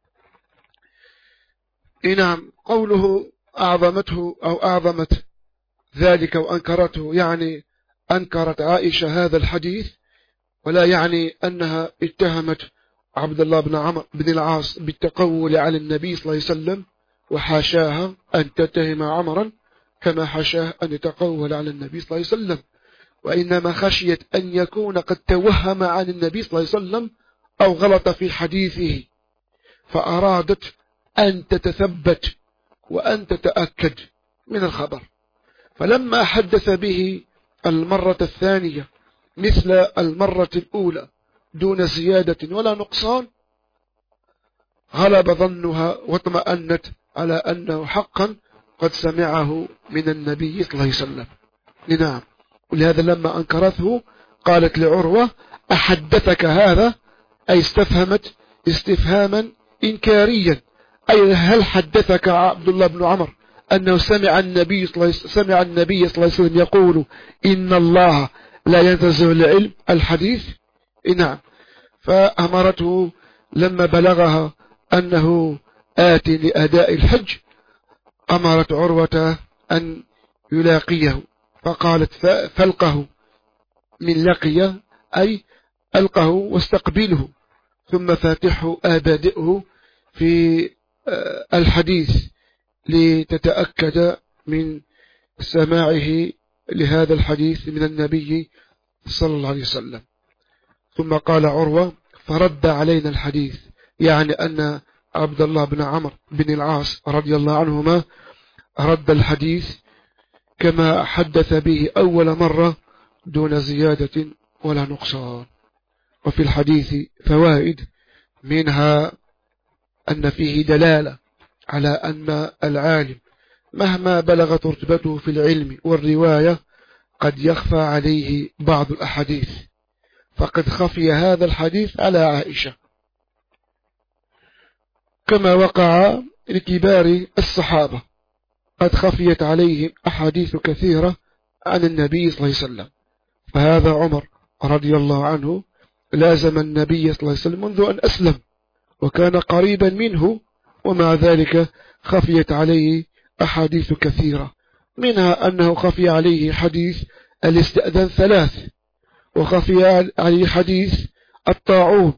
C: نعم، قوله أعظمته أو أعظمت ذلك وأنكرته، يعني أنكرت عائشة هذا الحديث، ولا يعني أنها اتهمت عبد الله بن عمرو بن العاص بالتقول على النبي صلى الله عليه وسلم، وحاشاها أن تتهم عمرا كما حاشاه أن يتقول على النبي صلى الله عليه وسلم، وإنما خشيت أن يكون قد توهم عن النبي صلى الله عليه وسلم أو غلط في حديثه، فأرادت أن تتثبت وأن تتأكد من الخبر. فلما حدث به المرة الثانية مثل المرة الأولى دون زيادة ولا نقصان، غلب ظنها واطمأنت على أنه حقا قد سمعه من النبي صلى الله عليه وسلم. نعم، ولهذا لما أنكرته قالت لعروة: أحدثك هذا؟ أي استفهمت استفهاما إنكاريا، أي هل حدثك عبد الله بن عمرو أنه سمع النبي صلى الله سمع النبي صلى الله عليه وسلم يقول إن الله لا ينتزع العلم الحديث؟ نعم. فأمرته لما بلغها أنه آت لأداء الحج، أمرت عروة أن يلاقيه، فقالت: فالقه من لقيه أي ألقه واستقبله، ثم فاتحه أبادئه في الحديث لتتأكد من سماعه لهذا الحديث من النبي صلى الله عليه وسلم. ثم قال عروة: فرد علينا الحديث، يعني أن عبد الله بن عمرو بن العاص رضي الله عنهما رد الحديث كما حدث به أول مرة دون زيادة ولا نقصان. وفي الحديث فوائد، منها أن فيه دلالة على أن العالم مهما بلغت رتبته في العلم والرواية قد يخفى عليه بعض الأحاديث، فقد خفي هذا الحديث على عائشة كما وقع لكبار الصحابة، قد خفيت عليهم أحاديث كثيرة عن النبي صلى الله عليه وسلم. فهذا عمر رضي الله عنه لازم النبي صلى الله عليه وسلم منذ أن أسلم وكان قريبا منه، ومع ذلك خفيت عليه أحاديث كثيرة، منها أنه خفي عليه حديث الاستئذان ثلاث، وخفي عليه حديث الطاعون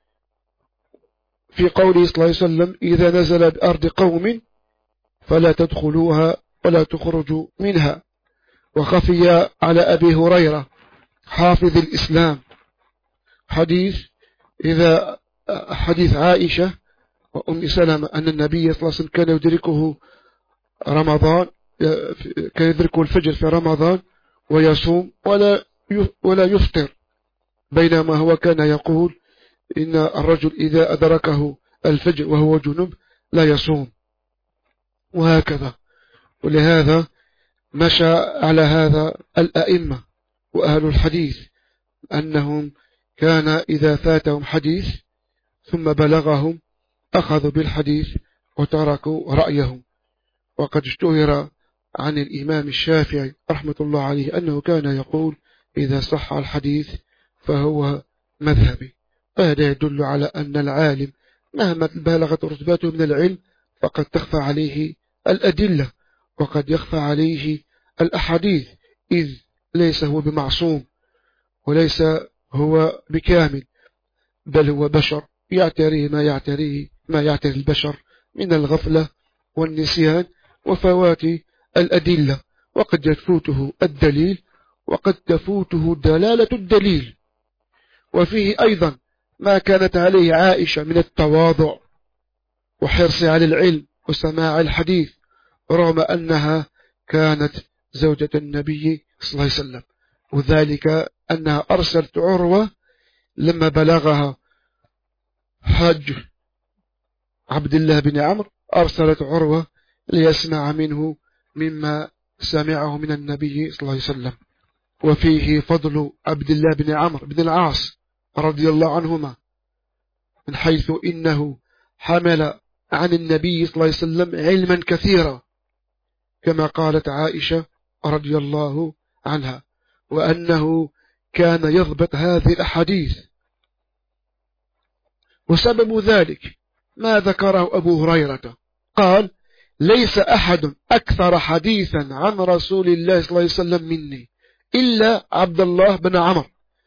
C: في قوله صلى الله عليه وسلم: إذا نزل بأرض قوم فلا تدخلوها ولا تخرجوا منها. وخفي على أبي هريرة حافظ الإسلام حديث إذا حديث عائشة وأم سلمة أن النبي صلى الله عليه وسلم كان يدركه رمضان كان يدركه الفجر في رمضان ويصوم ولا ولا يفطر، بينما هو كان يقول إن الرجل إذا أدركه الفجر وهو جنب لا يصوم، وهكذا. ولهذا مشى على هذا الأئمة وأهل الحديث، أنهم كان إذا فاتهم حديث ثم بلغهم أخذوا بالحديث وتركوا رأيهم. وقد اشتهر عن الإمام الشافعي رحمة الله عليه أنه كان يقول: إذا صح الحديث فهو مذهبي. هذا يدل على أن العالم مهما بلغت رتبته من العلم فقد تخفى عليه الأدلة وقد يخفى عليه الأحاديث، إذ ليس هو بمعصوم وليس هو بكامل، بل هو بشر يعتريه ما يعتريه ما يعتري البشر من الغفلة والنسيان وفوات الأدلة، وقد يفوته الدليل وقد تفوته دلالة الدليل. وفيه أيضا ما كانت عليه عائشة من التواضع وحرص على العلم وسماع الحديث، رغم أنها كانت زوجة النبي صلى الله عليه وسلم، وذلك أنها أرسلت عروة لما بلغها حج عبد الله بن عمرو أرسلت عروة ليسمع منه مما سمعه من النبي صلى الله عليه وسلم. وفيه فضل عبد الله بن عمرو بن العاص رضي الله عنهما، من حيث إنه حمل عن النبي صلى الله عليه وسلم علما كثيرا، كما قالت عائشة رضي الله عنها، وأنه كان يضبط هذه الأحاديث. وسبب ذلك ما ذكره أبو هريرة، قال: ليس أحد أكثر حديثا عن رسول الله صلى الله عليه وسلم مني إلا عبد الله بن عمرو،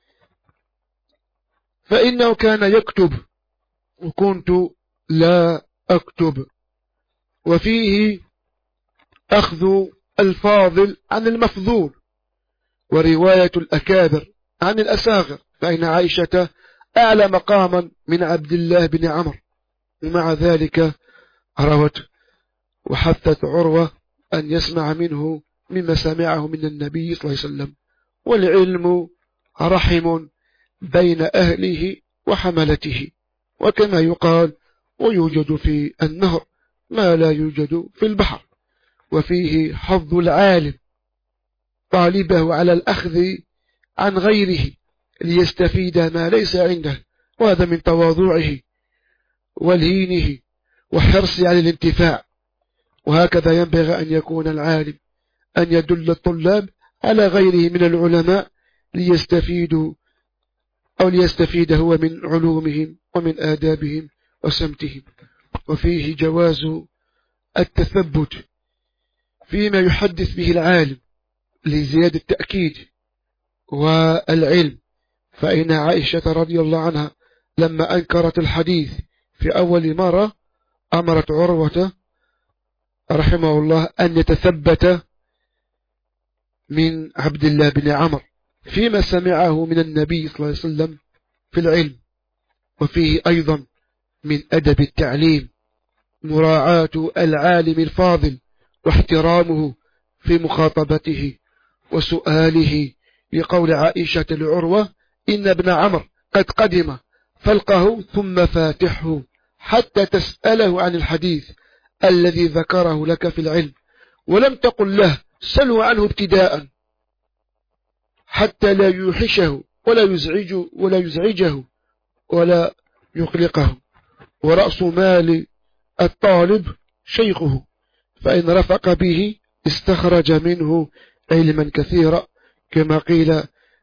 C: فإنه كان يكتب وكنت لا أكتب. وفيه أخذ الفاضل عن المفضول، ورواية الأكابر عن الأساغر، فإن عائشة أعلى مقاما من عبد الله بن عمرو، ومع ذلك روت وحثت عروة أن يسمع منه مما سمعه من النبي صلى الله عليه وسلم. والعلم رحم بين أهله وحملته، وكما يقال: ويوجد في النهر ما لا يوجد في البحر. وفيه حظ العالم طالبه على الأخذ عن غيره ليستفيد ما ليس عنده، وهذا من تواضعه ولهينه وحرصه على الانتفاع. وهكذا ينبغي أن يكون العالم، أن يدل الطلاب على غيره من العلماء ليستفيدوا أو ليستفيد هو من علومهم ومن آدابهم وسمتهم. وفيه جواز التثبت فيما يحدث به العالم لزيادة التأكيد والعلم، فإن عائشة رضي الله عنها لما أنكرت الحديث في أول مرة أمرت عروة رحمه الله أن يتثبت من عبد الله بن عمرو فيما سمعه من النبي صلى الله عليه وسلم في العلم. وفيه أيضا من أدب التعليم مراعاة العالم الفاضل واحترامه في مخاطبته وسؤاله، لقول عائشة لعروة: إن ابن عمرو قد قدم فالقه ثم فاتحه حتى تسأله عن الحديث الذي ذكره لك في العلم، ولم تقل له سلوا عنه ابتداء حتى لا يوحشه ولا يزعجه ولا يزعجه ولا يقلقه. ورأس مال الطالب شيخه، فإن رفق به استخرج منه علما كثيرا، كما قيل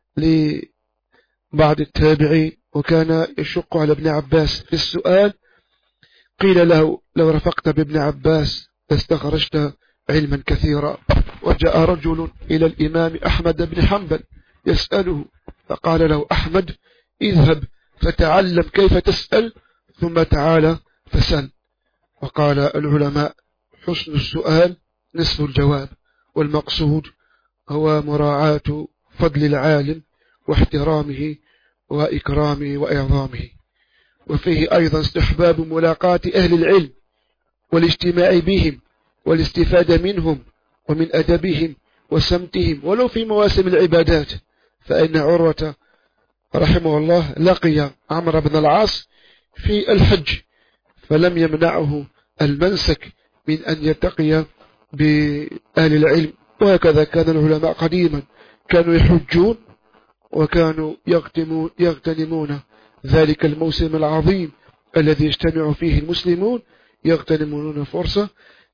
C: لبعض التابعين وكان يشق على ابن عباس في السؤال، قيل له: لو رفقت بابن عباس لاستخرجت علما كثيرا. وجاء رجل إلى الإمام أحمد بن حنبل يسأله، فقال له أحمد: اذهب فتعلم كيف تسأل ثم تعالى فسل. وقال العلماء: حسن السؤال نصف الجواب، والمقصود هو مراعاة فضل العالم واحترامه وإكرامه وإعظامه. وفيه أيضا استحباب ملاقاة أهل العلم والاجتماع بهم والاستفادة منهم ومن أدبهم وسمتهم ولو في مواسم العبادات، فإن عروة رحمه الله لقي عمرو بن العاص في الحج فلم يمنعه المنسك من أن يلتقي بأهل العلم. وهكذا كان العلماء قديما، كانوا يحجون وكانوا يغتنمون ذلك الموسم العظيم الذي يجتمع فيه المسلمون، يغتنمون فرصة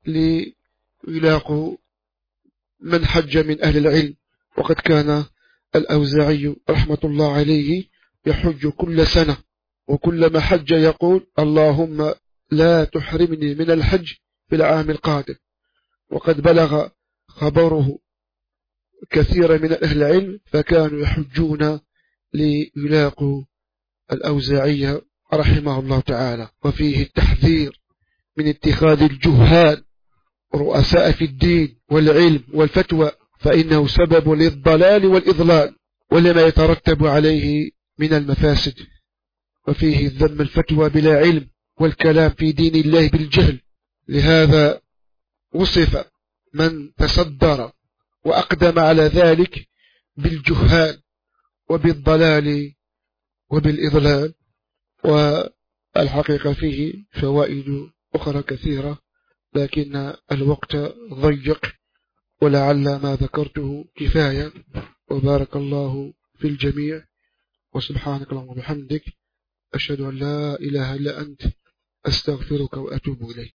C: ليلاقوا من حج من أهل العلم. وقد كان الأوزاعي رحمة الله عليه يحج كل سنة، وكلما حج يقول: اللهم لا تحرمني من الحج في العام القادم. وقد بلغ خبره كثير من أهل العلم فكانوا يحجون ليلاقوا الأوزاعي رحمه الله تعالى. وفيه التحذير من اتخاذ الجهال رؤساء في الدين والعلم والفتوى، فإنه سبب للضلال والإضلال ولما يترتب عليه من المفاسد. وفيه ذم الفتوى بلا علم والكلام في دين الله بالجهل، لهذا وصف من تصدر وأقدم على ذلك بالجهال وبالضلال وبالإضلال. الحقيقة فيه فوائد أخرى كثيرة، لكن الوقت ضيق، ولعل ما ذكرته كفاية. وبارك الله في الجميع، وسبحانك اللهم وبحمدك، أشهد أن لا إله إلا أنت، أستغفرك وأتوب إليك.